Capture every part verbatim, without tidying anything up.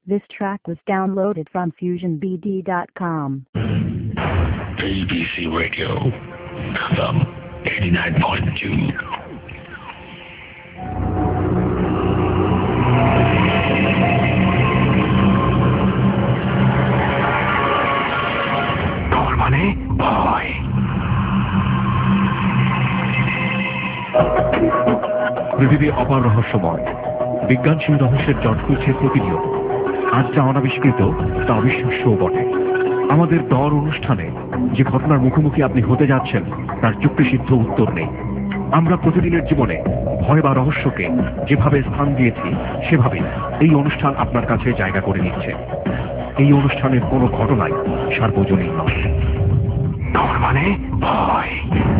This track was downloaded from fusion b d dot com. A B C Radio, F M eighty-nine point two. তার মানে ভয়। পৃথিবী অপার রহস্যময়, বিজ্ঞান সেই রহস্যের জট খুলছে প্রতিনিয়ত। আজ যা অনাবিষ্কৃত তা অবিশ্বাস্যও বটে। আমাদের দর অনুষ্ঠানে যে ঘটনার মুখোমুখি আপনি হতে যাচ্ছেন তার যুক্তিসিদ্ধ উত্তর নেই। আমরা প্রতিদিনের জীবনে ভয় বা রহস্যকে যেভাবে স্থান দিয়েছি সেভাবেই এই অনুষ্ঠান আপনার কাছে জায়গা করে নিচ্ছে। এই অনুষ্ঠানের কোনো ঘটনাই সার্বজনীন নয়। তার মানে ভয়।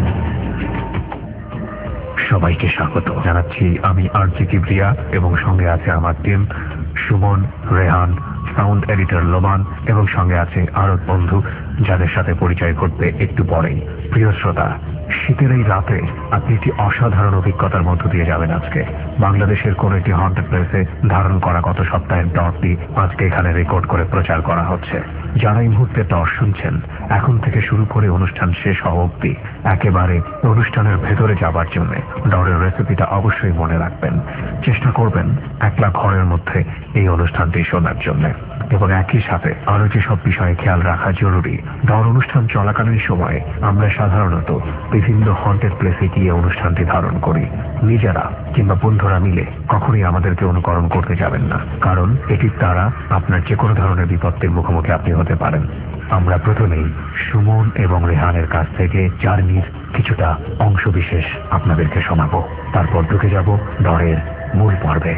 সবাইকে স্বাগত জানাচ্ছি। আমি আরজি কিবরিয়া এবং সঙ্গে আছে আমার team Suman, Rehan, sound editor Loman এবং সঙ্গে আছে আরো বন্ধু যাদের সাথে পরিচয় ঘটবে একটু পরেই। প্রিয় শ্রোতা, শীতের এই রাতে আপনি একটি অসাধারণ অভিজ্ঞতার মধ্য দিয়ে যাবেন। আজকে বাংলাদেশের কোন একটি হন্টেড প্লেসে ধারণ করা গত সপ্তাহের টর্চটি আজকে এখানে রেকর্ড করে প্রচার করা হচ্ছে। যারা এই মুহূর্তে টর্চ শুনছেন, এখন থেকে শুরু করে অনুষ্ঠান শেষ হওয়া অবধি একেবারে অনুষ্ঠানের ভেতরে যাবার জন্য ডরের রেসিপিটা অবশ্যই মনে রাখবেন। চেষ্টা করবেন একলা ঘরের মধ্যে এই অনুষ্ঠানটি শোনার জন্য। এবং একই সাথে আরো যেসব বিষয়ে খেয়াল রাখা জরুরি, ডর অনুষ্ঠান চলাকালীন সময়ে আমরা সাধারণত বিভিন্ন হন্টেড প্লেসে গিয়ে অনুষ্ঠানটি ধারণ করি। নিজেরা কিংবা বন্ধুরা মিলে কখনোই আমাদেরকে অনুকরণ করতে যাবেন না, কারণ এটির দ্বারা আপনার যে কোনো ধরনের বিপত্তির মুখোমুখি আপনি হতে পারেন। আমরা প্রথমেই সুমন এবং রেহানের কাছ থেকে জার্নির কিছুটা অংশ বিশেষ আপনাদেরকে শোনাবো, তারপর ঢুকে যাব ডরের মূল পর্বে।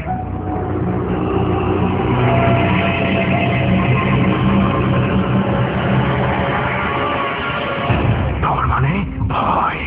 তার মানে ভয়।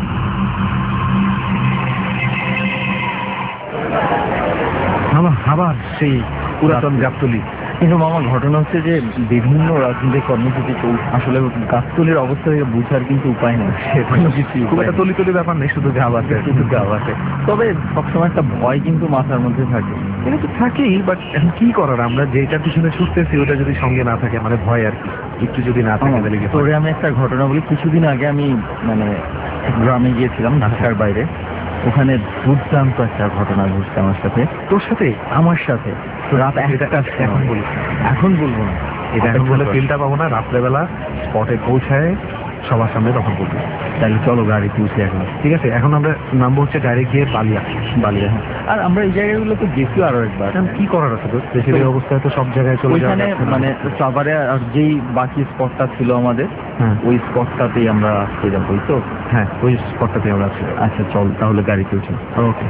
আবার সেই পুরাতন গাবতলী। কিন্তু মামা, ঘটনা হচ্ছে যে বিভিন্ন রাজনৈতিক কর্মসূচি চলছে। আসলে গাবতলীর অবস্থা থেকে বুঝার কিন্তু উপায় নেই। সেখানে কিছু খুব একটা তলি তলি ব্যাপার নেই, শুধু গাব আছে, শুধু গাব আছে। তবে সবসময় একটা ভয় কিন্তু মাথার মধ্যে থাকে। এটা তো থাকেই, বাট এখন কি করার, আমরা যেটার পিছনে ছুটতেছি ওটা যদি সঙ্গে না থাকে মানে ভয় আর কি, একটু যদি না থাকে তাহলে কি। তোরে আমি একটা ঘটনা বলি। কিছুদিন আগে আমি মানে গ্রামে গিয়েছিলাম, ঢাকার বাইরে। ওখানে দুর্দান্ত একটা ঘটনা ঘটছে আমার সাথে। তোর সাথে? আমার সাথে রাত একটা। এখন বলিস? এখন বলবো না, এটা এখন বলে ফিলটা পাবো না। রাত্রেবেলা স্পটে পৌঁছায় সবার সামনে তখন বলবি। তাহলে চলো গাড়ি তুলছি এখন। ঠিক আছে, এখন আমরা নামবো হচ্ছে ডাইরেক্ট গিয়ে বালিয়া। বালিয়া, হ্যাঁ। আর আমরা এই জায়গাগুলো তো গেছি আরো একবার। কি করার আছে তোর? দেশের এই অবস্থায় তো সব জায়গায় চলে যাওয়া ওইখানে মানে সাভারে আর যেই বাকি স্পটটা ছিল আমাদের, ওই স্পটটাতেই আমরা আসতে যাবো। তো হ্যাঁ, ওই স্পটটাতেই আমরা আছি। আচ্ছা চল তাহলে গাড়ি তুলছি। ওকে,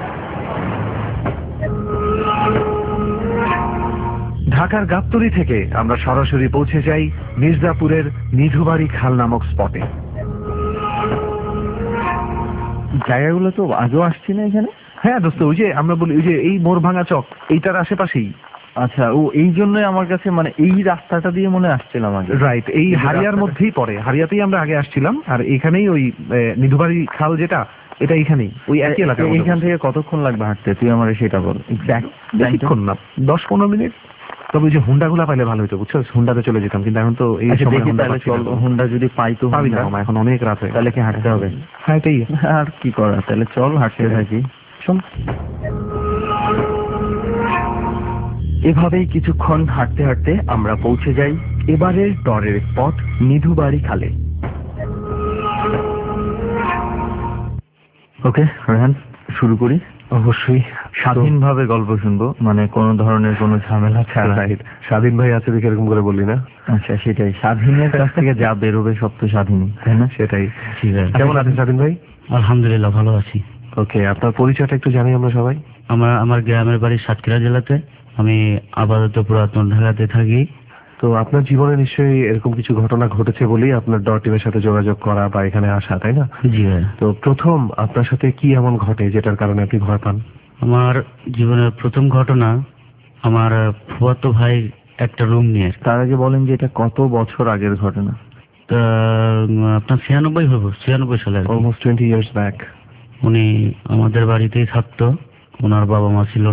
ঢাকার গাবতলী থেকে আমরা সরাসরি পৌঁছে যাই মির্জাপুরের নিধুবাড়ি খাল নামক স্পটে। জায়গাগুলো তো আজও আসছি না এখানে। হ্যাঁ দোস্ত, ওই যে আমরা বলি ওই যে এই মোড় ভাঙা চক, এইটার আশেপাশেই। আচ্ছা, ও এই জন্যই আমার কাছে মানে এই রাস্তাটা দিয়ে মনে আসছিলাম আগে। রাইট, এই হারিয়ার মধ্যেই পড়ে। হারিয়াতেই আমরা আগে আসছিলাম, আর এখানেই ওই নিধুবাড়ি খাল যেটা, এটা এখানেই ওই একই এলাকা। এইখান থেকে কতক্ষণ লাগবে হাঁটতে, তুই আমার সেটা বল। বেশিক্ষণ না, দশ পনেরো মিনিট। তবে ওই যে হুন্ডা গুলা পাইলে ভালো হতো, বুঝছো? হুন্ডাতে চলে যেতাম, কিন্তু এখন তো এই হুন্ডা যদি পাই তো পাবি না, এখন অনেক রাত হয়ে। তাহলে কি হাঁটতে হবে? হ্যাঁ এটাই, আর কি করা। তাহলে চল হাঁটতে থাকি। শোন, এভাবেই কিছুক্ষণ হাঁটতে হাঁটতে আমরা পৌঁছে যাই এবারের ডরের স্পট নিধুবাড়ি খালে। ওকে রেহান, শুরু করি। অবশ্যই স্বাধীনভাবে গল্প শুনবো, মানে কোন ধরনের কোনো ঝামেলা ছাড়া। স্বাধীন ভাই আছে দেখে এরকম করে বললি না? আচ্ছা, সেটাই। স্বাধীনের কাছ থেকে যা বেরোবে সব তো স্বাধীনই, তাই না? সেটাই। কেমন আছেন স্বাধীন ভাই? আলহামদুলিল্লাহ, ভালো আছি। ওকে, আপনার পরিচয়টা একটু জানি আমরা সবাই। আমার আমার গ্রামের বাড়ি সাতক্ষীরা জেলাতে। আমি আপাতত পুরাতন ঢাকাতে থাকি। তো আপনার জীবনে নিশ্চয়ই এরকম কিছু ঘটনা ঘটেছে বলেই আপনার ডর টিমের সাথে যোগাযোগ করা বা এখানে আসা, তাই না? জি ভাই। তো প্রথম আপনার সাথে কি এমন ঘটে যেটার কারণে আপনি ভয় পান? আমার জীবনের প্রথম ঘটনা, আমার ফুফাতো ভাই একটা রুম নিয়ে। তার আগে বলেন যে এটা কত বছর আগের ঘটনা? তা আপনার ছিয়ানব্বই হবো, ছিয়ানব্বই সালে, অলমোস্ট টোয়েন্টি ইয়ার্স ব্যাক। উনি আমাদের বাড়িতেই থাকতো, ওনার বাবা মা ছিল না।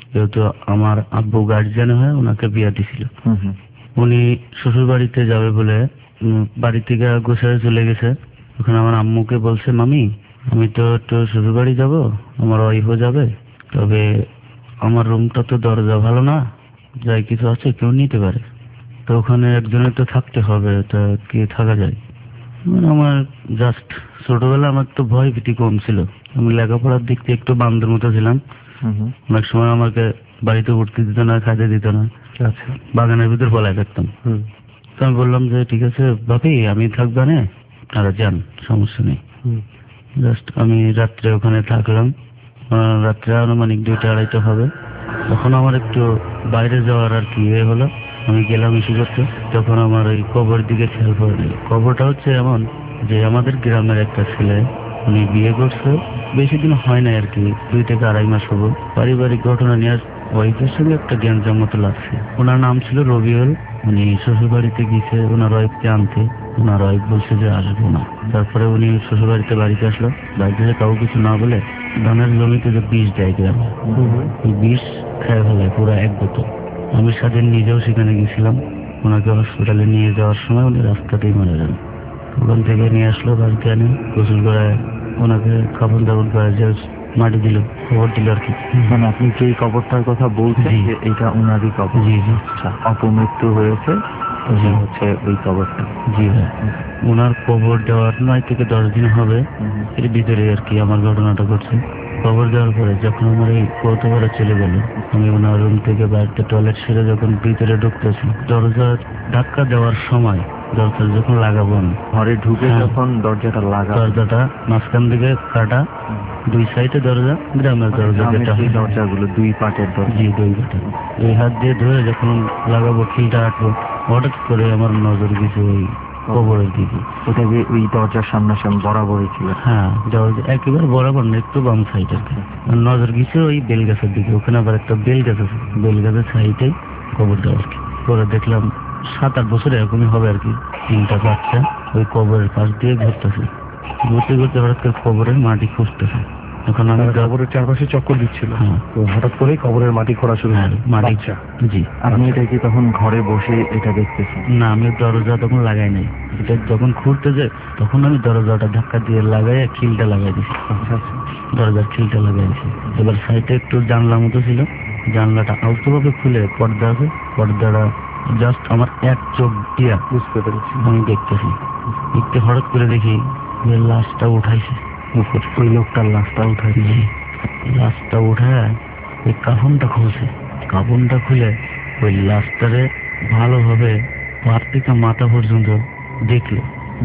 যেহেতু আমার আব্বু গার্জিয়ান হয়ে ওনাকে বিয়ে দিছিল। হুম হুম উনি শ্বশুর বাড়িতে যাবে বলে উম, বাড়ি থেকে গোছায় চলে গেছে। ওখানে আমার আম্মুকে বলছে, মামি আমি তো একটু শ্বশুর বাড়ি যাবো, আমার ওয়াইফও যাবে, তবে আমার রুমটা তো দরজা ভালো না, যাই কিছু আছে কেউ নিতে পারে, তো ওখানে একজনের তো থাকতে হবে, তা কি থাকা যায়? মানে আমার জাস্ট ছোটবেলা আমার তো ভয় ভীতি কম ছিল, আমি লেখাপড়ার দিক থেকে একটু বান্ধব মতো ছিলাম। হুম হুম অনেক সময় আমাকে বাড়িতে উঠতে দিত না, খাইতে দিত না, আচ্ছা। বাগানের ভিতর পলায় থাকতাম। হুম তো আমি বললাম যে ঠিক আছে ভাবি, আমি থাকবা না, আপনারা যান, সমস্যা নেই। হুম জাস্ট আমি রাত্রে ওখানে থাকলাম। আহ, রাত্রে আনুমানিক দুইটা আড়াইটা হবে, তখন আমার একটু বাইরে যাওয়ার আর কি ইয়ে হলো। আমি গেলাম ইস্যু করতে, তখন আমার ওই কবর দিকে খেয়াল পড়েনি। কবরটা হচ্ছে এমন যে আমাদের গ্রামের একটা ছেলে, উনি বিয়ে করছে, বেশি দিন হয় না আর কি, দুই থেকে আড়াই মাস হবো। পারিবারিক ঘটনা নিয়ে ওয়াইফের সঙ্গে একটা গ্যাঞ্জাম মতো লাগছে। ওনার নাম ছিল রবিউল। উনি শ্বশুর বাড়িতে গিয়েছে ওনার ওয়াইফকে আনতে, ওনার ওয়াইফ বলছে যে আসবো না। তারপরে উনি শ্বশুর বাড়িতে বাড়িতে আসলো, বাড়িতে এসে কাউ কিছু না বলে ধানের জমিতে যে বিষ দেয় গ্রামে, ওই বিষ খেয়ে ফেলায় পুরো এক বোতল। আমি সাথে নিজেও সেখানে গেছিলাম। ওনাকে হসপিটালে নিয়ে যাওয়ার সময় উনি রাস্তাতেই মারা যান। ওখান থেকে নিয়ে আসলো, বাড়িতে আনে গোসল করে ওনাকে কাপড় দাপড় করে যে মাটি দিল, খবর দিল আর কি। মানে আপনি যে কবরটার কথা বলছেন জি। যে এটা উনারই কবর? জি জি আচ্ছা, অপমৃত্যু হয়েছে, জি। এটা হচ্ছে ওই কবরটা। জি ভাই, ওনার কবর দেওয়ার নয় থেকে দশ দিন হবে, হুম হুম এর ভিতরে আর কি আমার ঘটনাটা ঘটছে। কবর দেওয়ার পরে যখন আমার এই কৌতূহলটা চলে গেল, আমি ওনার রুম থেকে বাড়িতে টয়লেট সেরে যখন ভিতরে ঢুকতেছি, দরজা ধাক্কা দেওয়ার সময় দরজা যখন লাগাবো আমি, ঘরে ঢুকে হ্যাঁ। যখন দরজাটা লাগা, দরজাটা মাঝখান দিকে কাটা, দুই সাইডে দরজা, গ্রামের দরজা গ্রামের যেটা যে হয়। দরজাগুলো দুই পাটের দরজা। জি, দুই কাটা। এই হাত দিয়ে ধরে যখন লাগাবো, খিলটা আটবো, হঠাৎ করে আমার নজর গেছে ওই কবরের দিকে। ওটা যে ওই দরজার সামনাসামনি বরাবরই ছিল? হ্যাঁ, দরজা একেবারে বরাবর না, একটু বাম সাইড আর কি। আর নজর গেছে ওই বেল গাছের দিকে, ওখানে আবার একটা বেল গাছ আছে, বেল গাছের সাইডে কবরটা আর কি। পরে দেখলাম সাত আট বছর এরকমই হবে আর কি, তিনটা বাচ্চা ওই কবরের পাশ দিয়ে ঘুরতেছে, ঘুরতে ঘুরতে হঠাৎ করে কবরের মাটি খুঁজতেছে। এখন আমি তারা যা- কবরের চারপাশে চক্কর দিচ্ছিল, হ্যাঁ। তো হঠাৎ করেই কবরের মাটি খোঁড়া শুরু হ্যাঁ, হলো। মাটি। বাচ্চা। জি। আপনি এটা কি তখন ঘরে বসে এটা দেখতেছেন? না, আমি দরজা তখন লাগাই নাই, এটা যখন খুঁড়তে যায় তখন আমি দরজাটা ধাক্কা দিয়ে লাগাই, খিলটা লাগাই দিছি, আচ্ছা আচ্ছা। দরজার খিলটা লাগাই দিছি। এবার সাইডে একটু জানলা মতো ছিল, জানলাটা আলতোভাবে খুলে পর্দা আছে, পর্দাটা জাস্ট আমার এক চোখ দিয়া বুঝতে পেরেছি। আমি দেখতেছি। দেখতে হঠাৎ করে দেখি যে লাশটা উঠাইছে উপর, ওই লোকটার লাশটা উঠাই? জি, লাশটা উঠায় ওই কাফনটা খুলছে, কাফনটা খুলে ওই লাশটারে ভালোভাবে পার থেকে মাথা পর্যন্ত দেখলো,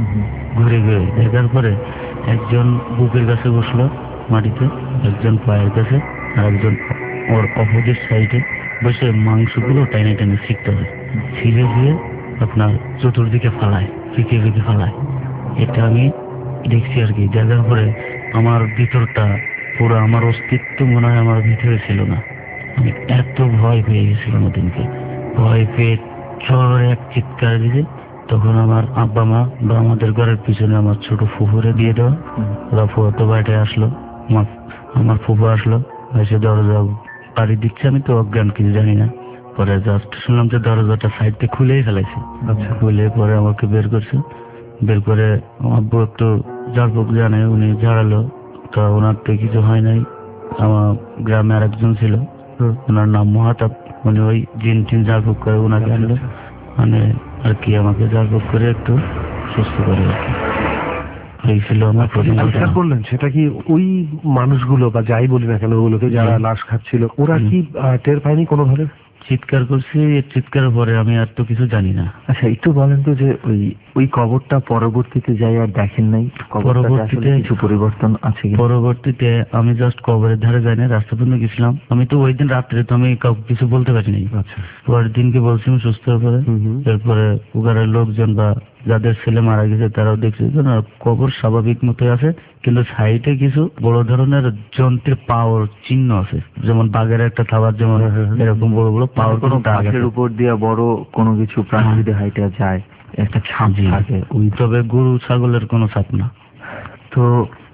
ঘুরে ঘুরে দেখার পরে একজন বুকের কাছে বসলো মাটিতে, একজন পায়ের কাছে, আর একজন ওর অপোজিট সাইডে বসে মাংসগুলো টাইনে টাইনে শিখতে হয়, ছিঁড়ে দিয়ে আপনার চতুর্দিকে ফালায়, ফিকে ফিকে ফালায়। এটা আমি দেখছি আর কি। দেখার পরে আমার ভিতরটা পুরো, আমার অস্তিত্ব মনে হয় আমার ভিতরে ছিল না। আমি এত ভয় পেয়ে গেছিলাম ওদিনকে, ভয় পেয়ে চরে এক চিৎকার দিয়েছে। তখন আমার আব্বা মা বা আমাদের ঘরের পিছনে আমার ছোট ফুফুরে দিয়ে দেওয়া, ওরা ফুয়াতো বাড়িতে আসলো, আমার আমার ফুফু আসলো, এসে দরজা বাড়ি দিচ্ছে, আমি তো অজ্ঞান, কিছু জানি না। পরে জাস্ট শুনলাম যে দরজাটা সাইড থেকে খুলেই ফেলাইছে। আচ্ছা। খুলে পরে আমাকে বের করছে, বের করে আমার আব্বু একটু ঝাড়ফুঁক জানে, উনি ঝাড়ালো, তা ওনার তো কিছু হয় নাই। আমার গ্রামে আর একজন ছিল, ওনার নাম মহাতাব, উনি ওই জিন টিন ঝাড়ফুঁক করে ওনাকে আনলো, মানে আর কি আমাকে ঝাড়ফুঁক করে একটু সুস্থ করে আর কি। এই ছিল আমার প্রথম চিৎকার ঘটনা। করলেন, সেটা কি ওই মানুষগুলো বা যাই বলি না কেন ওগুলোকে যারা হুম। লাশ খাচ্ছিল, ওরা হুম। কি আহ, টের পায়নি কোনোভাবে? চিৎকার করছি, এর চিৎকারের পরে আমি আর তো কিছু জানি না। আচ্ছা, একটু বলেন তো যে ওই ওই কবরটা পরবর্তীতে যাই আর দেখেন নাই? কবরটাতে আসলে পরবর্তীতে- কিছু পরিবর্তন আছে কি? পরবর্তীতে আমি জাস্ট কবরের ধারে যাই না, রাস্তা পর্যন্ত গেছিলাম। আমি তো ওই দিন রাত্রে তো আমি কাউকে কিছু বলতে পারিনি। আচ্ছা। পরের দিনকে বলছি আমি সুস্থ হয়ে পরে। হুম হুম। এরপরে ওখানের লোকজন বা যাদের ছেলে মারা গেছে তারাও দেখছে যে না, কবর স্বাভাবিক মতোই আছে, কিন্তু সাইডে কিছু বড় ধরনের যন্ত্রের পাওয়ার চিহ্ন আছে, যেমন বাঘের একটা খাবার, যেমন হ্যাঁ, হ্যাঁ, হ্যাঁ। এরকম বড় বড় পাওয়ার কোনো কোনো দাগ আছে। গাছের উপর দিয়ে বড় কোনো কিছু প্রাণী হ্যাঁ। যদি হাইটে যায়, একটা ছাপ জি। থাকে। ওই তবে গরু ছাগলের কোনো ছাপ না। তো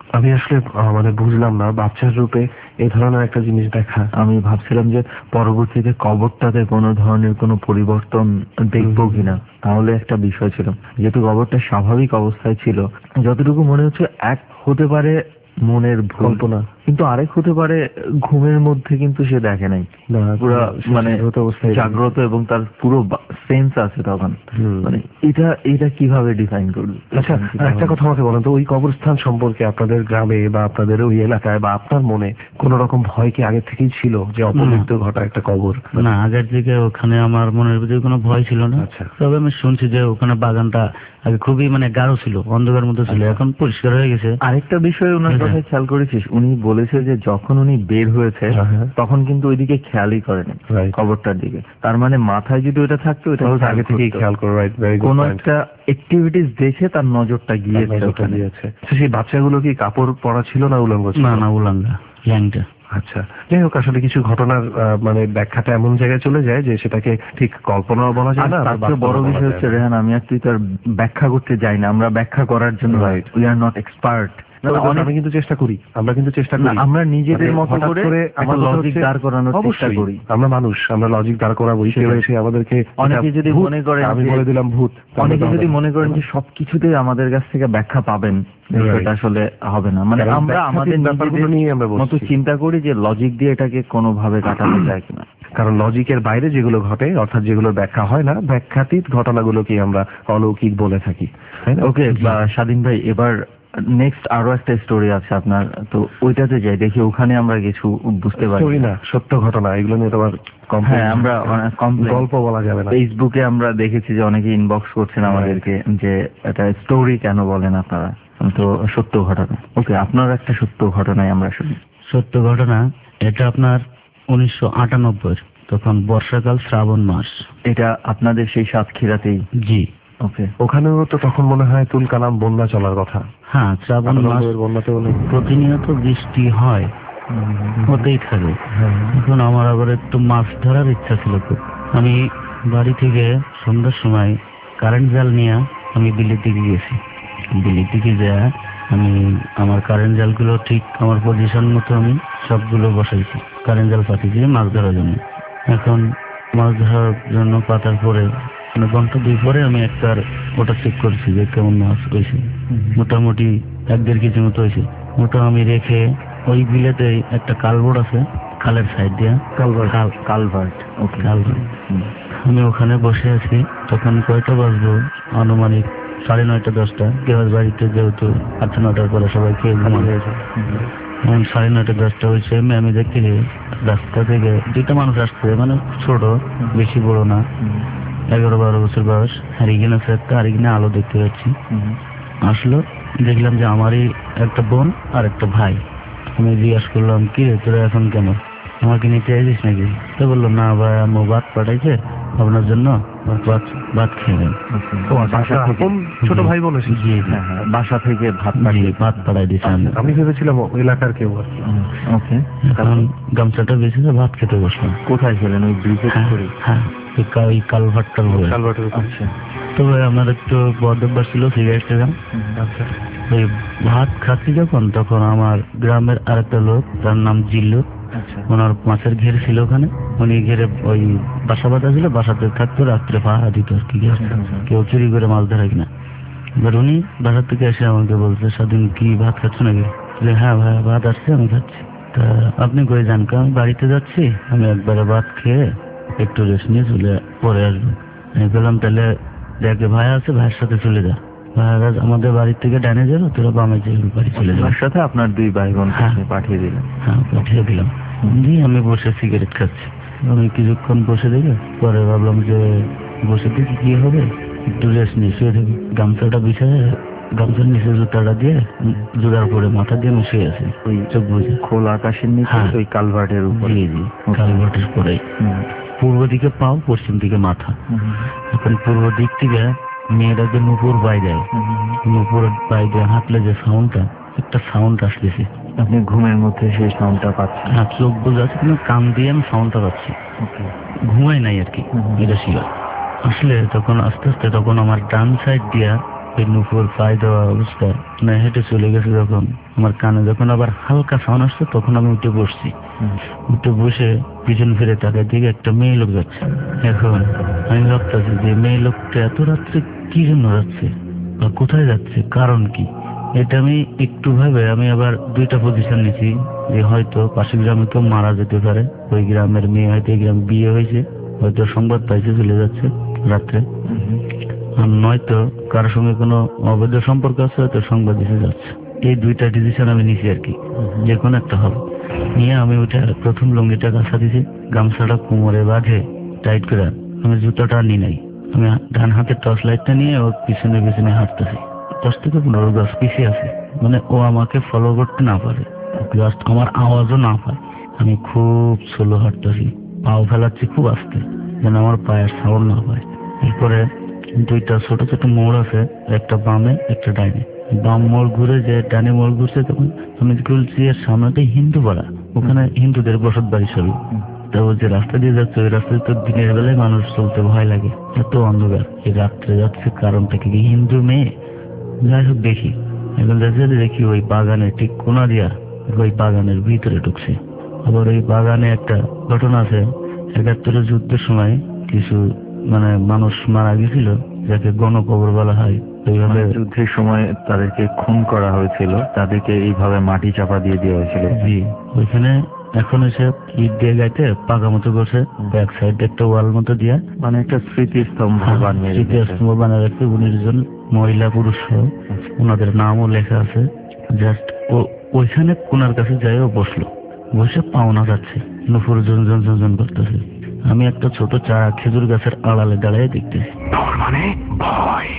আমি আসলে আহ, মানে বুঝলাম না বাচ্চার রূপে এই ধরনের একটা জিনিস দেখা। আমি ভাবছিলাম যে পরবর্তীতে কবরটাতে কোনো ধরনের কোনো পরিবর্তন দেখবো কিনা, তাহলে একটা বিষয় ছিল। যেহেতু কবরটা স্বাভাবিক অবস্থায় ছিল, যতটুকু মনে হচ্ছে এক হতে পারে মনের কল্পনা, কিন্তু আরেক হতে পারে ঘুমের মধ্যে কিন্তু সে দেখে নাই, পুরো মানে জাগ্রত এবং তার পুরো সেন্স আছে তখন। মানে এটা এটা কিভাবে ডিফাইন করবে? আচ্ছা, একটা কথা আমাকে বলেন তো, ওই কবরস্থান সম্পর্কে আপনাদের গ্রামে বা আপনাদের ওই এলাকায় বা আপনার মনে কোন রকম ভয় কি আগে থেকেই ছিল যে অপমৃত্যু ঘটা একটা কবর? না, আগের দিকে ওখানে আমার মনের ভিতরে কোনো ভয় ছিল না। তবে আমি শুনছি যে ওখানে বাগানটা আগে খুবই মানে গাঢ় ছিল, অন্ধকার মতো ছিল, এখন পরিষ্কার হয়ে গেছে। আরেকটা বিষয় ওনার কথায় খেয়াল করেছিস, উনি বলেছে যে যখন উনি বের হয়েছে তখন কিন্তু ওইদিকে খেয়ালই করেনি কবরটার দিকে। তার মানে মাথায় যদি ওইটা থাকতো ওইটা আগে থেকেই খেয়াল করে, কোন একটা অ্যাক্টিভিটিস দেখে তার নজরটা গিয়েছে। সেই বাচ্চাগুলো কি কাপড় পরা ছিল না উলঙ্গ? না না, উলঙ্গা, ল্যাংটা। আচ্ছা, যাই হোক, আসলে কিছু ঘটনার মানে ব্যাখ্যাটা এমন জায়গায় চলে যায় যে সেটাকে ঠিক কল্পনাও বলা যায় না। তার চেয়ে বড় বিষয় হচ্ছে রেহান, আমি আর তুই তার ব্যাখ্যা করতে যাই না, আমরা ব্যাখ্যা করার জন্য উই আর নট এক্সপার্ট। আমরা কিন্তু চেষ্টা করি, আমরা কিন্তু চেষ্টা করি, আমরা নিজেদের মতো করে আমার লজিক দাঁড় করানোর চেষ্টা করি। আমরা মানুষ, আমরা লজিক দাঁড় করাবো। কেউ এসে আমাদেরকে, অনেকে যদি মনে করেন, আমি বলে দিলাম ভূত, অনেকে যদি মনে করেন যে সবকিছুতেই আমাদের কাছ থেকে ব্যাখ্যা পাবেন, সেটা আসলে হবে না। মানে আমরা আমাদের ব্যাপারগুলো নিয়ে আমরা মতো চিন্তা করি যে লজিক দিয়ে এটাকে কোনোভাবে কাটানো যায় কিনা। কারণ লজিকের বাইরে যেগুলো ঘটে, অর্থাৎ যেগুলো ব্যাখ্যা হয় না, ব্যাখ্যাতীত ঘটনাগুলোকে আমরা অলৌকিক বলে থাকি। ওকে স্বাধীন ভাই, এবার নেক্সট আরো একটা স্টোরি আছে আপনার, তো ওইটাতে যাই, দেখি ওখানে আমরা কিছু বুঝতে পারি। স্টোরি না, সত্য ঘটনা, এগুলো নিয়ে তোমার আমরা গল্প বলা যাবে না। ফেসবুকে আমরা দেখেছি যে অনেকে ইনবক্স করছেন আমাদেরকে যে এটা স্টোরি কেন বলেন আপনারা, তো সত্য ঘটনা। ওকে, আপনার একটা সত্য ঘটনায় আমরা শুনি। সত্য ঘটনা, এটা আপনার উনিশশো আটানব্বই, তখন বর্ষাকাল, শ্রাবণ মাস। এটা আপনাদের সেই সাতক্ষীরাতেই? জি। ওকে, ওখানেও তো তখন মনে হয় তুল কালাম বন্যা চলার কথা। হ্যাঁ, শ্রাবণ মাস, বন্যাতে প্রতিনিয়ত বৃষ্টি হয়, হতেই থাকে। এখন আমার আবার একটু মাছ ধরার ইচ্ছা ছিল খুব। আমি বাড়ি থেকে সন্ধ্যার সময় কারেন্ট জাল নিয়ে আমি বিলের দিকে গেছি। বিলের দিকে যা আমি আমার কারেন্ট জালগুলো ঠিক আমার পজিশন মতো আমি সবগুলো বসাইছি, কারেন্ট জাল পাতি দিয়ে মাছ ধরার জন্য। এখন মাছ ধরার জন্য পাতার পরে ঘন্টা দুই পরে আমি একটা ওটা চেক করছি যে কেমন মাছ হয়েছে। মোটামুটি এক দেড় কেজি মতো হয়েছে। ওটা আমি রেখে ওই বিলেতে একটা কালভার্ট আছে, খালের সাইড দিয়ে কালভার্ট কালভার্ট ওকে কালভার্ট আমি ওখানে বসে আছি। তখন কয়টা বাজবো, আনুমানিক সাড়ে নয়টা দশটা। গ্রামের বাড়িতে যেহেতু আটটা নটার পরে সবাই খেয়ে ঘুমা হয়েছে, সাড়ে নয়টা দশটা হয়েছে। আমি দেখতে রাস্তা থেকে দুইটা মানুষ আসছে, মানে ছোট, বেশি বড় না, এগারো বারো বছর বয়স। হারিকেন আছে একটা, হারিকেনে আলো দেখতে পাচ্ছি। আসলো, দেখলাম যে আমারই একটা বোন আর একটা ভাই। আমি জিজ্ঞাসা করলাম, কি রে তোরা এখন কেন, আমাকে নিতে আসিস নাকি? তো বললো, না ভাই, আম্মু ভাত পাঠাইছে আপনার জন্য, ভাত খেয়ে নেন। ছোট ভাই বলেছি? জি, বাসা থেকে ভাত ভাত পাঠাই দিচ্ছে। আমি ভেবেছিলাম এলাকার কেউ। ওকে, এখন গামছাটা বেশি ভাত খেতে বসলাম। কোথায় খেলেন? ওই ব্রিজে? হ্যাঁ, ওই কালভার্টটার উপরে। আচ্ছা, তবে আমার একটু বদভ্যাস ছিল, সিগারেট খেলাম। আচ্ছা, ওই ভাত খাচ্ছি যখন, তখন আমার গ্রামের আরেকটা লোক, তার নাম জিল্লু, ওনার মাছের ঘের ছিল ওখানে। উনি ঘেরে ওই বাসা বাঁধা ছিল, বাসাতে থাকতো, রাত্রে পাহারা দিত আর কি, কেউ চুরি করে মাছ ধরে কিনা। এবার উনি বাসার থেকে এসে আমাকে বলছে, স্বাধীন কি ভাত খাচ্ছ নাকি? হ্যাঁ ভাই, ভাত আসছে, আমি খাচ্ছি। তা আপনি কই যান? আমি বাড়িতে যাচ্ছি, আমি একবারে ভাত খেয়ে একটু রেস্ট নিয়ে চলে পরে আসবো। আমি বললাম, তাহলে দেখে ভাই আছে, ভাইয়ের সাথে চলে যা, ভাইয়ারা আমাদের বাড়ির থেকে ডানে যাবো, তোরা বামে যে বাড়ি চলে যাবো। সাথে আপনার দুই ভাই বোন পাঠিয়ে দিলেন? হ্যাঁ, পাঠিয়ে দিলাম। দিয়ে আমি বসে সিগারেট খাচ্ছি। আমি কিছুক্ষণ বসে দেখে পরে ভাবলাম যে বসে দেখি কি হবে, একটু রেস্ট নিয়ে শুয়ে থাকি। গামছাটা বিছায় গামছার নিচে জুতাটা দিয়ে জোড়ার পরে মাথা দিয়ে আমি শুয়ে আছি, ওই চোখ বুঝে। খোলা আকাশের নিচে ওই কালভার্টের উপরে? জি জি, কালভার্টের পরেই। পূর্ব দিকে পাও, পশ্চিম দিকে মাথা। এখন পূর্ব দিক থেকে মেয়েরা যে নুপুর বাই দেয়, নুপুর বাই দিয়ে হাঁটলে যে সাউন্ডটা, একটা সাউন্ড আসতেছে। আপনি ঘুমের মধ্যে সেই সাউন্ডটা পাচ্ছেন? হ্যাঁ, চোখ বোঝা আছে, কিন্তু কান দিয়ে আমি সাউন্ডটা পাচ্ছি। ঘুমাই নাই আর কি, এটা ছিল। আসলে তখন আস্তে আস্তে তখন আমার ডান সাইড দিয়া এই নুপুর পায়ে দেওয়া অবস্থায় না হেঁটে চলে গেছে, যখন আমার কানে যখন আবার হালকা সাউন্ড আসছে তখন আমি উঠে বসছি। উঠে বসে পিছন ফিরে তাদের দিকে একটা মেয়ে লোক যাচ্ছে। এখন আমি ভাবতেছি যে মেয়ে লোকটা এত রাত্রে কি জন্য যাচ্ছে বা কোথায় যাচ্ছে, কারণ কি। এটা আমি একটু ভাবে আমি আবার দুইটা পজিশন নিছি, যে হয়তো পাশের গ্রামে কেউ মারা যেতে পারে, ওই গ্রামের মেয়ে হয়তো এই গ্রামে বিয়ে হয়েছে, হয়তো সংবাদ পাইছে চলে যাচ্ছে রাত্রে, আর নয়তো কারোর সঙ্গে কোনো অবৈধ সম্পর্ক আছে, হয়তো সংবাদ দিতে যাচ্ছে। এই দুইটা ডিসিশন আমি নিছি আর কি, যে কোনো একটা হবে। নিয়ে আমি ওইটা প্রথম লুঙ্গিটা গাছা দিছি, গামছাটা কোমরে বাঁধে টাইট করে আমি জুতাটা নি নাই, আমি ডান হাতের টর্চ লাইটটা নিয়ে ওর পিছনে পিছনে হাঁটতেছি। দশ থেকে পনেরো গাছ পিছিয়ে আছে, মানে ও আমাকে ফলো করতে না পারে, জাস্ট আমার আওয়াজও না পায়। আমি খুব স্লো হাঁটতেছি, পাও ফেলাচ্ছি খুব আস্তে, যেন আমার পায়ের সাউন্ড না পায়। এরপরে দুইটা ছোট ছোট মোড় আছে, একটা বামে একটা ডাইনে। বাম মোড় ঘুরে যে ডানে মোড় ঘুরছে, তখন আমি বলছি এর সামনেটাই হিন্দু পাড়া, ওখানে হিন্দুদের বসত বাড়ি সবই। তো যে রাস্তা দিয়ে যাচ্ছে ওই রাস্তায় তো দিনের বেলায় মানুষ চলতে ভয় লাগে, এত অন্ধকার। এই রাত্রে যাচ্ছে কারণটা কি, হিন্দু মেয়ে? যাই হোক দেখি, এখন যাচ্ছে দেখি ওই বাগানে ঠিক কোনা দিয়া ওই বাগানের ভিতরে ঢুকছে। আবার ওই বাগানে একটা ঘটনা আছে, একাত্তরের যুদ্ধের সময় কিছু মানে মানুষ মারা গেছিল, যাকে গণকবর বলা হয়। এইভাবে যুদ্ধের সময় তাদেরকে খুন করা হয়েছিল, তাদেরকে এইভাবে মাটি চাপা দিয়ে দেওয়া হয়েছিল। জি, ওইখানে এখন এসে ইট দিয়ে গাইতে পাকা মতো করছে, ব্যাক সাইড একটা ওয়াল মতো দিয়া, মানে একটা স্মৃতিস্তম্ভ বানিয়ে স্মৃতিস্তম্ভ বানিয়ে রাখছে। উনিশ জন মহিলা পুরুষ সহ, ওনাদের নামও লেখা আছে। জাস্ট ও ওইখানে কোনার কাছে যাই ও বসলো, বসে পাওনা যাচ্ছে, নুপুর জন জন জন জন করতেছে। আমি একটা ছোট চারা খেজুর গাছের আড়ালে দাঁড়িয়ে দেখতেছি। মানে ভয়।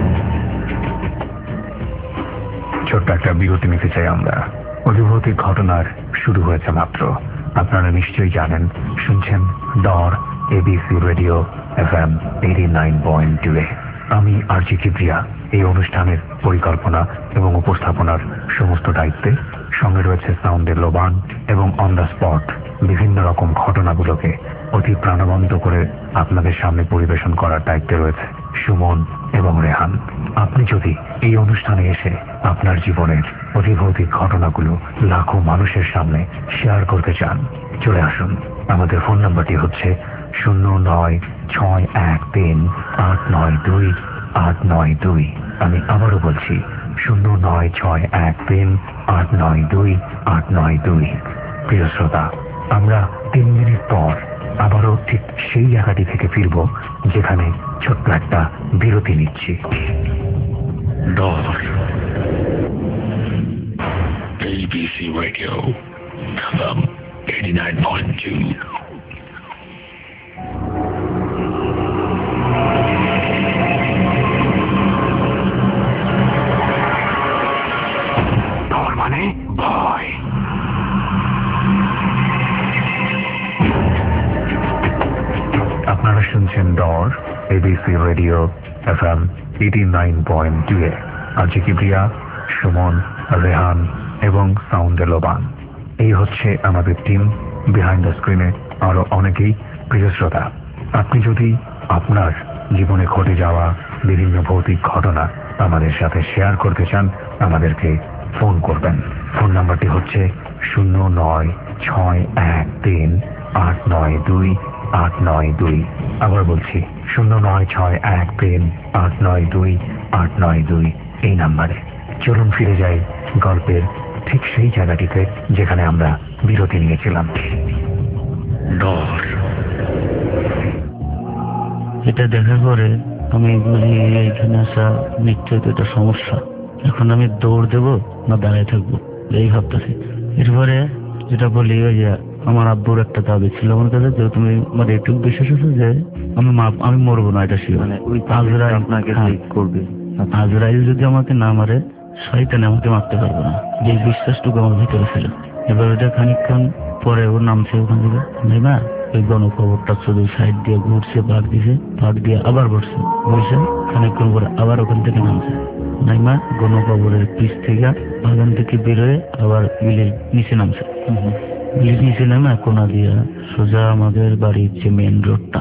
ছোট্ট একটা বিরতি নিতে চাই আমরা। অধিভৌতিক ঘটনার শুরু হয়েছে মাত্র। আপনারা নিশ্চয়ই জানেন, শুনছেন Dor ABC radio F M eighty nine point two এ। আমি আরজি কিবরিয়া এই অনুষ্ঠানের পরিকল্পনা এবং উপস্থাপনার সমস্ত দায়িত্বে। সঙ্গে রয়েছে সাউন্ডের লোবান এবং অন দ্য স্পট বিভিন্ন রকম ঘটনাগুলোকে অতি প্রাণবন্ত করে আপনাদের সামনে পরিবেশন করার দায়িত্বে রয়েছে সুমন এবং রেহান। আপনি যদি এই অনুষ্ঠানে এসে আপনার জীবনের অধিভৌতিক ঘটনাগুলো লাখো মানুষের সামনে শেয়ার করতে চান, চলে আসুন। আমাদের ফোন নাম্বারটি হচ্ছে শূন্য নয় ছয় এক তিন আট নয় দুই আট নয় দুই। আমি আবারও বলছি শূন্য নয় ছয় এক তিন আট নয় দুই আট নয় দুই। প্রিয় শ্রোতা, আমরা তিন মিনিট পর আবারও ঠিক সেই জায়গাটি থেকে ফিরব যেখানে ছোট্ট একটা বিরতি নিচ্ছি। Dor ABC radio F M eighty nine point two. মানে ভয়। আপনারা শুনছেন Dor ABC radio F M eighty nine point two এ। আরজি কিবরিয়া, সুমন, রেহান এবং সাউন্ডে লোবান, এই হচ্ছে আমাদের টিম। বিহাইন্ড দ্য স্ক্রিনে আরো অনেকেই। প্রিয় শ্রোতা, আপনি যদি আপনার জীবনে ঘটে যাওয়া বিভিন্ন ভৌতিক ঘটনা আমাদের সাথে শেয়ার করতে চান, আমাদেরকে ফোন করবেন। ফোন নাম্বারটি হচ্ছে শূন্য নয় ছয় এক তিন আট নয় দুই আট নয় দুই। আবার বলছি শূন্য নয় ছয় এক তিন আট নয় দুই আট নয় দুই, এই নাম্বারে। চলুন ফিরে যাই গল্পের ঠিক সেই জায়গাটিতে যেখানে আমরা বিরতি নিয়েছিলাম। ডর। এটা দেখার পরে আমি বলি এইখানে আসা নিশ্চয়ই তো এটা সমস্যা, এখন আমি দৌড় দেবো না দাঁড়ায় থাকবো এই ভাবতেছি। এরপরে যেটা বলি, ওই যে আমার আব্বুর একটা দাবি ছিল আমার কাছে, যে তুমি মানে একটু বিশ্বাস আছে যে আমি আমি মরবো না, এটা শিওর। মানে ওই আজরাইল আপনাকে করবে, আজরাইল যদি আমাকে না মারে শয়তান আমাকে মারতে পারবে না, যে বিশ্বাসটুকু আমার ভিতরে ছিল। এবার ওটা খানিকক্ষণ পরে ওর নামছে ওখান থেকে, না ওই গণকবরটা শুধু সাইড দিয়ে ঘুরছে, পাক দিছে, পাক দিয়ে আবার বসছে, বসে খানিকক্ষণ পরে আবার ওখান থেকে নামছে। নাইমা গণকবরের পিছ থেকে বাগান থেকে বেরোয় আবার বিলের নিচে নামছে। বিলের নিচে নামে কোনা দিয়া সোজা আমাদের বাড়ির যে মেন রোডটা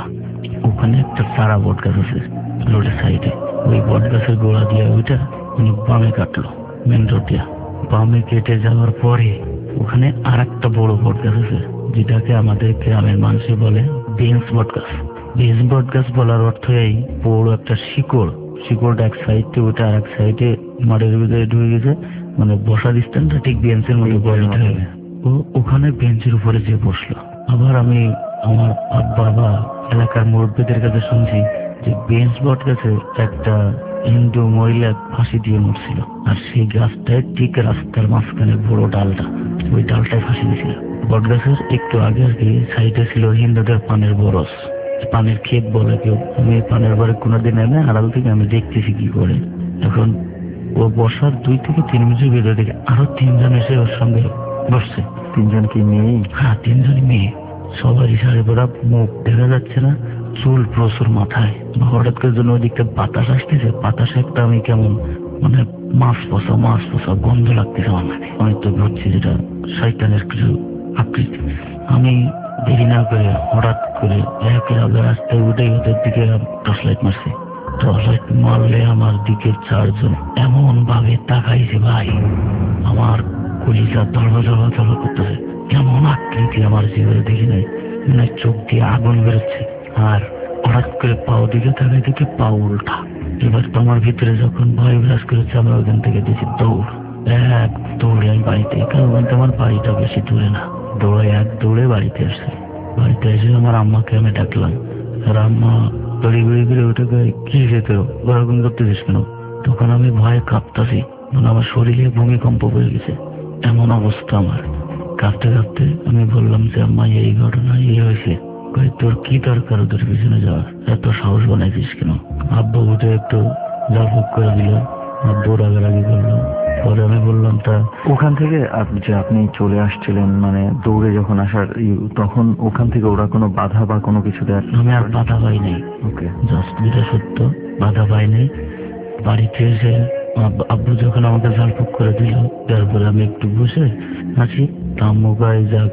ওখানে একটা চারা বট গাছ আছে রোডের সাইডে, ওই বট গাছের গোড়া দিয়ে ওইটা উনি বামে কাটলো মেন রোড দিয়া। বামে কেটে যাওয়ার পরে ওখানে আর একটা বড় বট গাছ আছে, যেটাকে আমাদের গ্রামের মানুষ বলে বেঞ্চ বট গাছ। বেঞ্চ বট গাছ বলার অর্থ এই, বড় একটা শিকড়, শিকড়টা এক সাইডে, ওইটা আর এক সাইডে মাটির ভিতরে ঢুকে গেছে, মানে বসার স্থানটা ঠিক বেঞ্চের মতো বসাতে হবে। ও ওখানে বেঞ্চের উপরে যে বসলো। আবার আমি আমার আব্বা বা এলাকার মুরব্বীদের কাছে শুনছি যে বেঞ্চ বট গাছে একটা হিন্দু মহিলা ফাঁসি দিয়ে মরছিল, আর সেই গাছটায় ঠিক রাস্তার মাঝখানে বড় ডালটা, ওই ডালটায় ফাঁসি দিয়েছিল। বট গাছের একটু আগে আর কি সাইডে ছিল হিন্দুদের পানের বরস, পানের ক্ষেত বলে কেউ। আমি পানের বারে কোনোদিন এনে আড়াল থেকে আমি দেখতেছি কি করে। এখন ও বসার দুই থেকে তিন মিনিটের ভেতর থেকে আরো তিনজন এসে ওর সঙ্গে বসছে। তিনজন কি মেয়ে? হ্যাঁ, তিনজন মেয়ে, সবারই শাড়ি পরা, মুখ দেখা যাচ্ছে না, চুল প্রচুর মাথায়। হঠাৎ করে জন্য ওইদিকটা বাতাস আসতেছে, বাতাসে একটা আমি কেমন মানে মাছ পচা মাছ পচা গন্ধ লাগতেছে আমার নাকি। আমি তো ভাবছি যেটা শয়তানের কিছু আকৃতি। আমি দেরি না করে হঠাৎ করে একেবারে রাস্তায় উঠে ওদের দিকে টর্চ লাইট মারছি। টর্চ লাইট মারলে আমার দিকে চারজন এমন ভাবে তাকাইছে ভাই, আমার কলিজা দরবা দরবা দরবা করতেছে। কেমন আকৃতি আমার জীবনে দেখি নাই, মানে চোখ দিয়ে আগুন বেরোচ্ছে। আর হঠাৎ করে পাও দিকে তাকাই দেখি পাও উল্টা। এবার তো আমার ভিতরে যখন ভয় বিরাজ করেছে, আমরা ওখান থেকে দিয়েছি দৌড়, এক দৌড়ে আমি বাড়িতে, কারণ আমার বাড়িটা বেশি দূরে না। দৌড়ে এক দৌড়ে বাড়িতে আসছে। বাড়িতে এসে আমার আম্মাকে আমি ডাকলাম, আর আম্মা দড়ি গুড়ি করে ওটা কি যেতে ওরকম করতেছিস কেন? তখন আমি ভয়ে কাঁপতাছি, মানে আমার শরীরে ভূমিকম্প হয়ে গেছে, এমন অবস্থা আমার। কাঁপতে কাঁপতে আমি বললাম যে আম্মা এই ঘটনা এই হয়েছে। তোর কি দরকার ওদের পিছনে যাওয়ার, এত সাহস বানাইছিস কেন? আব্বু উঠে একটু ঝাড়ফুঁক করে দিল, আব্বু রাগারাগি করলো। পরে আমি বললাম তা ওখান থেকে যে আপনি চলে আসছিলেন, মানে দৌড়ে যখন আসার, তখন ওখান থেকে ওরা কোনো বাধা বা কোনো কিছু দেয়? আমি আর বাধা পাই নাই। ওকে, জাস্ট যেটা সত্য, বাধা পাই নাই। বাড়িতে এসে আব্বু যখন আমাকে ঝাড়ফুঁক করে দিল, তারপরে আমি একটু বসে আছি, তা আম্মু গায়ে যাক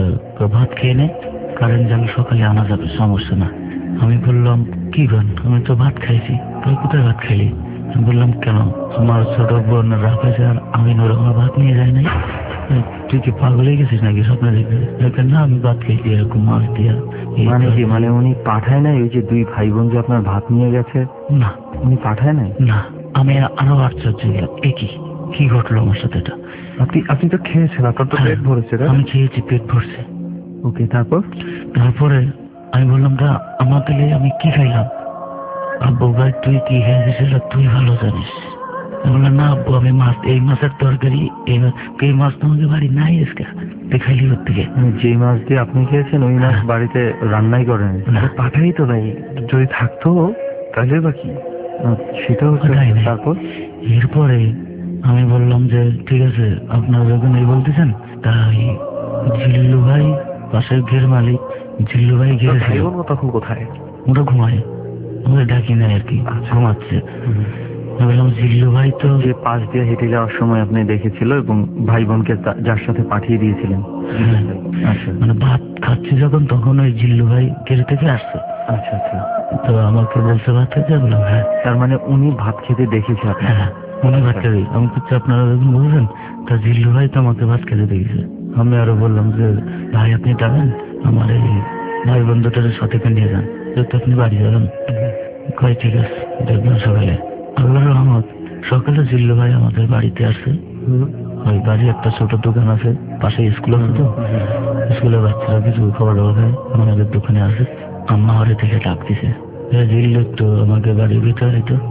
ভাত খেয়ে নে, কারেন্ট জানি সকালে আনা যাবে, সমস্যা না। আমি বললাম কি গান, আমি তো ভাত খাইছি। তুই কোথায় ভাত খাইলি? আমি বললাম কেন, আমার ছোট বোন রাফেজ আর আমি ওরা ভাত নিয়ে যায় নাই? তুই কি পাগল হয়ে গেছিস নাকি স্বপ্নে দেখে? না, আমি ভাত খেয়েছি এরকম মাছ দিয়া। মানে কি, মানে উনি পাঠায় নাই? ওই যে দুই ভাই বোন যে আপনার ভাত নিয়ে গেছে, না উনি পাঠায় নাই? না। আমি আরো আশ্চর্য গেলাম, একই কি ঘটলো আমার সাথে এটা। আপনি আপনি তো খেয়েছেন, আপনার তো পেট ভরেছে? আমি খেয়েছি, পেট ভরছে। ওকে, তারপর? তারপরে আমি বললাম তা আমার তাহলে আমি কি খাইলাম? আব্বু ভাই তুই কি খেয়েছিস তুই ভালো জানিস। বললাম না আব্বু, আমি মাছ, এই মাছের তরকারি, এই মাছ তোমাকে বাড়ি নাই আজকে, তুই খাইলি ওর থেকে। যে মাছ দিয়ে আপনি খেয়েছেন ওই মাছ বাড়িতে রান্নাই করেন? পাঠাই তো নাই, যদি থাকতো তাহলে বা কি, সেটাও নাই। তারপর এরপরে আমি বললাম যে ঠিক আছে, আপনারা যখন এই বলতেছেন, তাই জিল্লু ভাই পাশের ঘের মালিক, জিল্লু ভাই ঘিরেছিল। তখন কোথায়? ওরা ঘুমায়, ওরা ডাকি নাই আর কি, ঘুমাচ্ছে। বললাম জিল্লু ভাই তো যে পাশ দিয়ে হেঁটে যাওয়ার সময় আপনি দেখেছিল এবং ভাই বোনকে যার সাথে পাঠিয়ে দিয়েছিলেন। আচ্ছা, মানে ভাত খাচ্ছি যখন, তখন ওই জিল্লু ভাই ঘেরে থেকে আসছে। আচ্ছা আচ্ছা, তো আমাকে বলছে ভাত খেতে। বললাম হ্যাঁ। তার মানে উনি ভাত খেতে দেখেছে আপনার? হ্যাঁ, উনি ভাত খেতে। আমি বলছি আপনারা যখন বলছেন, তা জিল্লু ভাই তো আমাকে ভাত খেতে দেখেছে। আমি আরো বললাম যে ভাই আপনি যাবেন, আমার এই ভাই বন্ধুটার সাথে নিয়ে যান, যেহেতু আপনি বাড়ি যাবেন। কয় ঠিক আছে, দেখবেন সকালে। আল্লাহর রহমত, সকালে জিল্লু ভাই আমাদের বাড়িতে আসে। ওই বাড়ি একটা ছোট দোকান আছে, পাশে স্কুল আছে, তো স্কুলের বাচ্চারা কিছু খাবার দাবার খায়, আমাদের দোকানে আসে। আম্মা ঘরে থেকে ডাক দিছে, জিল্লু একটু আমাকে বাড়ির ভিতরে তো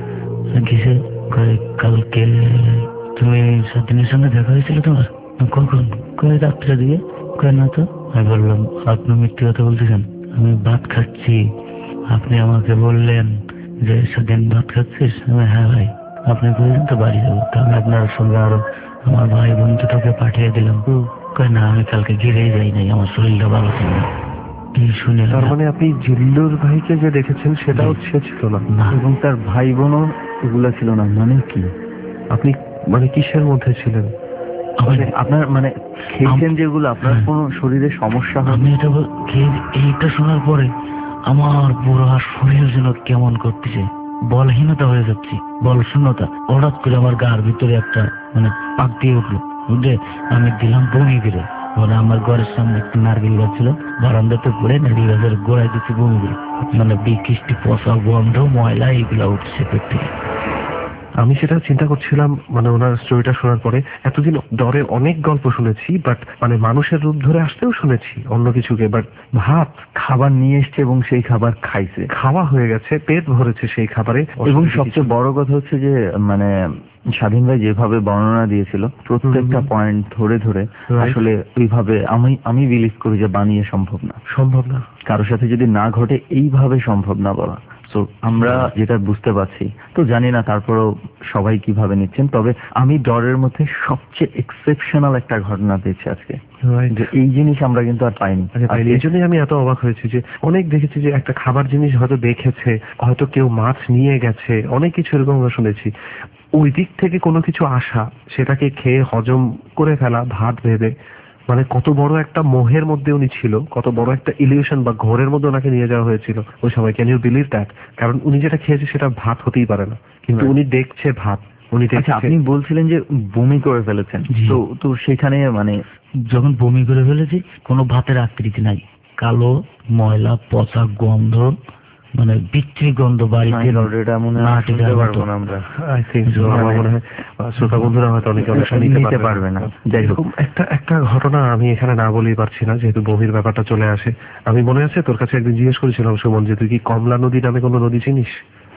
কিসে, কালকে তুমি সাদিনের সঙ্গে দেখা হয়েছিল তোমার? কখন? কয় রাত্রে দিয়ে। কয় না তো। আমি বললাম আপনি মিথ্যে কথা বলতেছেন, আমি ভাত খাচ্ছি, আপনি আমাকে বললেন যে সেদিন ভাত খাচ্ছিস। হ্যাঁ ভাই, আপনি বললেন তো বাড়ি যাবো, তো আমি আপনার সঙ্গে আরো আমার ভাই বন্ধুটাকে পাঠিয়ে দিলাম। কয় না, আমি কালকে ঘিরেই যাই নাই, আমার শরীরটা ভালো ছিল না। শুনে তার মানে আপনি জিল্লুর ভাইকে যে দেখেছেন সেটা হচ্ছে ছিল না, এবং তার ভাই বোনও এগুলা ছিল না। মানে কি, আপনি মানে কিসের মধ্যে ছিলেন? আপনার মানে খেয়েছেন যেগুলো, আপনার কোনো শরীরে সমস্যা হয়? আমি এটা এইটা শোনার পরে আমার পুরো শরীর যেন কেমন করতেছে, বলহীনতা হয়ে যাচ্ছে, বল শূন্যতা। হঠাৎ করে আমার গার ভিতরে একটা মানে পাক দিয়ে উঠলো, বুঝলে? আমি দিলাম বমি করে। মানে আমার ঘরের সামনে একটা নারকেল গাছ ছিল, বারান্দাতে পড়ে নারকেল গাছের গোড়ায় দিচ্ছি বমি করে। মানে বিকৃষ্টি, পচা, গন্ধ, ময়লা এগুলা উঠছে পেট থেকে। আমি সেটা চিন্তা করছিলাম, মানে ওনার স্টোরিটা শোনার পরে। এতদিন ডরে অনেক গল্প শুনেছি, বাট মানে মানুষের রূপ ধরে আসতেও শুনেছি অন্য কিছুকে, বাট ভাত খাবার নিয়ে এসছে এবং সেই খাবার খাইছে, খাওয়া হয়ে গেছে, পেট ভরেছে সেই খাবারে। এবং সবচেয়ে বড় কথা হচ্ছে যে মানে স্বাধীন ভাই যেভাবে বর্ণনা দিয়েছিল প্রত্যেকটা পয়েন্ট ধরে ধরে, আসলে ওইভাবে আমি আমি বিলিভ করি যে বানিয়ে সম্ভব না, সম্ভব না, কারোর সাথে যদি না ঘটে এইভাবে সম্ভব না বলা। তো আমরা যেটা বুঝতে পারছি, তো জানি না তারপরেও সবাই কিভাবে নিচ্ছেন। তবে আমি ডরের মধ্যে সবচেয়ে এক্সেপশনাল একটা ঘটনা পেয়েছি আজকে, যে এই জিনিস আমরা কিন্তু আর পাইনি। এই জন্যই আমি এত অবাক হয়েছি যে অনেক দেখেছি যে একটা খাবার জিনিস হয়তো দেখেছে, হয়তো কেউ মাছ নিয়ে গেছে, অনেক কিছু এরকম আমরা শুনেছি। ওই দিক থেকে কোনো কিছু আসা, সেটাকে খেয়ে হজম করে ফেলা ভাত ভেবে, মানে কত বড় একটা মোহের মধ্যে উনি ছিল, কত বড় একটা ইলিউশন বা ঘোরের মধ্যে ওনাকে নিয়ে যাওয়া হয়েছিল ওই সময়। Can you believe that? কারণ উনি যেটা খেয়েছে সেটা ভাত হতেই পারে না, কিন্তু উনি দেখছে ভাত। উনি দেখছে। আপনি বলছিলেন যে বমি করে ফেলেছেন, তো তো সেখানে মানে যখন বমি করে ফেলেছি, কোনো ভাতের আকৃতি নাই, কালো ময়লা পচা গন্ধ, মানে বিচ্ছিরি গন্ধ বাড়িতে। শ্রোতা বন্ধুরা হয়তো অনেকে অনেক সময় নিতে পারবে না। যাই হোক, একটা একটা ঘটনা আমি এখানে না বলেই পারছি না, যেহেতু বমির ব্যাপারটা চলে আসে। আমি মনে আছে তোর কাছে একদিন জিজ্ঞেস করেছিলাম সুমন, যে তুই কি কমলা নদী নামে কোনো নদী চিনিস?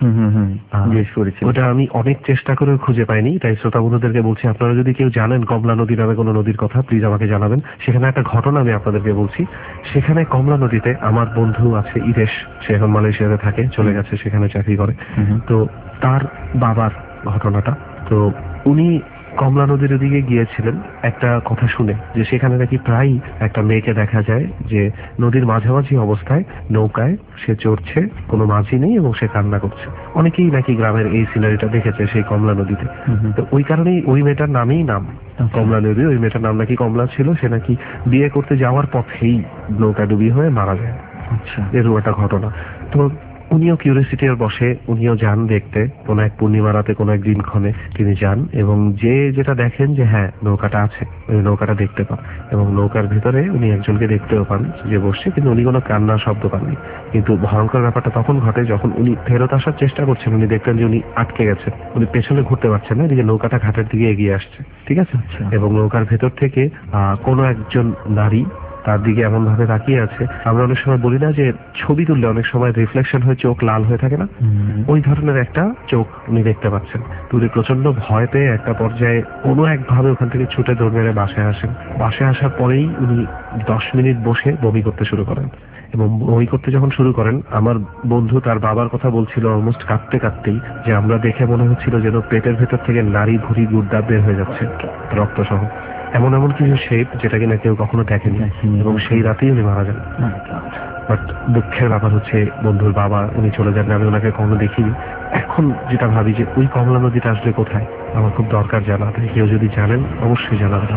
ওটা আমি অনেক চেষ্টা করে খুঁজে পাইনি, তাই শ্রোতা বন্ধুদেরকে বলছি, আপনারা যদি কেউ জানেন কমলা নদী নামে কোনো নদীর কথা, প্লিজ আমাকে জানাবেন। সেখানে একটা ঘটনা আমি আপনাদেরকে বলছি। সেখানে কমলা নদীতে আমার বন্ধু আছে ইদেশ, সে এখন মালয়েশিয়াতে থাকে, চলে গেছে, সেখানে চাকরি করে। তো তার বাবার ঘটনাটা, তো উনি কমলা নদীর ওদিকে গিয়েছিলেন একটা কথা শুনে, যে সেখানে নাকি প্রায় একটা মেয়েকে দেখা যায় যে নদীর মাঝামাঝি অবস্থায় নৌকায় সে চড়ছে, কোনো মাঝি নেই, এবং সে কান্না করছে। অনেকেই নাকি গ্রামের এই সিনারিটা দেখেছে সেই কমলা নদীতে। তো ওই কারণেই ওই মেয়েটার নামেই নাম কমলা নদী। ওই মেয়েটার নাম নাকি কমলা ছিল। সে নাকি বিয়ে করতে যাওয়ার পথেই নৌকা ডুবি হয়ে মারা যায়। আচ্ছা, এরকম একটা ঘটনা। তো উনিও কিউরিয়াসিটির বসে উনিও যান দেখতে, কোন এক পূর্ণিমা রাতে কোন এক দিনক্ষণে তিনি যান, এবং যে যেটা দেখেন যে হ্যাঁ নৌকাটা আছে, ওই নৌকাটা দেখতে পান, এবং নৌকার ভিতরে উনি একজনকে দেখতেও পান যে বসছে, কিন্তু উনি কোনো কান্নার শব্দ পাননি। কিন্তু ভয়ঙ্কর ব্যাপারটা তখন ঘটে যখন উনি ফেরত আসার চেষ্টা করছেন। উনি দেখলেন যে উনি আটকে গেছেন, উনি পেছনে ঘুরতে পারছেন না, এদিকে নৌকাটা ঘাটের দিকে এগিয়ে আসছে, ঠিক আছে? এবং নৌকার ভেতর থেকে আহ কোনো একজন নারী তার দিকে এমন ভাবে তাকিয়ে আছে। আমরা অনেক সময় বলি না যে ছবি তুললে অনেক সময় রিফ্লেকশন হয়ে চোখ লাল হয়ে থাকে না, ওই ধরনের একটা চোখ উনি দেখতে পাচ্ছেন। উনি প্রচন্ড ভয় পেয়ে একটা পর্যায়ে কোনো একভাবে ওখান থেকে ছুটে দৌড় মেরে বাসায় আসেন। বাসায় আসার পরেই উনি দশ মিনিট বসে বমি করতে শুরু করেন, এবং বমি করতে যখন শুরু করেন, আমার বন্ধু তার বাবার কথা বলছিল অলমোস্ট কাঁদতে কাঁদতেই, যে আমরা দেখে মনে হচ্ছিল যেন পেটের ভেতর থেকে নারী ভুঁড়ি গুড়দা বের হয়ে যাচ্ছে রক্ত সহ, এমন এমন কিছু শেপ যেটা কিনা কেউ কখনো দেখেনি। এবং সেই রাতেই উনি মারা যান। বাট দুঃখের ব্যাপার হচ্ছে বন্ধুর বাবা উনি চলে যান, আমি ওনাকে কখনো দেখিনি। এখন যেটা ভাবি যে ওই কমলা নদীটা আসলে কোথায়, আমার খুব দরকার জানা। তাই কেউ যদি জানেন অবশ্যই জানাবেন।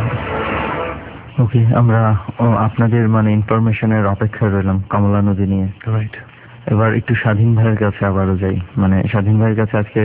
ওকে, আমরা আপনাদের মানে ইনফরমেশনের অপেক্ষায় রইলাম কমলা নদী নিয়ে। রাইট, এবার একটু স্বাধীন ভাইয়ের কাছে আবারও যাই। মানে স্বাধীন ভাইয়ের কাছে আজকে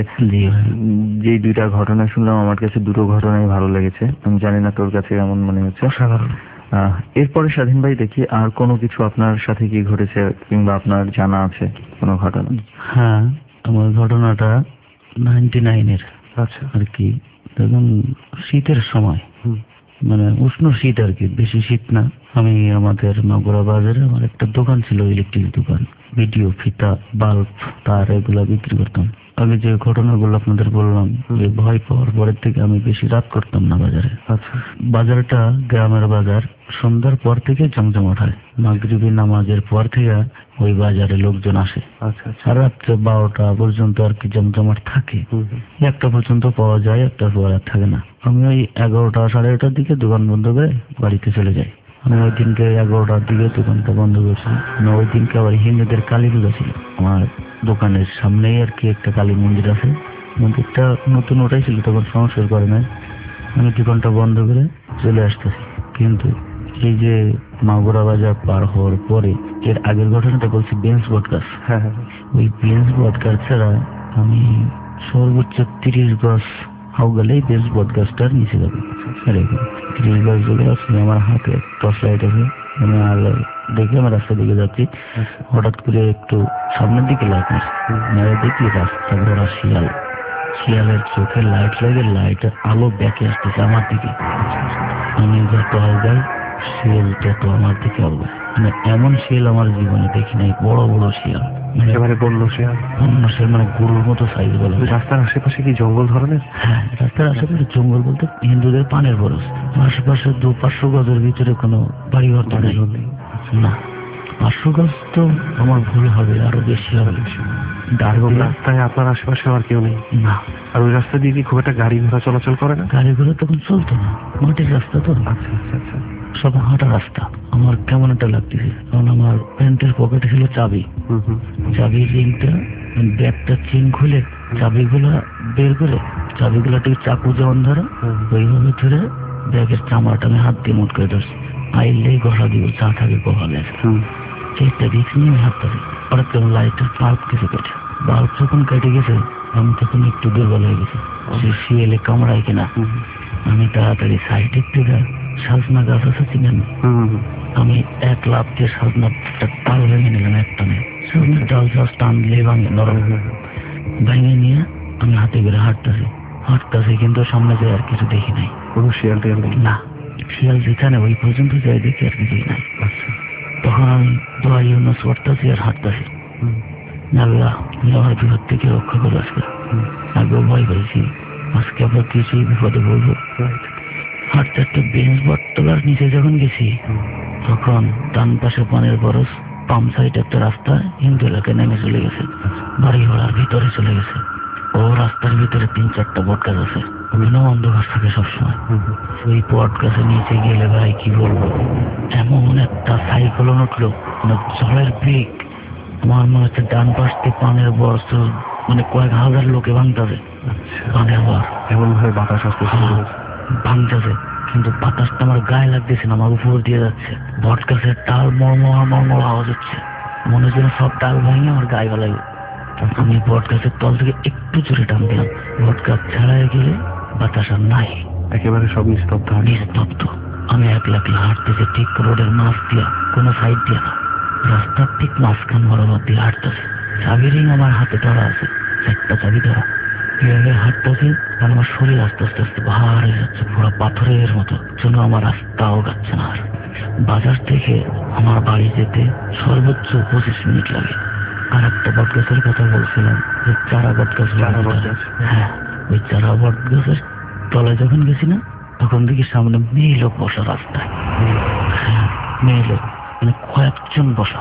যে দুইটা ঘটনা শুনলাম, আমার কাছে দুটো ঘটনাই ভালো লেগেছে। আমি জানি না তোর কাছে কেমন মনে হচ্ছে। সাধারণ। এরপরে স্বাধীন ভাই দেখি আর কোনো কিছু আপনার সাথে কি ঘটেছে কিংবা আপনার জানা আছে কোনো ঘটনা? হ্যাঁ, আমার ঘটনাটা নাইনটি নাইনের আচ্ছা আর কি, তখন শীতের সময়, মানে উষ্ণ শীত আর কি, বেশি শীত না। আমি আমাদের নগরা বাজারে আমার একটা দোকান ছিল, ইলেকট্রিক দোকান, ভিডিও, ফিতা, বাল্ব, তার এগুলা বিক্রি করতাম। আগে যে ঘটনাগুলো আপনাদের বললাম, যে ভয় পাওয়ার পরের থেকে আমি বেশি রাত করতাম না বাজারে। আচ্ছা, বাজারটা গ্রামের বাজার, সন্ধ্যার পর থেকে জমজমাট হয়। মাগরিবি নামাজের পর থেকে ওই বাজারে লোকজন আসে। আচ্ছা, আর রাত্রে বারোটা পর্যন্ত আর কি জমজমাট থাকে। একটা পর্যন্ত পাওয়া যায়, একটা পর আর থাকে না। আমি ওই এগারোটা সাড়ে এগারোটার দিকে দোকান বন্ধ করে বাড়িতে চলে যাই। আমি ওই দিনকে এগারোটার দিকে দোকানটা বন্ধ করছি। ওই দিনকে আবার হিন্দুদের কালী পূজা ছিল। আমার দোকানের সামনেই আর কি একটা কালী মন্দির আছে। মন্দিরটা নতুন ওটাই ছিল, তখন সংস্কার করে নাই। আমি দোকানটা বন্ধ করে চলে আসতেছি, কিন্তু এই যে মাগুরা বাজার পার হওয়ার পরে এর আগের ঘটনাটা বলছি বেঞ্চ বটগাছ। হ্যাঁ হ্যাঁ ওই বেঞ্চ বটগাছ ছাড়া আমি সর্বোচ্চ তিরিশ গজ হাও গেলেই বেঞ্চ বটগাছটার নিচে যাবে। তিরিশ গজ চলে আসছে আমার হাতে টর্চ লাইট আছে, আমি আর দেখে আমার রাস্তার দিকে যাচ্ছি, হঠাৎ করে একটু সামনের দিকে লাইট মারছি, মেরে দেখি রাস্তা ভরা শিয়াল। শিয়ালের চোখে লাইট লাগে, লাইটের আলো ব্যাকে আসতেছে আমার দিকে। আমি যত আলগাই শিয়ালটা তো আমার দিকে আলগায়। মানে এমন শিয়াল আমার জীবনে দেখি নাই, বড় বড় শিয়াল, একেবারে বন্য শিয়াল। অন্য শিয়াল মানে গরুর মতো সাইজ বলে। রাস্তার আশেপাশে কি জঙ্গল ধরনের? হ্যাঁ, রাস্তার আশেপাশে জঙ্গল বলতে হিন্দুদের পানের বরস। আশেপাশে দু পাঁচশো গজের ভিতরে কোনো বাড়ি ঘর তো নেই না। পাঁচশো গজ তো আমার ভুল হবে, আরো বেশি হবে। রাস্তায় আপনার আশেপাশে আর কেউ নেই না। আর ওই রাস্তা দিয়ে কি খুব একটা গাড়ি ঘোড়া চলাচল করে না? গাড়ি ঘোড়া তখন চলতো না, মাটির রাস্তা তো। আচ্ছা আচ্ছা আচ্ছা। সব হাঁটা রাস্তা। আমার কেমন একটা লাগতেছে, কারণ আমার প্যান্টের পকেটে ছিল চাবি। চাবির রিংটা ব্যাগটা চেন খুলে চাবিগুলা বের করে চাবিগুলা ঠিক চাকু যেমন ধরে ওইভাবে ধরে ব্যাগের চামড়াটা আমি হাত দিয়ে মোট করে ধরছি। আইলেই ঘষা দিব, চা থাকে কপালে। চেষ্টা রিক্স নিয়ে আমি হাত ধরি। হঠাৎ করে লাইটের বাল্ব কিছু কেটে, বাল্ব যখন কেটে গেছে আমি তখন একটু দুর্বল হয়ে গেছে। সে শিয়ালে কামড়ায় কিনা। আমি তাড়াতাড়ি সাইডের থেকে সাজনা গাছ আছে চিনেন, আমি এক লাফ দিয়ে সাজনা ডাল ভেঙে নিলাম। একটা নেই সাজনা ডাল জাস্ট টানলে ভাঙে, নরম ভেঙে নিয়ে আমি হাতে করে হাঁটতেছি হাঁটতেছি কিন্তু সামনে যায় আর কিছু দেখি নাই। কোনো শিয়াল টিয়াল নেই? না, শিয়াল যেখানে ওই পর্যন্ত যাই দেখি আর কিছুই নাই। তখন আমি দোয়া ইউনুস পড়তেছি আর হাঁটতেছি। আল্লাহ আমার বিপদ থেকে রক্ষা করে আজকে। আগেও ভয় করেছি, আজকে আবার কিছুই বিপদে বলবো। হাঁটতে হাঁটতে বেঞ্চ বটতলার নিচে যখন গেছি তখন ডান পাশে পানের বরস, পাম্প সাইড একটা রাস্তা হিন্দু এলাকায় নেমে চলে গেছে, বাড়ি ঘোড়ার ভিতরে চলে গেছে। ও রাস্তার ভিতরে তিন চারটা বট গাছ আছে, ওখানেও অন্ধকার থাকে সবসময়। ওই বট গাছের নিচে গেলে ভাই কি বলবো, এমন একটা সাইক্লোন উঠলো, মানে ঝড়ের বেগ। আমার মনে হচ্ছে ডান পাশ থেকে পানের বরস মানে কয়েক হাজার লোকে ভাঙতেছে পানের বর, এমন ভাবে বাতাস আসতে শুরু করেছে, ভাঙতেছে। কিন্তু বাতাসটা আমার গায়ে লাগতেছে না, আমার উপর দিয়ে যাচ্ছে। বট গাছের ডাল মরমর মরমর আওয়াজ হচ্ছে, মনে হচ্ছে সব ডাল ভাঙে আমার গায়ে গলায়। আমি বট গাছের তল থেকে একটু জোরে টান দিলাম, বট গাছ ছাড়াই গেলে বাতাস আর নাই, একেবারে সব নিস্তব্ধ নিস্তব্ধ। আমি একলা একলা হাঁটতেছি ঠিক রোডের মাছ দিয়া, কোনো সাইড দিয়া না, রাস্তার ঠিক মাঝখান বরাবর দিয়ে হাঁটতেছি। চাবি রিং আমার হাতে ধরা আছে, চারটা চাবি ধরা। এভাবে হাঁটতেছি আর আমার শরীর আস্তে আস্তে আস্তে ভার হয়ে যাচ্ছে, পুরো পাথরের মতো, যেন আমার রাস্তাও যাচ্ছে না। আর বাজার থেকে আমার বাড়ি যেতে সর্বোচ্চ পঁচিশ মিনিট লাগে। আর একটা বট গাছের কথা বলছিলাম, যে চারা বট গাছ। হ্যাঁ, ওই চারা বট গাছের তলায় যখন গেছি না তখন দেখি সামনে মেয়ে লোক বসা রাস্তায়। হ্যাঁ, মেয়ে লোক মানে কয়েকজন বসা।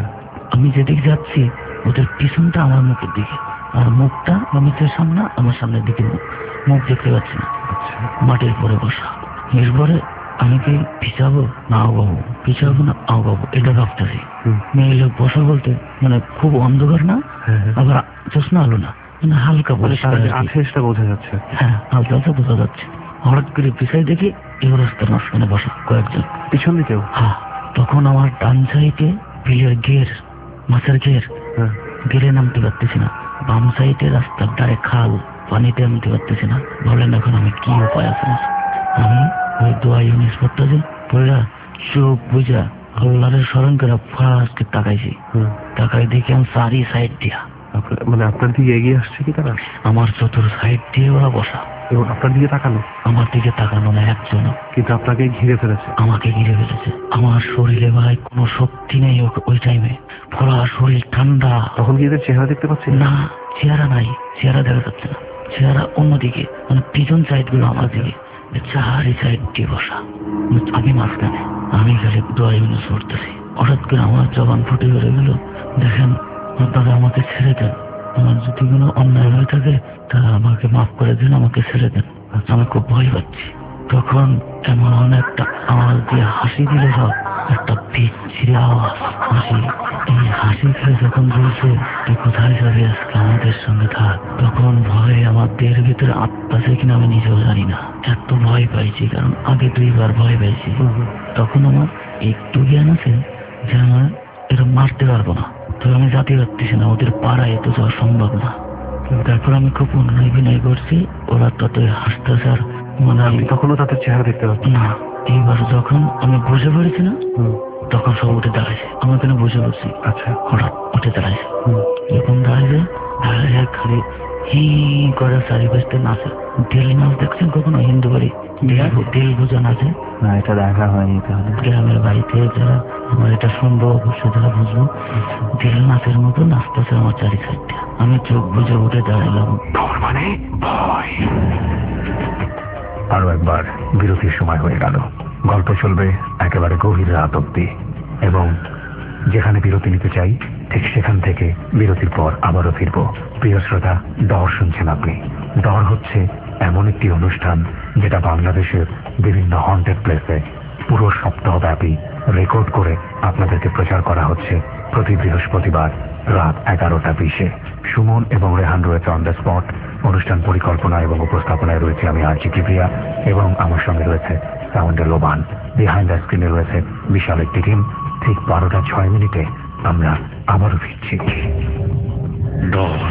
আমি যেদিকে যাচ্ছি ওদের পিছনটা আমার মুখের দিকে, আর মুখটা অমিতের সামনে, আমার সামনের দিকে মুখ, মুখ দেখতে পাচ্ছি না। মাটির পরে বসা। এরপরে আমি কি পিছাবো না আগাবো, পিছাবো না আগাবো এটা ভাবতেছি। মেয়ে লোক বসা বলতে মানে খুব অন্ধকার না, আবার চশমা আলো না, মানে হালকা বোঝা যাচ্ছে। হ্যাঁ, হালকা হালকা বোঝা যাচ্ছে। হঠাৎ করে পিছাই দেখি এই রাস্তার মাঝখানে বসা কয়েকজন, পিছন দিকেও। হ্যাঁ, তখন আমার ডান সাইডে বিলের ঘের, মাছের ঘের, ঘেরে নামতে পারতেছি না। বাম সাইডে রাস্তার ধারে খাল, পানিতে নামতে পারতেছি না। বলেন এখন আমি কি উপায় আছে? আমি ওই দোয়া ইউনিস পড়তেছি, পড়া চোখ বুঝা আল্লাহরের স্মরণ করে ফার্স্ট তাকাইছি। তাকাই দেখি আমি চারি সাইড দিয়া, মানে আপনার দিকে এগিয়ে আসছে কি তারা? আমার চতুর সাইড দিয়ে ওরা বসা, এবং আপনার দিকে তাকানো? আমার দিকে তাকানো না একজন, কিন্তু আপনাকে ঘিরে ফেলেছে। আমাকে ঘিরে ফেলেছে। আমার শরীরে ভাই কোনো শক্তি নেই ওই টাইমে, পুরো শরীর ঠান্ডা। তখন কি এদের চেহারা দেখতে পাচ্ছি? না, চেহারা নাই, চেহারা দেখা যাচ্ছে না। চেহারা অন্যদিকে, মানে পিছন সাইড গুলো আমার দিকে, চারি সাইড দিয়ে বসা, আমি মাঝখানে। আমি খালি দোয়া ইউনুস পড়তেছি। হঠাৎ করে আমার জবান ফুটে বেড়ে গেল, দেখেন আপনারা আমাকে ছেড়ে দেন, আমার যদি কোনো অন্যায় হয়ে থাকে তা আমাকে মাফ করে দেন, আমাকে ছেড়ে দেন, আমি খুব ভয় পাচ্ছি। তখন এমন একটা আওয়াজ দিয়ে হাসি দিল সব, একটা বিচ্ছিরি আওয়াজ, হাসি। এই হাসি খেয়ে যখন বলছে তুই কোথায় যাবি আজকে, আমাদের সঙ্গে থাক, তখন ভয়ে আমার দেহের ভিতরে আত্মাছে কিনা আমি নিজেও জানি না, এত ভয় পাইছি। কারণ আগে দুইবার ভয় পাইছি। তখন আমার একটু জ্ঞান আছে যে আমার এরা মারতে পারবো না, তবে আমি জাতি পারতেছি না, ওদের পাড়ায় এত যাওয়া সম্ভব না। তারপর আমি খুব উন্নয় বিনয় করছি, ওরা ততই হাসতেছে। আর মানে তখনও তাদের চেহারা দেখতে পাচ্ছি না। এইবার যখন আমি বসে পড়েছি না, তখন সব উঠে দাঁড়াইছে। আমি ওখানে বসে পড়ছি, আচ্ছা, হঠাৎ উঠে দাঁড়াইছে। যখন দাঁড়াইছে দাঁড়াইছে খালি হি করে চারিপাশে নাচে। দিল নাচ দেখছেন কখনো? হিন্দু বাড়ি দিল ভোজন আছে না, এটা দেখা হয়নি। তাহলে গ্রামের বাড়িতে যারা আমার এটা শুনবো অবশ্যই তারা বুঝবো। দিল নাচের মতো নাচতেছে আমার চারি সাইডটা। আমি চোখ বুঝে উঠে দাঁড়ালাম। মানে ভয়। আরো একবার বিরতির সময় হয়ে গেল। গল্প চলবে একেবারে গভীর রাত অব্দি, এবং যেখানে বিরতি নিতে চাই ঠিক সেখান থেকে বিরতির পর আবারও ফিরবো। প্রিয় শ্রোতা, ডর শুনছেন আপনি। ডর হচ্ছে এমন একটি অনুষ্ঠান যেটা বাংলাদেশের বিভিন্ন হন্টেড প্লেসে পুরো সপ্তাহব্যাপী রেকর্ড করে আপনাদেরকে প্রচার করা হচ্ছে প্রতি বৃহস্পতিবার রাত এগারোটা বিশে। সুমন এবং রেহান রয়েছে অন দ্য স্পট। অনুষ্ঠান পরিকল্পনা এবং উপস্থাপনায় রয়েছে আমি আরজি কিবরিয়া, এবং আমার সঙ্গে রয়েছে সাউন্ডে লোবান। বিহাইন্ড দ্য স্ক্রিনে রয়েছে বিশাল একটি টিম। ঠিক বারোটা ছয় মিনিটে আমরা আবারও ফিরছি। ডর।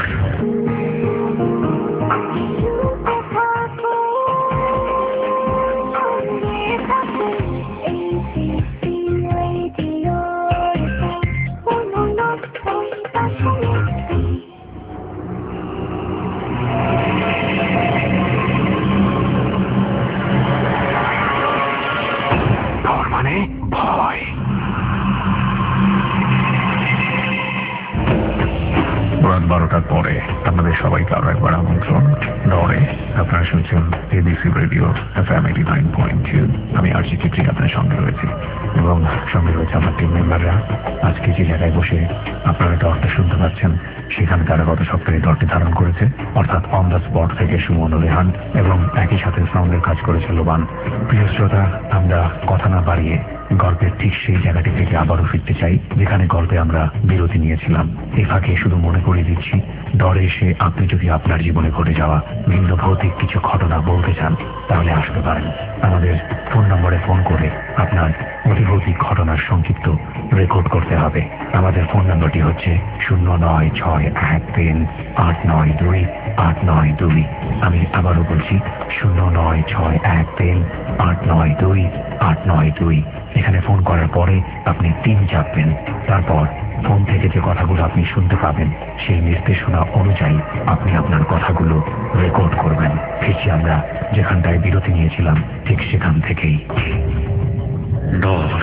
বারোটার পরে আপনাদের সবাইকে আরো একবার আমন্ত্রণ ডরে। আপনারা শুনছেন ABC radio F M eighty nine point two. আমি আরজি কিবরিয়া আপনার সঙ্গে রয়েছি, এবং সঙ্গে রয়েছে আমার টিম মেম্বাররা। আজকে যে জায়গায় বসে আপনারা ডরটা শুনতে পাচ্ছেন, সেখানে তারা গত সপ্তাহে ডরটি ধারণ করেছে, অর্থাৎ অন দ্য স্পট থেকে সুমন ও রেহান, এবং একই সাথে সাউন্ডের কাজ করেছে লোবান। প্রিয় শ্রোতা, আমরা কথা না বাড়িয়ে গল্পের ঠিক সেই জায়গাটি থেকে আবারও ফিরতে চাই যেখানে গল্পে আমরা বিরতি নিয়েছিলাম। এই ফাঁকে শুধু মনে করিয়ে দিচ্ছি, ডরে এসে আপনি যদি আপনার জীবনে ঘটে যাওয়া ভিন্ন ভৌতিক কিছু ঘটনা বলতে চান তাহলে আসতে পারেন। আমাদের ফোন নম্বরে ফোন করে আপনার অতিভৌতিক ঘটনার সংক্ষিপ্ত রেকর্ড করতে হবে। আমাদের ফোন নম্বরটি হচ্ছে শূন্য নয় ছয় এক তিন আট নয় দুই আট নয় দুই। আমি আবারও বলছি, শূন্য নয় ছয় এক তিন আট নয় দুই আট নয় দুই। এখানে ফোন করার পরে আপনি তিন চাপবেন, তারপর ফোন থেকে যে কথাগুলো আপনি শুনতে পাবেন সেই নির্দেশনা অনুযায়ী আপনি আপনার কথাগুলো রেকর্ড করবেন। ফিরছি আমরা যেখানটায় বিরতি নিয়েছিলাম ঠিক সেখান থেকেই। ডর।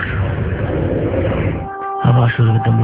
আবার শুরু করতাম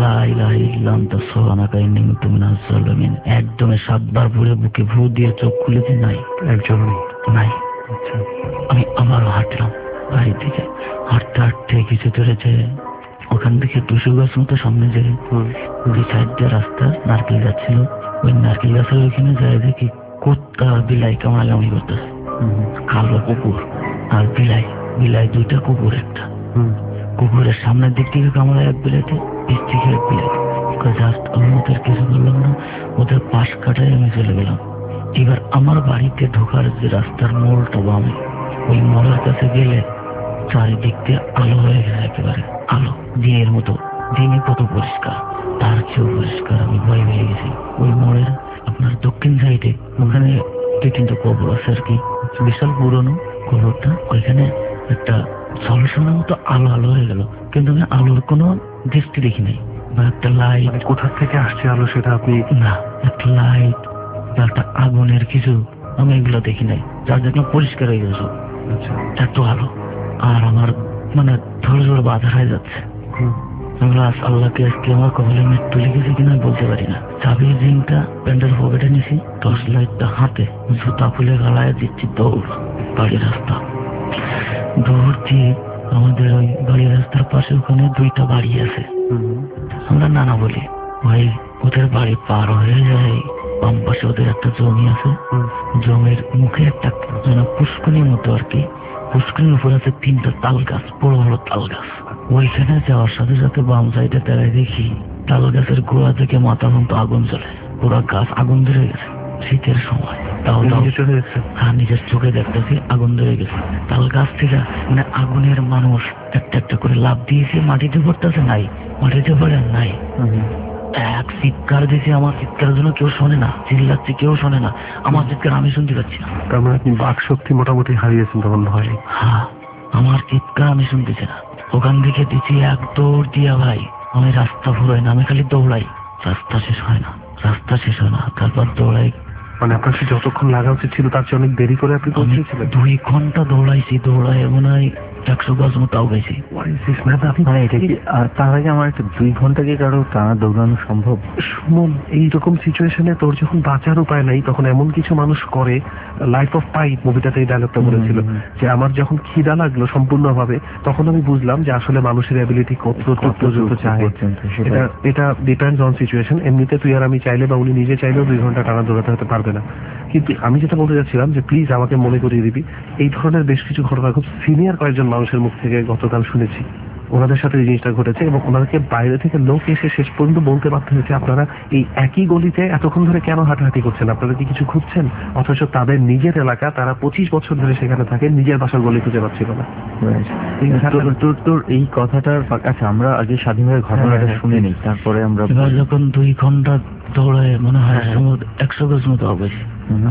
একদমে সাতবার ভরে বুকে ভু দিয়ে চোখ খুলেছে, নাই একজন নাই। আমি আবারও হাঁটলাম বাড়ি থেকে, হাঁটতে হাঁটতে কিছু ধরেছে ওখান থেকে টুসু গাছ মতো সামনে যে দুই সাইড দিয়ে রাস্তা নারকেল গাছ ছিল, ওই নারকেল গাছের ওইখানে যায় দেখি কুত্তা বিলাই কামড়াকামড়ি করতেছে। কালো কুকুর আর বিলাই, বিলাই দুইটা কুকুর, একটা কুকুরের সামনের দিক থেকে কামড়ায় এক বিলাইতে, পিছ থেকে এক বিলাইতে। জাস্ট আমি ওদের কিছু বললাম না, ওদের পাশ কাটায় আমি চলে গেলাম। এবার আমার বাড়িতে ঢোকার যে রাস্তার মোড়টা বামে, ওই মোড়ের কাছে গেলে চারিদিক দিয়ে আলো হয়ে গেছে, একেবারে আলো, দিনের মতো। দিনই কত পরিষ্কার, তার চেয়েও পরিষ্কার। আমি ভয় পেয়ে গেছি। ওই মোড়ের আপনার দক্ষিণ সাইডে ওখানে দুই তিনটা কবর আছে আর কি, বিশাল পুরনো কবরটা। ওইখানে একটা সলসনের মতো আলো আলো হয়ে গেল, কিন্তু আমি আলোর কোনো দৃষ্টি দেখি নাই, বা একটা লাইট কোথা থেকে আসছে আলো সেটা আপনি না, একটা লাইট বা একটা আগুনের কিছু আমি এগুলো দেখি নাই। যার দেখলাম পরিষ্কার হয়ে গেছে এত আলো। আর আমার মানে ধরে ধরে বাধা হয়ে যাচ্ছে। আল্লাহকে আজকে আমার কপালে মৃত্যু লিখেছে কিনা বলতে পারি না। চাবির রিংটা প্যান্টের পকেটে নিছি, টর্চ লাইটটা হাতে, জুতা খুলে গালায় দিচ্ছি দৌড়। বাড়ির রাস্তা দৌড় দিয়ে আমাদের ওই বাড়ির রাস্তার পাশে ওখানে দুইটা বাড়ি আছে, আমরা নানা বলি। ওই ওদের বাড়ি পার হয়ে যায়, বাম পাশে ওদের একটা জমি আছে, জমির মুখে একটা পুষ্কনির মতো আর কি, পুষ্করির উপর আছে তিনটা তাল গাছ, বড় বড় তাল গাছ। ওইখানে যাওয়ার সাথে সাথে বাম সাইডে তেরাই দেখি তাল গাছের গোড়া থেকে মাথা পর্যন্ত আগুন জ্বলে, পুরো গাছ আগুন ধরে গেছে। শীতের সময় তাও তাও হ্যাঁ নিজের চোখে দেখতেছি আগুন ধরে গেছে। তাল গাছ থেকে মানে আগুনের মানুষ একটা একটা করে লাভ দিয়েছে, মাটিতে পড়তেছে নাই, মাটিতে পড়ে নাই। এক চিৎকার দিয়েছে, আমার চিৎকারের জন্য কেউ শোনে না, চিল্লাচ্ছে কেউ শোনে না, আমার চিৎকার আমি শুনতে পাচ্ছি না। তার মানে আপনি বাক শক্তি মোটামুটি হারিয়েছেন তখন ভয়? হ্যাঁ, আমার চিৎকার আমি শুনতেছি না। ওখান থেকে দিচ্ছি এক দৌড় দিয়া ভাই, আমি রাস্তা ফুরাই না, আমি খালি দৌড়াই, রাস্তা শেষ হয় না, রাস্তা শেষ হয় না, তারপর দৌড়াই। মানে আপনার কি যতক্ষণ লাগা উচিত ছিল তার চেয়ে অনেক দেরি করে আপনি পৌঁছেছিলেন? দুই ঘন্টা দৌড়াইছি, দৌড়াই মনে হয় একশো গজ মতো আগাইছি। তার আগে আমার একটা দুই ঘন্টা কি কারো টানা দৌড়ানো সম্ভব? সুমন, এইরকম সিচুয়েশনে তোর যখন বাঁচার উপায় নাই তখন এমন কিছু মানুষ করে, লাইফ অফ পাই মুভিটাতে এই ডায়লগটা বলেছিল যে আমার যখন খিদা লাগলো সম্পূর্ণভাবে তখন আমি বুঝলাম যে আসলে মানুষের অ্যাবিলিটি কত পর্যন্ত চায়। এটা এটা ডিপেন্ডস অন সিচুয়েশন। এমনিতে তুই আর আমি চাইলে বা উনি নিজে চাইলেও দুই ঘন্টা টানা দৌড়াতে হতে পারবে না। কিন্তু আমি যেটা বলতে চাচ্ছিলাম যে প্লিজ আমাকে মনে করিয়ে দিবি, এই ধরনের বেশ কিছু ঘটনা খুব সিনিয়র কয়েকজন মানুষের মুখ থেকে গতকাল শুনেছি, ওনাদের সাথে এই জিনিসটা ঘটেছে এবং ওনাদেরকে বাইরে থেকে লোক এসে শেষ পর্যন্ত বলতে বাধ্য হয়েছে আপনারা এই একই গলিতে এতক্ষণ ধরে কেন হাঁটাহাঁটি করছেন, আপনারা কি কিছু খুঁজছেন? অথচ তাদের নিজের এলাকা, তারা পঁচিশ বছর ধরে সেখানে থাকে, নিজের বাসার গলি খুঁজে পাচ্ছিল না। তোর এই কথাটার আচ্ছা আমরা আগে স্বাধীনভাবে ঘটনাটা শুনে নিই, তারপরে আমরা। এবার যখন দুই ঘন্টা দৌড়ায় মনে হয় একশো গজ মতো অবশ্যই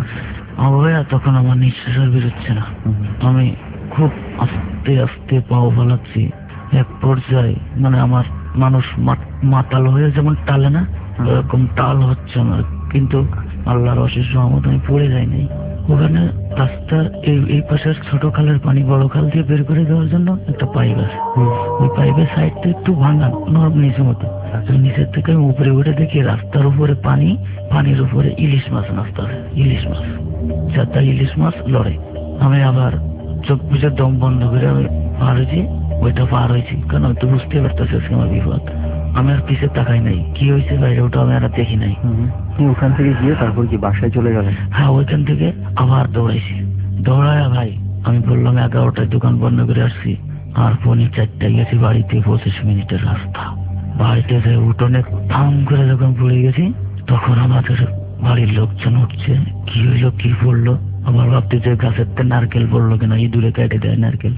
অবয়া, তখন আমার নিঃশ্বাস আর বেরোচ্ছে না, আমি খুব আস্তে আস্তে পাও ফেলাচ্ছি। এক পর্যায়ে মানে আমার মানুষ মাতাল হয়ে যেমন টালে না, ওরকম টাল হচ্ছে আমার, কিন্তু আল্লাহর অশেষ রহমত আমি পড়ে যাই নাই। ওখানে রাস্তার এই এই পাশের ছোট খালের পানি বড় খাল দিয়ে বের করে দেওয়ার জন্য একটা পাইপ আছে, ওই পাইপের সাইডটা একটু ভাঙা নরম নিচের মতো। নিচের থেকে আমি উপরে উঠে দেখি রাস্তার উপরে পানি, পানির উপরে ইলিশ মাছ নাচতেছে, ইলিশ মাছ, চারটা ইলিশ মাছ লড়ে। আমি আবার চোখ বুঝে দম বন্ধ করে আমি পার হয়েছি, ওইটা পার হয়েছি, কারণ আমি তো বুঝতে পারতেছি আমার বিপদ। আমি আর পিছিয়ে তাকাই নাই, কি হয়েছে বাইরে ওটা আমি আর দেখি নাই। ওখান থেকে গিয়ে তারপর কি বাসায় চলে গেলেন? হ্যাঁ, ওইখান থেকে আবার দৌড়াইছি, দৌড়ায় ভাই আমি বললাম এগারোটায় দোকান বন্ধ করে আসছি, আর পৌনে চারটায় গেছি বাড়িতে, পঁচিশ মিনিটের রাস্তা। বাড়িতে যে উঠোনে থাম করে যখন পড়ে গেছি তখন আমাদের বাড়ির লোকজন উঠছে, কি হইলো কি পড়লো, আমার ভাবতে যে গাছের তে নারকেল পড়লো কিনা, ইঁদুরে কেটে দেয় নারকেল,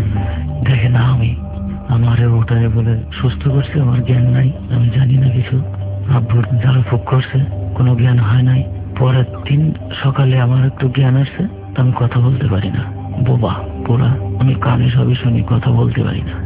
দেখে না আমি আমারে ওটায় বলে সুস্থ করছে, আমার জ্ঞান নাই, আমি জানি না কিছু। আব্বুর ঝাড়ু ফুক করছে, কোনো জ্ঞান হয় নাই। পরের দিন সকালে আমার একটু জ্ঞান আসছে, আমি কথা বলতে পারি না, বোবা পুরা, আমি কানে সবই শুনি, কথা বলতে পারি না,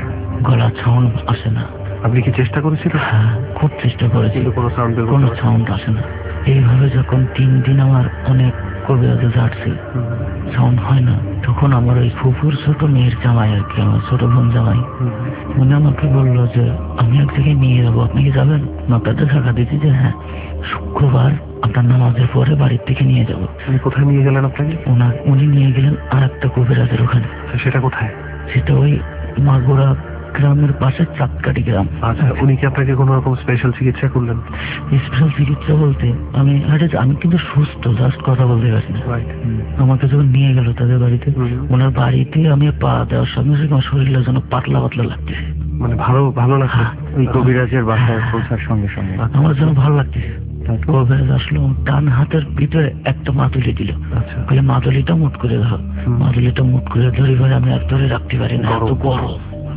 গলা সাউন্ড আসে না। আপনি কি চেষ্টা করেছিলেন? হ্যাঁ, খুব চেষ্টা করেছি, কোনো সাউন্ড কোনো সাউন্ড আসে না। এইভাবে যখন তিন দিন আমার অনেক কবিরাজে যাচ্ছি, সাউন্ড হয় না, তখন আমার ওই ফুফুর ছোট মেয়ের জামাই আর কি, আমার ছোট বোন জামাই, উনি আমাকে বললো যে আমি এক জায়গায় নিয়ে যাবো, আপনি কি যাবেন? নটাতে টাকা দিচ্ছি যে হ্যাঁ, শুক্রবার আপনার নামাজের পরে বাড়ির থেকে নিয়ে যাবো। কোথায় নিয়ে গেলেন আপনাকে? ওনার উনি নিয়ে গেলেন আর একটা কবিরাজের ওখানে। সেটা কোথায়? সেটা ওই মাগুরা গ্রামের পাশে চাঁদকাটি গ্রাম। আচ্ছা, উনি কি আপনাকে কোনো রকম স্পেশাল চিকিৎসা করলেন? স্পেশাল চিকিৎসা বলতে আমি আমি কিন্তু সুস্থ, জাস্ট কথা বলতে পারি না। আমাকে যখন নিয়ে গেল তাদের বাড়িতে, ওনার বাড়িতে আমি পা দেওয়ার সঙ্গে সঙ্গে আমার শরীরটা যেন পাতলা পাতলা লাগতেছে, মানে ভালো ভালো লাগছে। ওই কবিরাজের বাসায় পৌঁছার সঙ্গে সঙ্গে আমার যেন ভালো লাগতেছে। কবিরাজ আসলো, ডান হাতের ভিতরে একটা মাদুলি দিল, বলে মাদুলিটা মুট করে ধর। মাদুলিটা মুট করে ধরি ভাই আমি আর ধরে রাখতে পারি না, এত গরম,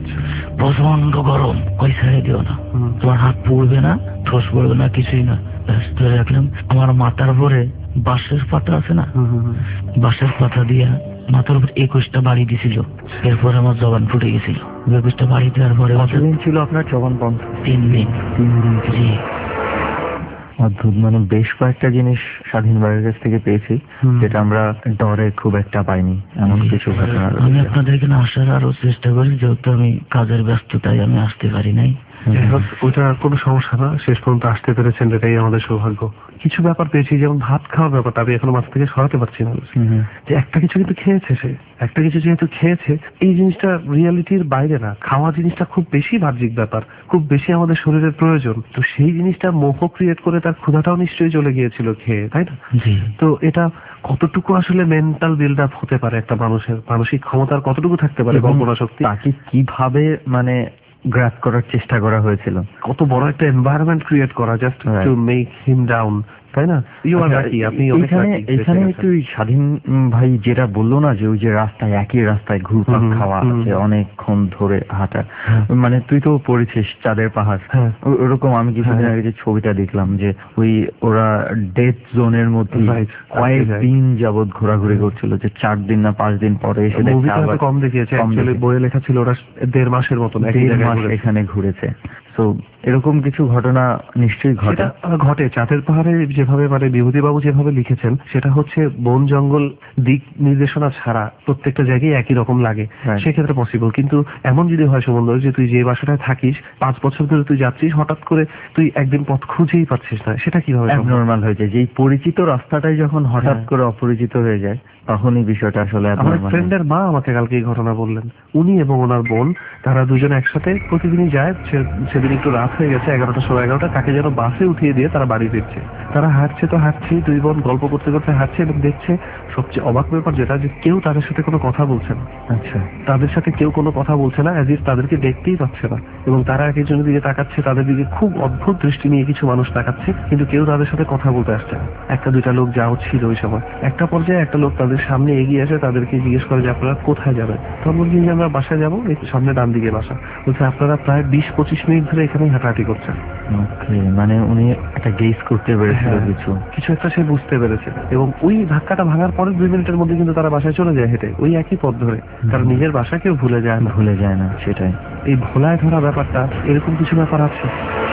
প্রচন্ড গরম। কই ছেড়ে দিও না, তোমার হাত পড়বে না, ঠোস পড়বে না, কিছুই না। ধরে রাখলাম। আমার মাথার উপরে বাঁশের পাতা আছে না, বাঁশের পাতা দিয়া মাথার উপর একুশটা বাড়ি দিছিল। এরপর আমার জবান ফুটে গেছিল। একুশটা বাড়ি দেওয়ার পরে ছিল আপনার জবান বন্ধ? তিন দিন। তিন দিন জি, অদ্ভুত। মানে বেশ কয়েকটা জিনিস স্বাধীন বাড়ির কাছ থেকে পেয়েছি যেটা আমরা ডরে খুব একটা পাইনি, এমন কিছু ঘটনা। আমি আপনাদের এখানে আসার আরো চেষ্টা করি, যেহেতু আমি কাজের ব্যস্ততায় আমি আসতে পারি নাই। যাই হোক, ওটা কোনো সমস্যা না, শেষ পর্যন্ত আসতে পেরেছেন, এটাই আমাদের সৌভাগ্য। কিছু ব্যাপার পেয়েছি, যেমন ভাত খাওয়ার ব্যাপারটা আমি এখনো মাথা থেকে সরাতে পারছি না, যে একটা কিছু কিন্তু খেয়েছে সে, একটা কিছু যেহেতু খেয়েছে, এই জিনিসটা রিয়ালিটির বাইরে না। খাওয়া জিনিসটা খুব বেশি বাহ্যিক ব্যাপার, খুব বেশি আমাদের শরীরের প্রয়োজন। তো সেই জিনিসটা মোহ ক্রিয়েট করে তার ক্ষুধাটাও নিশ্চয়ই চলে গিয়েছিল খেয়ে, তাই না? তো এটা কতটুকু আসলে মেন্টাল বিল্ড আপ হতে পারে একটা মানুষের, মানসিক ক্ষমতার কতটুকু থাকতে পারে, কল্পনা শক্তি, তাকে কিভাবে মানে গ্র্যাব করার চেষ্টা করা হয়েছিল, কত বড় একটা এনভায়রনমেন্ট ক্রিয়েট করা just to make him down, তাই না? ইউ আর লাকি, আপনি অনেক লাকি। এখানে তুই স্বাধীন ভাই যেটা বললো না, যে ওই যে রাস্তায়, একই রাস্তায় ঘুরপাক খাওয়া আছে অনেকক্ষণ ধরে হাঁটা, মানে তুই তো পড়েছিস চাঁদের পাহাড়, ওরকম আমি কিছুদিন আগে যে ছবিটা দেখলাম, যে ওই ওরা ডেথ জোনের মধ্যে কয়েকদিন যাবৎ ঘোরাঘুরি করছিল, যে চার দিন না পাঁচ দিন পরে এসে দেখে আবার কম দেখিয়েছে, বইয়ে লেখা ছিল ওরা দেড় মাসের মতন এখানে ঘুরেছে। তো এরকম কিছু ঘটনা নিশ্চয়ই ঘটে ঘটে চাঁদের পাহাড়ে। যেভাবে মানে বিভূতিবাবু যেভাবে লিখেছেন, সেটা হচ্ছে বন জঙ্গল দিক নির্দেশনা ছাড়া প্রত্যেকটা জায়গায় একই রকম লাগে, সেক্ষেত্রে পসিবল। কিন্তু এমন যদি হয় সুমন, যে তুই যে বাসাটায় থাকিস পাঁচ বছর ধরে তুই যাচ্ছিস, হঠাৎ করে তুই একদিন পথ খুঁজেই পাচ্ছিস না, সেটা কিভাবে নর্মাল হয়ে যায়? যে পরিচিত রাস্তাটাই যখন হঠাৎ করে অপরিচিত হয়ে যায়, তখনই বিষয়টা আসলে। আমার ফ্রেন্ডের মা আমাকে কালকে এই ঘটনা বললেন। উনি এবং ওনার বোন, তারা দুজন একসাথে প্রতিদিনই যায়। সেদিন একটু রাত হয়ে গেছে, এগারোটা সোয়া এগারোটা, তাকে যেন বাসে উঠিয়ে দিয়ে তারা বাড়ি ফিরছে। তারা হাঁটছে তো হাঁটছে, দুই বোন গল্প করতে করতে হাঁটছে, এবং দেখছে সবচেয়ে অবাক ব্যাপার যেটা, যে কেউ তাদের সাথে কোনো কথা বলছে না। আচ্ছা, তাদের সাথে কেউ কোনো কথা বলছে না, অ্যাজ ইফ তাদেরকে দেখতেই পাচ্ছে না। এবং তারা এক একজনের দিকে তাকাচ্ছে, তাদের দিকে খুব অদ্ভুত দৃষ্টি নিয়ে কিছু মানুষ তাকাচ্ছে, কিন্তু কেউ তাদের সাথে কথা বলতে আসছে না। একটা দুইটা লোক যাও ছিল ওই সময়। একটা পর্যায়ে একটা লোক তাদের সামনে এগিয়ে আসে, তাদেরকে জিজ্ঞেস করে যে আপনারা কোথায় যাবেন। তখন বলছেন যে আমরা বাসায় যাবো, এই সামনে ডান দিকে বাসা। বলছে আপনারা প্রায় বিশ পঁচিশ মিনিট ধরে এখানেই হাঁটাহাঁটি করছেন। মানে উনি একটা গেস করতে পেরেছিল, কিছু কিছু একটা সে বুঝতে পেরেছে। এবং ওই ধাক্কাটা ভাঙার পরে দুই মিনিটের মধ্যে কিন্তু তারা বাসায় চলে যায় হেঁটে, ওই একই পথ ধরে। কারণ নিজের বাসা কেউ ভুলে যায় না, ভুলে যায় না, সেটাই। এই ভোলায় ধরা ব্যাপারটা, এরকম কিছু ব্যাপার আছে।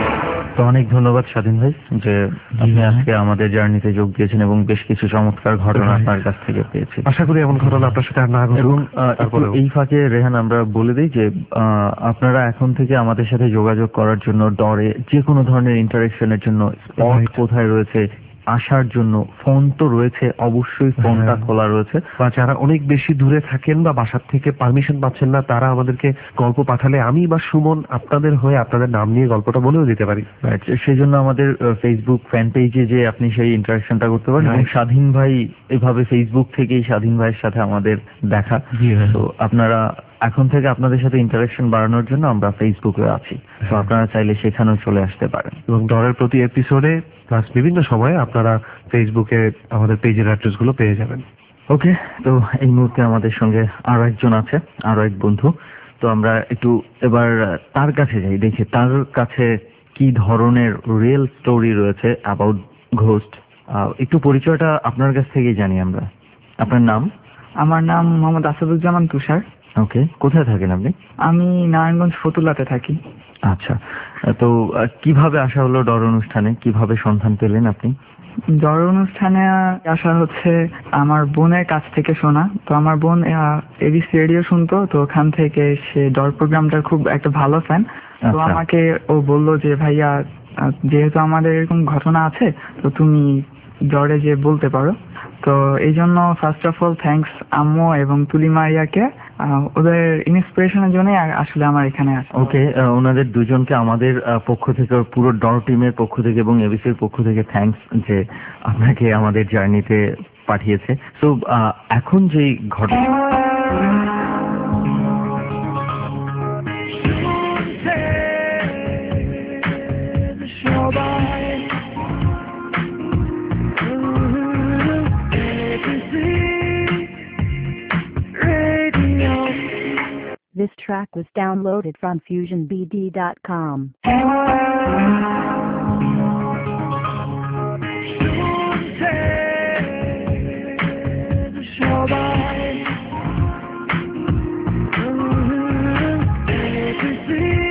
তো অনেক ধন্যবাদ স্বাধীন ভাই, যে আপনি আজকে আমাদের জার্নিতে যোগ দিয়েছেন এবং বেশ কিছু চমৎকার ঘটনা আপনার কাছ থেকে পেয়েছি। আশা করি এমন ঘটনা আপনার সাথে আর না ঘটুক। এবং এই ফাঁকে রেহান, আমরা বলে দিই যে আপনারা এখন থেকে আমাদের সাথে যোগাযোগ করার জন্য, ডরে যে কোনো ধরনের ইন্টারেকশনের জন্য স্পট কোথায় রয়েছে, আসার জন্য ফোন তো রয়েছে, অবশ্যই ফোনটা খোলা রয়েছে। বা যারা অনেক বেশি দূরে থাকেন বা বাসার থেকে পারমিশন পাচ্ছেন না, তারা আমাদেরকে গল্প পাঠালে আমি বা সুমন আপনাদের হয়ে আপনাদের নাম নিয়ে গল্পটা বলেও দিতে পারি। সেই জন্য আমাদের ফেসবুক ফ্যান পেজে যে আপনি সেই ইন্টারাকশনটা করতে পারেন। এবং স্বাধীন ভাই এভাবে ফেসবুক থেকেই স্বাধীন ভাইয়ের সাথে আমাদের দেখা। তো আপনারা এখন থেকে আপনাদের সাথে ইন্টারাকশন বাড়ানোর জন্য আমরা ফেসবুকে আছি, তো আপনারা চাইলে সেখানেও চলে আসতে পারেন। এবং ডরের প্রতি এপিসোডে প্লাস বিভিন্ন সময়ে আপনারা ফেসবুকে আমাদের পেজের অ্যাড্রেস গুলো পেয়ে যাবেন। ওকে, তো এই মুহূর্তে আমাদের সঙ্গে আরো একজন আছে, আরো এক বন্ধু। তো আমরা একটু এবার তার কাছে যাই, দেখি তার কাছে কি ধরনের রিয়েল স্টোরি রয়েছে অ্যাবাউট ঘোস্ট। একটু পরিচয়টা আপনার কাছ থেকেই জানি আমরা। আপনার নাম? আমার নাম মোহাম্মদ আসাদুজ্জামান তুষার। ওকে, কোথায় থাকেন আপনি? আমি নারায়ণগঞ্জ ফতুল্লাতে থাকি। আচ্ছা, তো কিভাবে আসা হলো ডর অনুষ্ঠানে, কিভাবে সন্ধান পেলেন আপনি? ডর অনুষ্ঠানে আসা হচ্ছে আমার বোনের কাছ থেকে শোনা। তো আমার বোন এবিসি রেডিও শুনতো, তো ওখান থেকে সে ডর প্রোগ্রামটার খুব একটা ভালো ফ্যান। তো আমাকে ও বলল যে ভাইয়া, যেহেতু আমাদের এরকম ঘটনা আছে, তো তুমি ডরে যে বলতে পারো। তো এই জন্য ফার্স্ট অফ অল থ্যাঙ্কস আম্মু এবং তুলি মারিয়াকে, ওদের ইন্সপিরেশনের জন্য আসলে আমার এখানে আসা। ওকে, ওনাদের দুজনকে আমাদের পক্ষ থেকে, পুরো ডর টিমের পক্ষ থেকে এবং এবিসির পক্ষ থেকে থ্যাঙ্কস যে আপনাকে আমাদের জার্নিতে পাঠিয়েছে। তো এখন যে ঘটনা This track was downloaded from fusion b d dot com.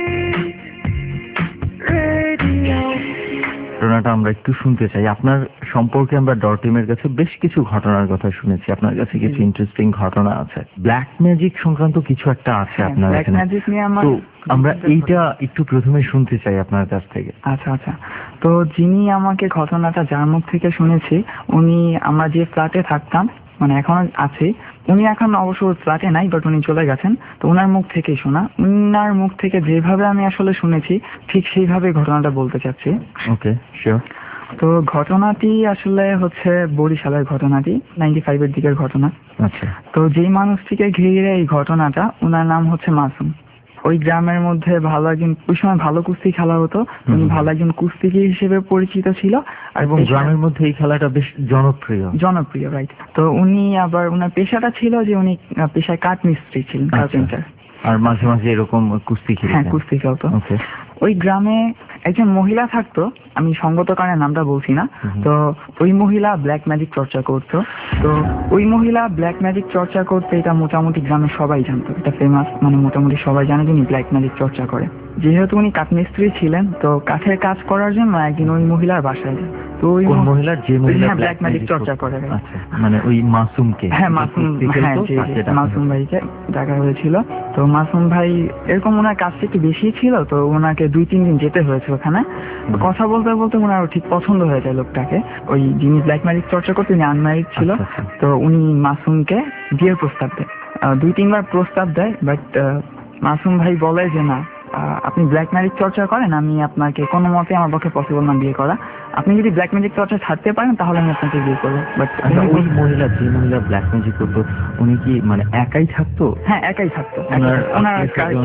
ঘটনাটা আমরা একটু শুনতে চাই। আপনার সম্পর্কে আমরা ডট টিমের কাছে বেশ কিছু ঘটনার কথা শুনেছি, আপনার কাছে কিছু ইন্টারেস্টিং ঘটনা আছে, ব্ল্যাক ম্যাজিক সংক্রান্ত কিছু একটা আছে আপনার ব্ল্যাক এখানে। ম্যাজিক নিয়ে আমার তো আমরা এইটা একটু প্রথমে শুনতে চাই আপনার কাছ থেকে। আচ্ছা আচ্ছা তো যিনি আমাকে ঘটনাটা যার মুখ থেকে শুনেছি, উনি আমরা যে ফ্ল্যাটে থাকতাম, মানে এখন আছে, উনি এখন অবশ্য ফ্ল্যাটে নাই, বাট উনি চলে গেছেন, তো ওনার মুখ থেকেই শোনা। উনার মুখ থেকে যেভাবে আমি আসলে শুনেছি ঠিক সেইভাবে ঘটনাটা বলতে চাচ্ছি। Okay, sure. তো ঘটনাটি আসলে হচ্ছে বরিশালের ঘটনাটি, নাইনটি ফাইভের দিকের ঘটনা। আচ্ছা। তো যেই মানুষটিকে ঘিরে এই ঘটনাটা, ওনার নাম হচ্ছে মাসুম। ওই গ্রামের মধ্যে ভালো একজন, ওই সময় ভালো কুস্তি খেলা হতো, উনি ভালো একজন কুস্তিগীর হিসেবে পরিচিত ছিল। এবং গ্রামের মধ্যে এই খেলাটা বেশ জনপ্রিয় জনপ্রিয় রাইট। তো উনি আবার ওনার পেশাটা ছিল যে উনি পেশায় কাঠ মিস্ত্রি ছিলেন, কার্পেন্টার। আর মাঝে মাঝে এরকম কুস্তি খেলতেন। হ্যাঁ, কুস্তি খেলতো। ওকে। ওই গ্রামে একজন মহিলা থাকতো, আমি সঙ্গত কারণে নামটা বলছি না। তো ওই মহিলা ব্ল্যাক ম্যাজিক চর্চা করতো। তো ওই মহিলা ব্ল্যাক ম্যাজিক চর্চা করতে, এটা মোটামুটি গ্রামের সবাই জানতো, এটা ফেমাস, মানে মোটামুটি সবাই জানে যে উনি ব্ল্যাক ম্যাজিক চর্চা করে। যেহেতু উনি কাঠমিস্ত্রি ছিলেন, তো কাঠের কাজ করার জন্য একদিন ওই মহিলার বাসায় যায়। তো ওই মহিলার যে মহিলা ব্ল্যাক ম্যাজিক চর্চা করে, আচ্ছা, মানে ওই মাসুমকে, হ্যাঁ মাসুম, হ্যাঁ মাসুম ভাইকে দেখা হয়েছিল। তো মাসুম ভাই এরকম, ওনার কাজটা একটু বেশি ছিল, তো ওনাকে দুই তিন দিন যেতে হয়েছে ওখানে। কথা বলতে বলতে ওনার ঠিক পছন্দ হয়ে যায় লোকটাকে, ওই যিনি ব্ল্যাক ম্যাজিক চর্চা করতে, উনি আনম্যারিড ছিল। তো উনি মাসুমকে বিয়ের প্রস্তাব দেয়, দুই তিনবার প্রস্তাব দেয়, বাট মাসুম ভাই বলে যে না, আপনি ব্ল্যাক ম্যাজিক চর্চা করেন, আমি আপনাকে কোনো মতে, আমার পক্ষে পসিবল না বিয়ে করা, আপনি যদি ব্ল্যাক ম্যাজিক চর্চা ছাড়তে পারেন তাহলে আমি আপনাকে বিয়ে করবো। বাট ওই মহিলা, যে মহিলা ব্ল্যাক ম্যাজিক করতো, উনি কি মানে একাই থাকতো? হ্যাঁ, একাই থাকতো। ওনার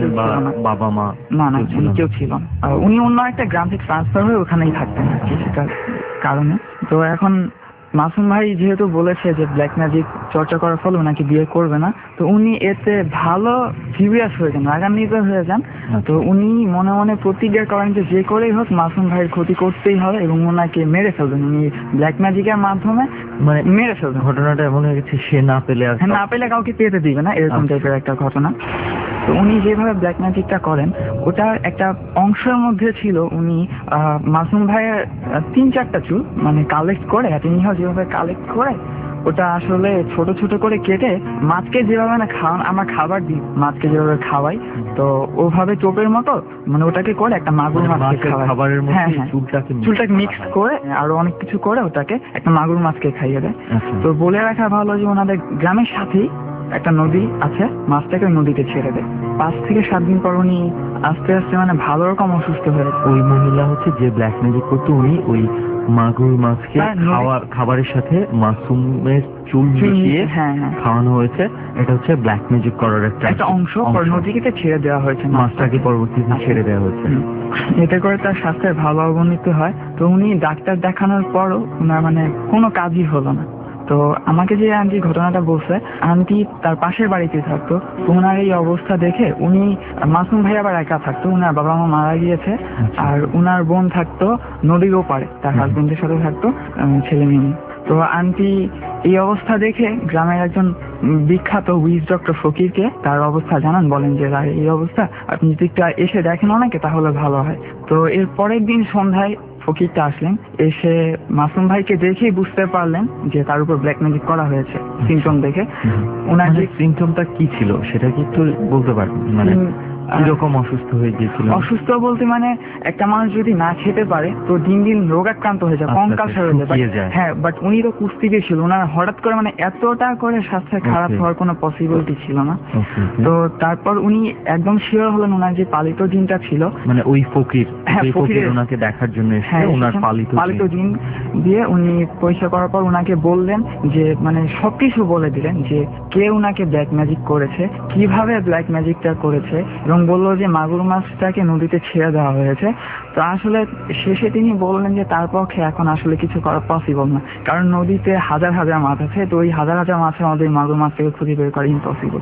বাবা মা? না না, উনি কেউ ছিল না। উনি অন্য একটা গ্রাম থেকে ট্রান্সফার হয়ে ওখানেই থাকতেন সেটার কারণে। তো এখন মাসুম ভাই যেহেতু বলেছে যে ব্ল্যাক ম্যাজিক চর্চা করার ফলে ওনাকে বিয়ে করবে না, তো উনি এতে ভালো সিরিয়াস হয়ে যান, রাগান্বিত হয়ে যান। তো উনি মনে মনে প্রতিজ্ঞা করেন যে যে করেই হোক মাসুম ভাইয়ের ক্ষতি করতেই হবে এবং ওনাকে মেরে ফেলবেন, উনি ব্ল্যাক ম্যাজিকের মাধ্যমে মানে মেরে ফেলবেন। ঘটনাটা এমন হয়ে গেছে, সে না পেলে না পেলে কাউকে পেতে দিবে না, এরকম টাইপের একটা ঘটনা। তো উনি যেভাবে ব্ল্যাক ম্যাজিকটা করেন, ওটার একটা অংশের মধ্যে ছিল উনি মাসুম ভাইয়ের তিন চারটা চুল মানে কালেক্ট করে, তিনি যেভাবে কালেক্ট করে ওটা আসলে ছোট ছোট করে কেটে মাছকে যেভাবে না খাওয়ান, আমরা খাবার দিই মাছকে যেভাবে খাওয়াই, তো ওভাবে চোপের মতো মানে ওটাকে করে একটা মাগুর মাছকে খাওয়ায়। হ্যাঁ হ্যাঁ, চুলটাকে মিক্স করে আরো অনেক কিছু করে ওটাকে একটা মাগুর মাছকে খাইয়ে দেয়। তো বলে রাখা ভালো যে ওনাদের গ্রামের সাথেই একটা নদী আছে, মাছটাকে নদীতে ছেড়ে দেয়। পাঁচ থেকে সাত দিন পর উনি আস্তে আস্তে মানে ভালো রকম অসুস্থ হয়ে। ওই মহিলা হচ্ছে যে ব্ল্যাক ম্যাজিক করতো, উনি ওই মাগুর মাছকে খাওয়ার খাবারের সাথে মাসুমের চুল মিশিয়ে খাওয়ানো হয়েছে। এটা হচ্ছে ব্ল্যাক ম্যাজিক করার একটা একটা অংশ। নদীকে ছেড়ে দেওয়া হয়েছে, মাছটাকে পরবর্তীতে ছেড়ে দেওয়া হয়েছে। এতে করে তার স্বাস্থ্যের ভালো অবনতি হয়। তো উনি ডাক্তার দেখানোর পরও ওনার মানে কোনো কাজই হলো না। তো আমাকে যে আন্টি ঘটনাটা বলছে, আন্টি তার পাশের বাড়িতে থাকতো। তো ওনার এই অবস্থা দেখে উনি, মাসুম ভাই আবার একা থাকতো, ওনার বাবা মা মারা গিয়েছে, আর ওনার বোন থাকতো নদীর ওপারে, তার হাজবেন্ডের সাথে থাকতো, ছেলে মেয়ে। তো আন্টি এই অবস্থা দেখে গ্রামের একজন বিখ্যাত উইজ ডক্টর ফকিরকে তার অবস্থা জানান, বলেন যে এই অবস্থা, আপনি যদি একটু এসে দেখেন ওনাকে তাহলে ভালো হয়। তো এর পরের দিন সন্ধ্যায় ফকিরটা আসলেন, এসে মাসুম ভাইকে দেখেই বুঝতে পারলেন যে তার উপর ব্ল্যাক ম্যাজিক করা হয়েছে। সিমটম দেখে ওনার যে সিমটমটা কি ছিল সেটা কি একটু বলতে পারবেন? মানে কিরকম অসুস্থ হয়ে গিয়েছিল? অসুস্থ বলতে মানে একটা মানুষ যদি না খেতে পারে তো দিন দিন রোগাক্রান্ত হয়ে যায়, কঙ্কালসার হয়ে যায়। হ্যাঁ, বাট উনি তো কুস্তিগীর ছিল, ওনার হঠাৎ করে মানে এতটা করে স্বাস্থ্য খারাপ হওয়ার কোনো পসিবিলিটি ছিল না। তো তারপর উনি একদম শিওর হলেন ওনার যে পালিত জিনটা ছিল, মানে ওই ফকির, হ্যাঁ ফকির ওনাকে দেখার জন্য এসে ওনার পালিত পালিত জিন দিয়ে উনি পরীক্ষা করার পর ওনাকে বললেন যে মানে সবকিছু বলে দিলেন যে কে ওনাকে ব্ল্যাক ম্যাজিক করেছে, কিভাবে ব্ল্যাক ম্যাজিকটা করেছে, এবং বললো যে মাগুর মাছটাকে নদীতে ছেড়ে দেওয়া হয়েছে। তো আসলে শেষে তিনি বললেন যে তার পক্ষে এখন আসলে কিছু করা পসিবল না, কারণ নদীতে হাজার হাজার মাছ আছে, তো ওই হাজার হাজার মাছের মধ্যে মাগুর মাছ থেকে খুঁজে বের করা ইম্পসিবল।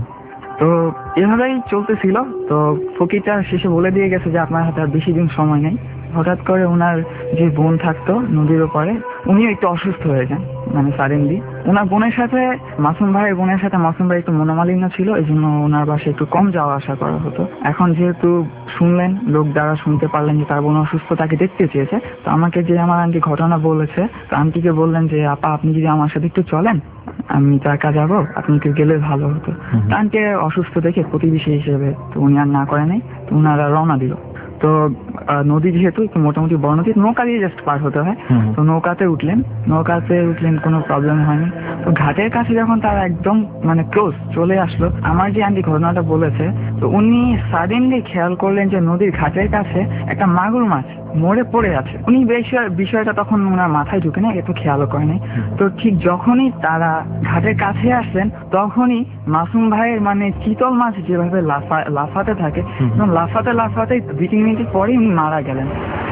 তো এভাবেই চলতেছিল। তো ফকিরটা শেষে বলে দিয়ে গেছে যে আপনার হাতে আর বেশি দিন সময় নেই, হঠাৎ করে ওনার যে বোন থাকতো নদীর ওপারে, উনিও একটু অসুস্থ হয়ে যান, মানে সাডেনলি। ওনার বোনের সাথে মাসুম ভাইয়ের বোনের সাথে মাসুম ভাই একটু মনোমালিন্য ছিল, এই জন্য ওনার বাসায় একটু কম যাওয়া আসা করা হতো। এখন যেহেতু শুনলেন, লোক দ্বারা শুনতে পারলেন যে তার বোন অসুস্থ, তাকে দেখতে চেয়েছে, তো আমাকে যে আমার আন্টি ঘটনা বলেছে, তো আন্টিকে বললেন যে আপা আপনি যদি আমার সাথে একটু চলেন, আমি তো একা যাবো, আপনি একটু গেলে ভালো হতো। আন্টি অসুস্থ দেখে প্রতিবেশী হিসেবে তো উনি আর না করে নাই, তো উনারা রওনা দিল। তো নদী যেহেতু একটু মোটামুটি বড় নদী, নৌকা দিয়ে জাস্ট পার হতে হয়, তো নৌকাতে উঠলেন। নৌকাতে উঠলেন, কোনো প্রবলেম হয়নি। তো ঘাটের কাছে যখন তারা একদম মানে ক্লোজ চলে আসলো, আমার যে আন্টি ঘটনাটা বলেছে, তো উনি সাডেনলি খেয়াল করলেন যে নদীর ঘাটের কাছে একটা মাগুর মাছ মরে পড়ে আছে। উনি বিষয়টা তখন ওনার মাথায় ঢুকে না, এত খেয়ালও করে নাই। তো ঠিক যখনই তারা ঘাটের কাছে আসলেন, তখনই মাসুম ভাইয়ের মানে চিতল মাছ যেভাবে লাফা লাফাতে থাকে, লাফাতে লাফাতে দুই তিন মিনিট পরে উনি মারা গেলেন।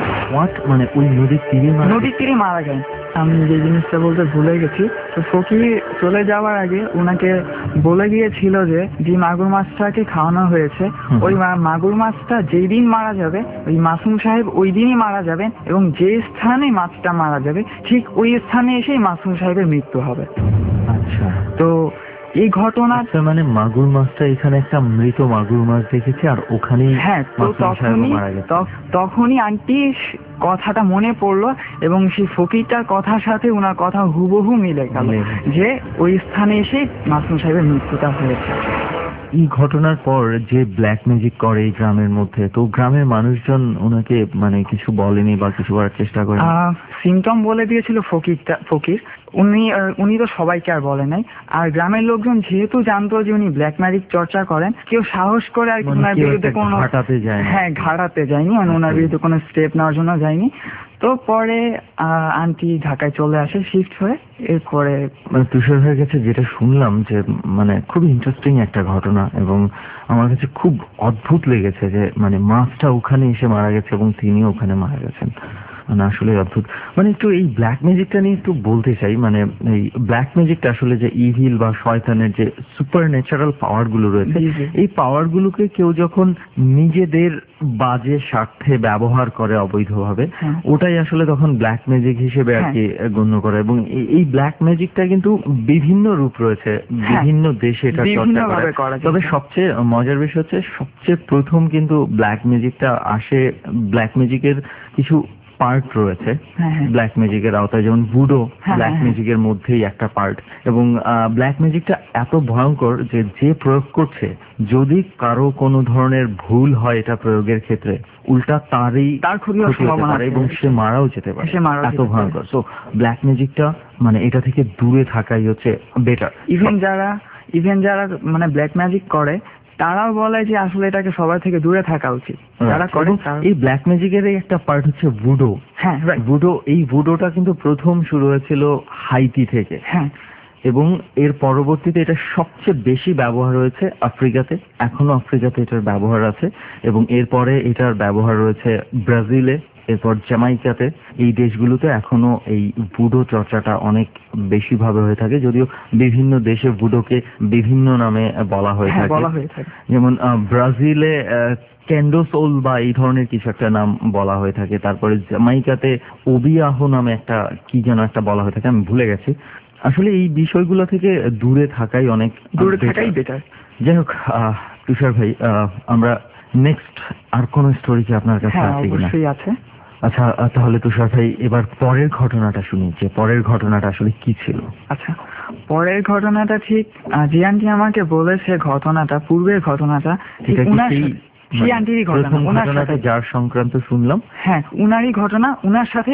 মানে ওই নদীর তীরে নদীর তীরে মারা গেলেন। আমি যে জিনিসটা বলতে ভুলে গেছি, তো ফকির চলে যাওয়ার আগে ওনাকে বলে গিয়েছিল যে যে মাগুর মাছটাকে খাওয়ানো হয়েছে, ওই মাগুর মাছটা যেই দিন মারা যাবে, ওই মাসুম সাহেব ওই দিনই মারা যাবেন, এবং যে স্থানে মাছটা মারা যাবে ঠিক ওই স্থানে এসেই মাসুম সাহেবের মৃত্যু হবে। আচ্ছা, তো এই ঘটনা মানে মাগুর মাছটা এখানে একটা মৃত মাগুর মাছ দেখেছে, আর ওখানেই হ্যাঁ, তো তখনই তখনই আন্টি কথাটা মনে পড়লো, এবং সেই ফকিরটার কথার সাথে ওনার কথা হুবহু মিলে গেল যে ওই স্থানে এসে মাসুম সাহেবের মৃত্যুটা হয়েছে। এই ঘটনার পর যে ব্ল্যাক ম্যাজিক করে এই গ্রামের মধ্যে, তো গ্রামের মানুষজন ওনাকে মানে কিছু বলেনি বা কিছু করার চেষ্টা করেন? সিমটম বলে দিয়েছিল ফকিরটা ফকির উনি উনি তো সবাইকে আর বলে নাই। আর গ্রামের লোকজন যেহেতু জানতো যে উনি ব্ল্যাক ম্যাজিক চর্চা করেন, কেউ সাহস করে আর ওনার বিরুদ্ধে কোনো হ্যাঁ ঘাটাতে যায়নি, মানে ওনার বিরুদ্ধে কোনো স্টেপ নেওয়ার জন্য যায়নি। তো পরে আন্টি ঢাকায় চলে আসে শিফট হয়ে। এরপরে মানে তুষার হয়ে গেছে, যেটা শুনলাম যে মানে খুব ইন্টারেস্টিং একটা ঘটনা, এবং আমার কাছে খুব অদ্ভুত লেগেছে যে মানে মাছটা ওখানে এসে মারা গেছে এবং তিনি ওখানে মারা গেছেন। মানে আসলে অদ্ভুত। মানে একটু এই ব্ল্যাক ম্যাজিকটা নিয়ে একটু বলতে চাই। মানে এই ব্ল্যাক ম্যাজিকটা আসলে যে ইভিল বা শয়তানের যে সুপার ন্যাচারাল পাওয়ার গুলো রয়েছে, এই পাওয়ার গুলোকে কেউ যখন নিজেদের বাজে স্বার্থে ব্যবহার করে অবৈধভাবে, ওটাই আসলে তখন ব্ল্যাক ম্যাজিক হিসেবে আর কি গণ্য করে। এবং এই ব্ল্যাক ম্যাজিকটা কিন্তু বিভিন্ন রূপ রয়েছে, বিভিন্ন দেশে এটা চর্চা করে। তবে সবচেয়ে মজার বিষয় হচ্ছে, সবচেয়ে প্রথম কিন্তু ব্ল্যাক ম্যাজিকটা আসে, ব্ল্যাক ম্যাজিকের কিছু পার্ট রয়েছে ব্ল্যাক ম্যাজিকের আওতায়, যেমন বুডো ব্ল্যাক ম্যাজিকের মধ্যেই একটা পার্ট। এবং ব্ল্যাক ম্যাজিকটা এত ভয়ঙ্কর যে যে প্রয়োগ করছে, যদি কারো কোনো ধরনের ভুল হয় এটা প্রয়োগের ক্ষেত্রে, উল্টা তারই তার ক্ষতি হতে পারে এবং সে মারাও যেতে পারে, এত ভয়ঙ্কর। তো ব্ল্যাক ম্যাজিকটা মানে এটা থেকে দূরে থাকাই হচ্ছে বেটার। ইভেন যারা ইভেন যারা মানে ব্ল্যাক ম্যাজিক করে, তারাও বলে যে আসলে এটাকে সবার থেকে দূরে থাকা উচিত যারা করে। এই ব্ল্যাক ম্যাজিকের একটা পার্ট হচ্ছে বুডো। হ্যাঁ, বুডো, এই বুডোটা কিন্তু প্রথম শুরু হয়েছিল হাইতি থেকে। হ্যাঁ, এবং এর পরবর্তীতে এটা সবচেয়ে বেশি ব্যবহার হয়েছে আফ্রিকাতে, এখনো আফ্রিকাতে এটার ব্যবহার আছে। এবং এরপরে এটার ব্যবহার রয়েছে ব্রাজিলে, এরপর জামাইকাতে। এই দেশগুলোতে এখনো এই বুডো চর্চাটা অনেক বেশি ভাবে হয়ে থাকে, যদিও বিভিন্ন দেশে বুডোকে বিভিন্ন নামে বলা হয়ে থাকে। যেমন ব্রাজিলে ক্যান্ডোসোল বা এই ধরনের কিছু একটা নাম বলা হয়ে থাকে। তারপরে জামাইকাতে ওবিয়াহো নামে একটা কি যেন একটা বলা হয়ে থাকে, আমি ভুলে গেছি। আসলে এই বিষয়গুলো থেকে দূরে থাকাই অনেক দূরে থাকাই বেটার। যাই হোক তুষার ভাই, আমরা নেক্সট আর কোন স্টোরি কি আপনার কাছে আছে কিনা? অবশ্যই আছে। আচ্ছা, তাহলে তুষার ভাই এবার পরের ঘটনাটা শুনি, যে পরের ঘটনাটা আসলে কি ছিল। আচ্ছা, পরের ঘটনাটা ঠিক যে আন্টি আমাকে বলেছে, ঘটনাটা পূর্বের ঘটনাটা ঠিক উনার সেই আন্টিরই ঘটনা, ওনার সাথে যার সংক্রান্ত শুনলাম। হ্যাঁ, উনারই ঘটনা, উনার সাথে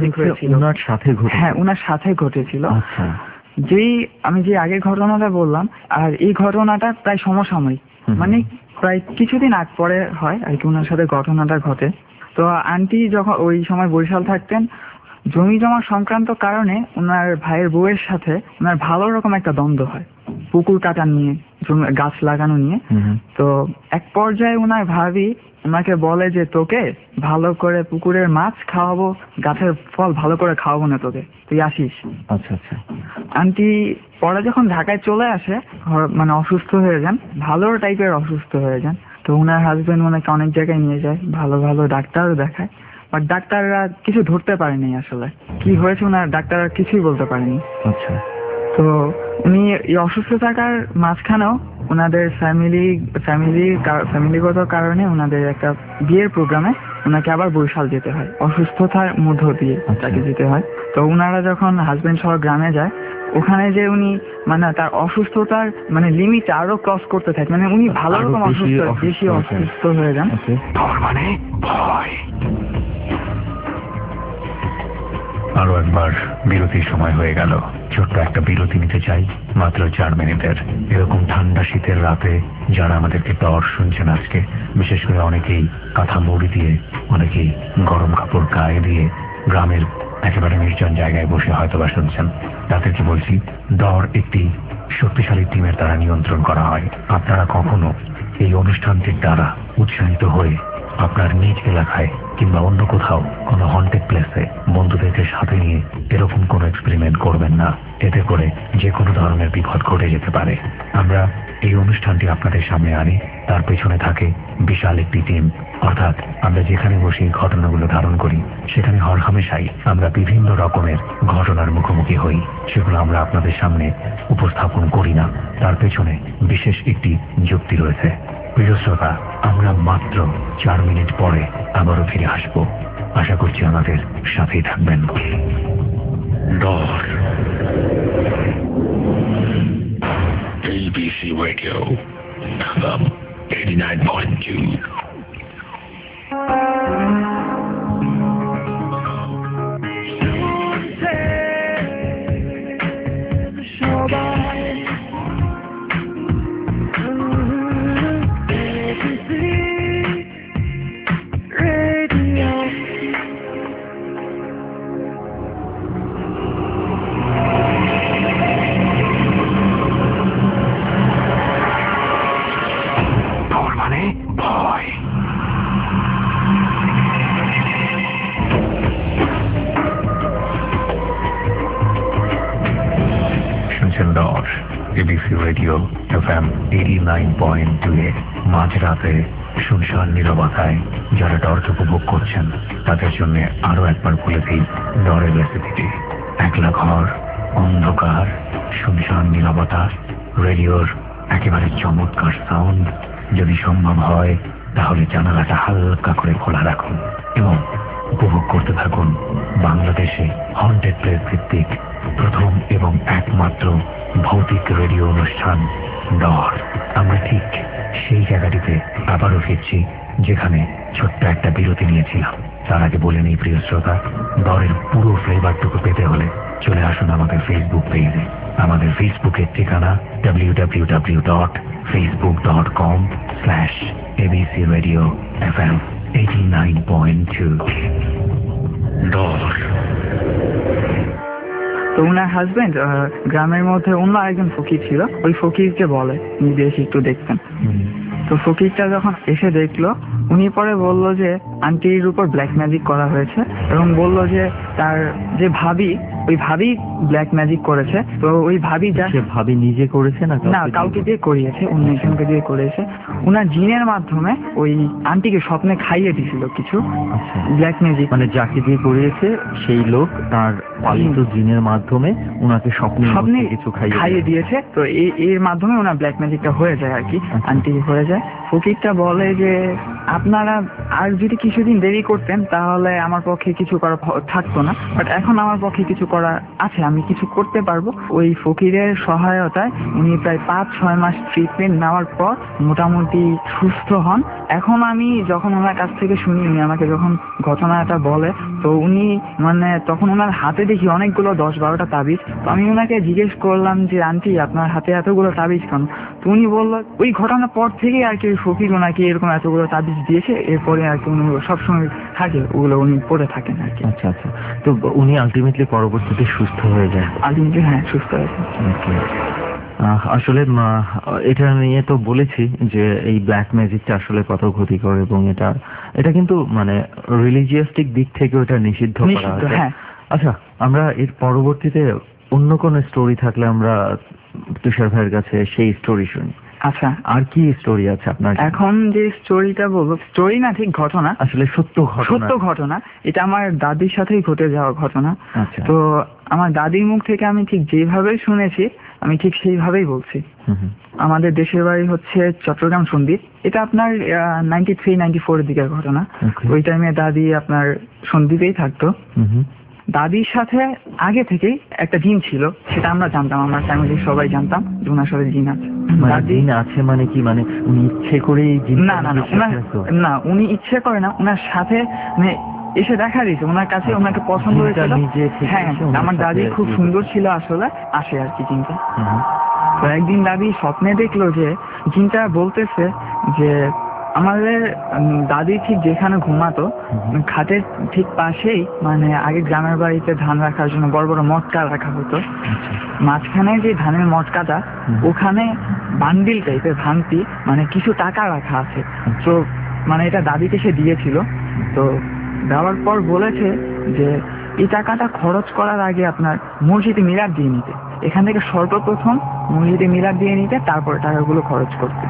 উনার সাথে ঘটেছিল। হ্যাঁ, উনার সাথে ঘটেছিল। আচ্ছা, যেই আমি যে আগের ঘটনাটা বললাম, আর এই ঘটনাটা প্রায় সমসাময়িক, মানে প্রায় কিছুদিন আগ পরে হয় আর কি উনার সাথে ঘটনাটা ঘটে। তো আন্টি যখন ওই সময় বরিশাল থাকতেন, জমি জমা সংক্রান্ত কারণে ওনার ভাইয়ের বউয়ের সাথে ওনার ভালো রকম একটা দ্বন্দ্ব হয়, পুকুর কাটা নিয়ে, গাছ লাগানো নিয়ে। তো এক পর্যায়ে ওনার ভাবি ওনাকে বলে যে তোকে ভালো করে পুকুরের মাছ খাওয়াবো, গাছের ফল ভালো করে খাওয়াবো না তোকে, তুই আসিস। আচ্ছা আচ্ছা। আন্টি পরে যখন ঢাকায় চলে আসে, মানে অসুস্থ হয়ে যান, ভালো টাইপের অসুস্থ হয়ে যান। তো ওনার হাজবেন্ড ওনাকে অনেক জায়গায় নিয়ে যায়, ভালো ভালো ডাক্তারও দেখায়। বাট ডাক্তাররা কিছু ধরতে পারেনি আসলে কি হয়েছে, ওনার ডাক্তাররা কিছুই বলতে পারেনি। আচ্ছা। তো উনি এই অসুস্থ থাকার মাঝখানেও ওনাদের ফ্যামিলি ফ্যামিলি ফ্যামিলিগত কারণে ওনাদের একটা বিয়ের প্রোগ্রামে ওনাকে আবার বরিশাল যেতে হয়, অসুস্থতার মধ্য দিয়ে তাকে যেতে হয়। তো ওনারা যখন হাজবেন্ড সহ গ্রামে যায়, ওখানে যে উনি মানে তার অসুস্থতার মানে লিমিট আরো ক্রস করতে থাকে, মানে উনি ভালো রকম অসুস্থ বেশি অসুস্থ হয়ে যান। মানে ভয়। আরো একবার বিরতির সময় হয়ে গেল। ছোট্ট একটা বিরতি নিতে চাই, মাত্র চার মিনিটের। এরকম ঠান্ডা শীতের রাতে যারা আমাদেরকে দর শুনছেন আজকে, বিশেষ করে অনেকেই কাঁথা মুড়ি দিয়ে, অনেকেই গরম কাপড় গায়ে দিয়ে গ্রামের একেবারে নির্জন জায়গায় বসে হয়তো বা শুনছেন, তাদেরকে বলছি দর একটি শক্তিশালী টিমের দ্বারা নিয়ন্ত্রণ করা হয়। আপনারা কখনো এই অনুষ্ঠানটির দ্বারা উৎসাহিত হয়ে আপনার নিজ এলাকায় কিংবা অন্য কোথাও কোনো হন্টেড প্লেসে বন্ধুদেরকে সাথে নিয়ে এরকম কোনো এক্সপেরিমেন্ট করবেন না। এতে করে যে কোনো ধরনের বিপদ ঘটে যেতে পারে। আমরা এই অনুষ্ঠানটি আপনাদের সামনে আনি, তার পেছনে থাকে বিশাল একটি টিম। অর্থাৎ আমরা যেখানে বসে ঘটনাগুলো ধারণ করি, সেখানে হরহামেশাই আমরা বিভিন্ন রকমের ঘটনার মুখোমুখি হই। সেগুলো আমরা আপনাদের সামনে উপস্থাপন করি না, তার পেছনে বিশেষ একটি যুক্তি রয়েছে। প্রিয় শ্রোতা, আমরা মাত্র চার মিনিট পরে আবারও ফিরে আসবো। আশা করছি আমাদের সাথেই থাকবেন। ডর A B C Radio F M eighty-nine point two. ABC radio F M eighty nine point two এ মাঝরাতে শুনশান নীরবতায় যারা ডরকে উপভোগ করছেন, তাদের জন্য আরো একবার বলে দিই ডরের রেসিপিটি। একলা ঘর, অন্ধকার, শুনশান নীরবতা, রেডিওর একেবারে চমৎকার সাউন্ড। যদি সম্ভব হয় তাহলে জানালাটা হালকা করে খোলা রাখুন এবং উপভোগ করতে থাকুন বাংলাদেশে হন্টেড প্লেস ভিত্তিক প্রথম এবং একমাত্র ভৌতিক রেডিও অনুষ্ঠান ডর। আমরা ঠিক সেই জায়গাটিতে আবারও ফিরছি যেখানে ছোট্ট একটা বিরতি নিয়েছিলাম। তার আগে বলে নেই প্রিয় শ্রোতা, ডরের পুরো ফ্লেভারটুকু পেতে হলে চলে আসুন আমাদের ফেসবুক পেজে। আমাদের ফেসবুকের ঠিকানা W W W dot Facebook dot com slash ABC radio F M eighty nine point two. Dor. তো উনার হাজবেন্ড গ্রামের মধ্যে অন্য আরেকজন ফকির ছিল, ওই ফকিরকে বলে নিজে এসে একটু দেখতেন। তো ফকিরটা যখন এসে দেখলো, উনি পরে বলল যে আন্টির উপর ব্ল্যাক ম্যাজিক করা হয়েছে এবং বলল যে তার যে ভাবি, ওই ভাবি ব্ল্যাক ম্যাজিক করেছে। তো ওই ভাবি যা ভাবি নিজে করেছে না না কাউকে দিয়ে করিয়েছে, অন্য একজনকে দিয়ে করিয়েছে। উনার জিনের মাধ্যমে ওই আন্টিকে স্বপ্নে খাইয়ে দিছিল কিছু ব্ল্যাক ম্যাজিক। মানে যাকে দিয়ে করিয়েছে সেই লোক তার পালিত জিনের মাধ্যমে উনাকে স্বপ্নে স্বপ্নে কিছু খাইয়ে দিয়েছে। তো এই এর মাধ্যমে ওনার ব্ল্যাক ম্যাজিকটা হয়ে যায় আর কি, আন্টি হয়ে যায়। ফকিরটা বলে যে আপনারা আর যদি কিছুদিন দেরি করতেন তাহলে আমার পক্ষে কিছু করা থাকতো না, বাট এখন আমার পক্ষে কিছু করা আছে, আমি কিছু করতে পারবো। ওই ফকিরের সহায়তায় উনি প্রায় পাঁচ ছয় মাস ট্রিটমেন্ট নেওয়ার পর মোটামুটি সুস্থ হন। এখন আমি যখন ওনার কাছ থেকে শুনি, উনি আমাকে যখন ঘটনাটা বলে, তো উনি মানে তখন ওনার হাতে দেখি অনেকগুলো দশ বারোটা তাবিজ। তো আমি ওনাকে জিজ্ঞেস করলাম যে আন্টি আপনার হাতে এতগুলো তাবিজ কেন? তো উনি বললো ওই ঘটনার পর থেকে আর কি ফকির ওনাকে এরকম এতগুলো তাবিজ দিয়েছে, এরপরে আর কি উনি সবসময় থাকে ওগুলো উনি পড়ে থাকেন আর কি। আচ্ছা আচ্ছা। তো উনি আলটিমেটলি পরবর্তীতে সুস্থ হয়ে যায়? আলটিমেটলি হ্যাঁ, সুস্থ হয়ে যায়। আসলে এটা নিয়ে তো বলেছি যে এই ব্ল্যাক ম্যাজিকটা আসলে কত ক্ষতিকর, এবং এটা এটা কিন্তু মানে রিলিজিয়াস্টিক দিক থেকে এটা নিষিদ্ধ করা আছে। আচ্ছা, আমরা এর পরবর্তীতে অন্য কোন স্টোরি থাকলে আমরা তুষার ভাইয়ের কাছে সেই স্টোরি শুনি। আচ্ছা, আর কি স্টোরি আছে আপনার? এখন যে স্টোরিটা বলবো, স্টোরি না ঠিক ঘটনা, আসলে সত্য ঘটনা। সত্য ঘটনা। এটা আমার দাদির সাথেই ঘটে যাওয়া ঘটনা। আচ্ছা। তো আমার দাদির মুখ থেকে আমি ঠিক যেভাবে শুনেছি আমি ঠিক সেইভাবেই বলছি। আমাদের দেশের বাড়ি হচ্ছে চট্টগ্রাম সন্দ্বীপ। এটা আপনার নাইনটি থ্রি নাইনটি ফোর এর দিকের ঘটনা। ওই টাইমে দাদি আপনার সন্দ্বীপেই থাকতো। দাদির সাথে আগে থেকেই একটা জিন ছিল, সেটা আমরা জানতাম, আমার ফ্যামিলির সবাই জানতাম যে ওনার সাথে জিন আছে। জিন আছে মানে কি, মানে উনি ইচ্ছে করেই জিন? না না না, না উনি ইচ্ছে করে না, ওনার সাথে মানে এসে দেখা দিয়েছে, ওনার কাছে ওনাকে পছন্দ হয়েছিল। হ্যাঁ, আমার দাদি খুব সুন্দর ছিল আসলে, আসে আর কি জিনটা। তো একদিন দাদি স্বপ্নে দেখলো যে জিনটা বলতেছে যে আমাদের দাদি ঠিক যেখানে ঘুমাতো খাটের ঠিক পাশেই, মানে আগে গ্রামের বাড়িতে ধান রাখার জন্য বড় বড় মটকা রাখা হতো, মাঝখানে যে ধানের মটকাটা ওখানে বান্ডিল টাইপের ভাঙতি মানে কিছু টাকা রাখা আছে। তো মানে এটা দাদিকে সে দিয়েছিল। তো দেওয়ার পর বলেছে যে এই টাকাটা খরচ করার আগে আপনার মসজিদে মিলাদ দিয়ে নিতে, এখান থেকে সর্বপ্রথম মসজিদে মিলাদ দিয়ে নিতে, তারপর টাকাগুলো খরচ করতে।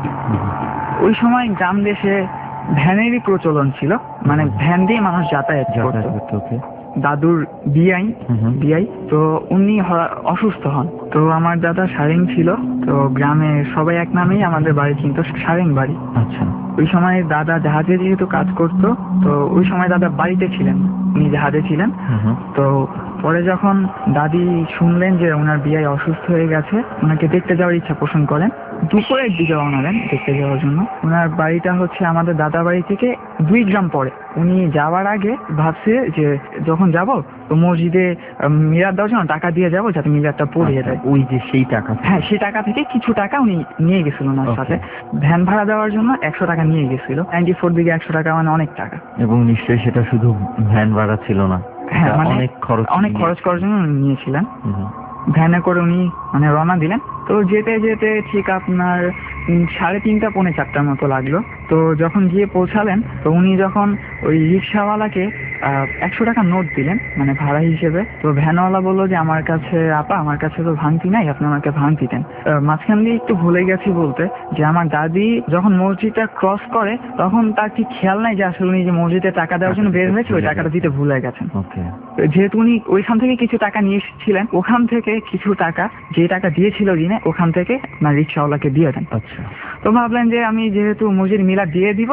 ওই সময় গ্রাম দেশে ভ্যানেরই প্রচলন ছিল, মানে ভ্যান দিয়ে মানুষ যাতায়াত করতো। দাদুর বিয়াই বিয়াই তো উনি অসুস্থ হন। তো আমার দাদা সারেং ছিল, তো গ্রামে সবাই এক নামেই আমাদের বাড়ি চিনতো, সারেং বাড়ি। আচ্ছা। ওই সময় দাদা জাহাজে যেহেতু কাজ করতো, তো ওই সময় দাদা বাড়িতে ছিলেন, উনি জাহাজে ছিলেন। তো পরে যখন দাদি শুনলেন যে ওনার বিয়াই অসুস্থ হয়ে গেছে, ওনাকে দেখতে যাওয়ার ইচ্ছা পোষণ করেন। দুপুরের দিকে রওনা দেন দেখতে যাওয়ার জন্য। ওনার বাড়িটা হচ্ছে আমাদের দাদা বাড়ি থেকে দুই গ্রাম পরে। উনি যাওয়ার আগে ভাবছে যে যখন যাব তো মসজিদে মিলাদ দেওয়ার জন্য টাকা দিয়ে যাব, যাতে মিলাদটা পড়িয়ে দেয়। ওই যে সেই টাকা, হ্যাঁ সেই টাকা থেকে কিছু টাকা উনি নিয়ে গেছিল ওনার সাথে, ভ্যান ভাড়া দেওয়ার জন্য একশো টাকা নিয়ে গেছিল। নাইনটি ফোর দিকে একশো টাকা মানে অনেক টাকা। এবং নিশ্চয়ই সেটা শুধু ভ্যান ভাড়া ছিল না, হ্যাঁ মানে অনেক খরচ অনেক খরচ করার জন্য নিয়েছিলেন। ভ্যানে করে উনি মানে রওনা দিলেন। তো যেতে যেতে ঠিক আপনার সাড়ে তিনটা পৌনে চারটার মতো লাগলো। তো যখন গিয়ে পৌঁছালেন, তো উনি যখন ওই রিক্সাওয়ালাকে একশো টাকা নোট দিলেন মানে ভাড়া হিসেবে, তো ভ্যানওয়ালা বললো যে আমার কাছে আপা আমার কাছে তো ভাঙতি নাই, আপনি আমাকে ভাঙতি দেন। মাঝখান দিয়ে একটু ভুলে গেছি বলতে যে আমার দাদি যখন মসজিদটা ক্রস করে তখন তার ঠিক খেয়াল নাই যে আসলে উনি যে মসজিদে টাকা দেওয়ার জন্য বের হয়েছে ওই টাকাটা দিতে ভুলে গেছেন। যেহেতু উনি ওইখান থেকে কিছু টাকা নিয়ে এসেছিলেন, ওখান থেকে কিছু টাকা যে টাকা দিয়েছিল দিনে ওখান থেকে না রিক্সাওয়ালাকে দিয়ে দেন। আচ্ছা। তো ভাবলেন যে আমি যেহেতু মসজিদ মিলাদ দিয়ে দিব,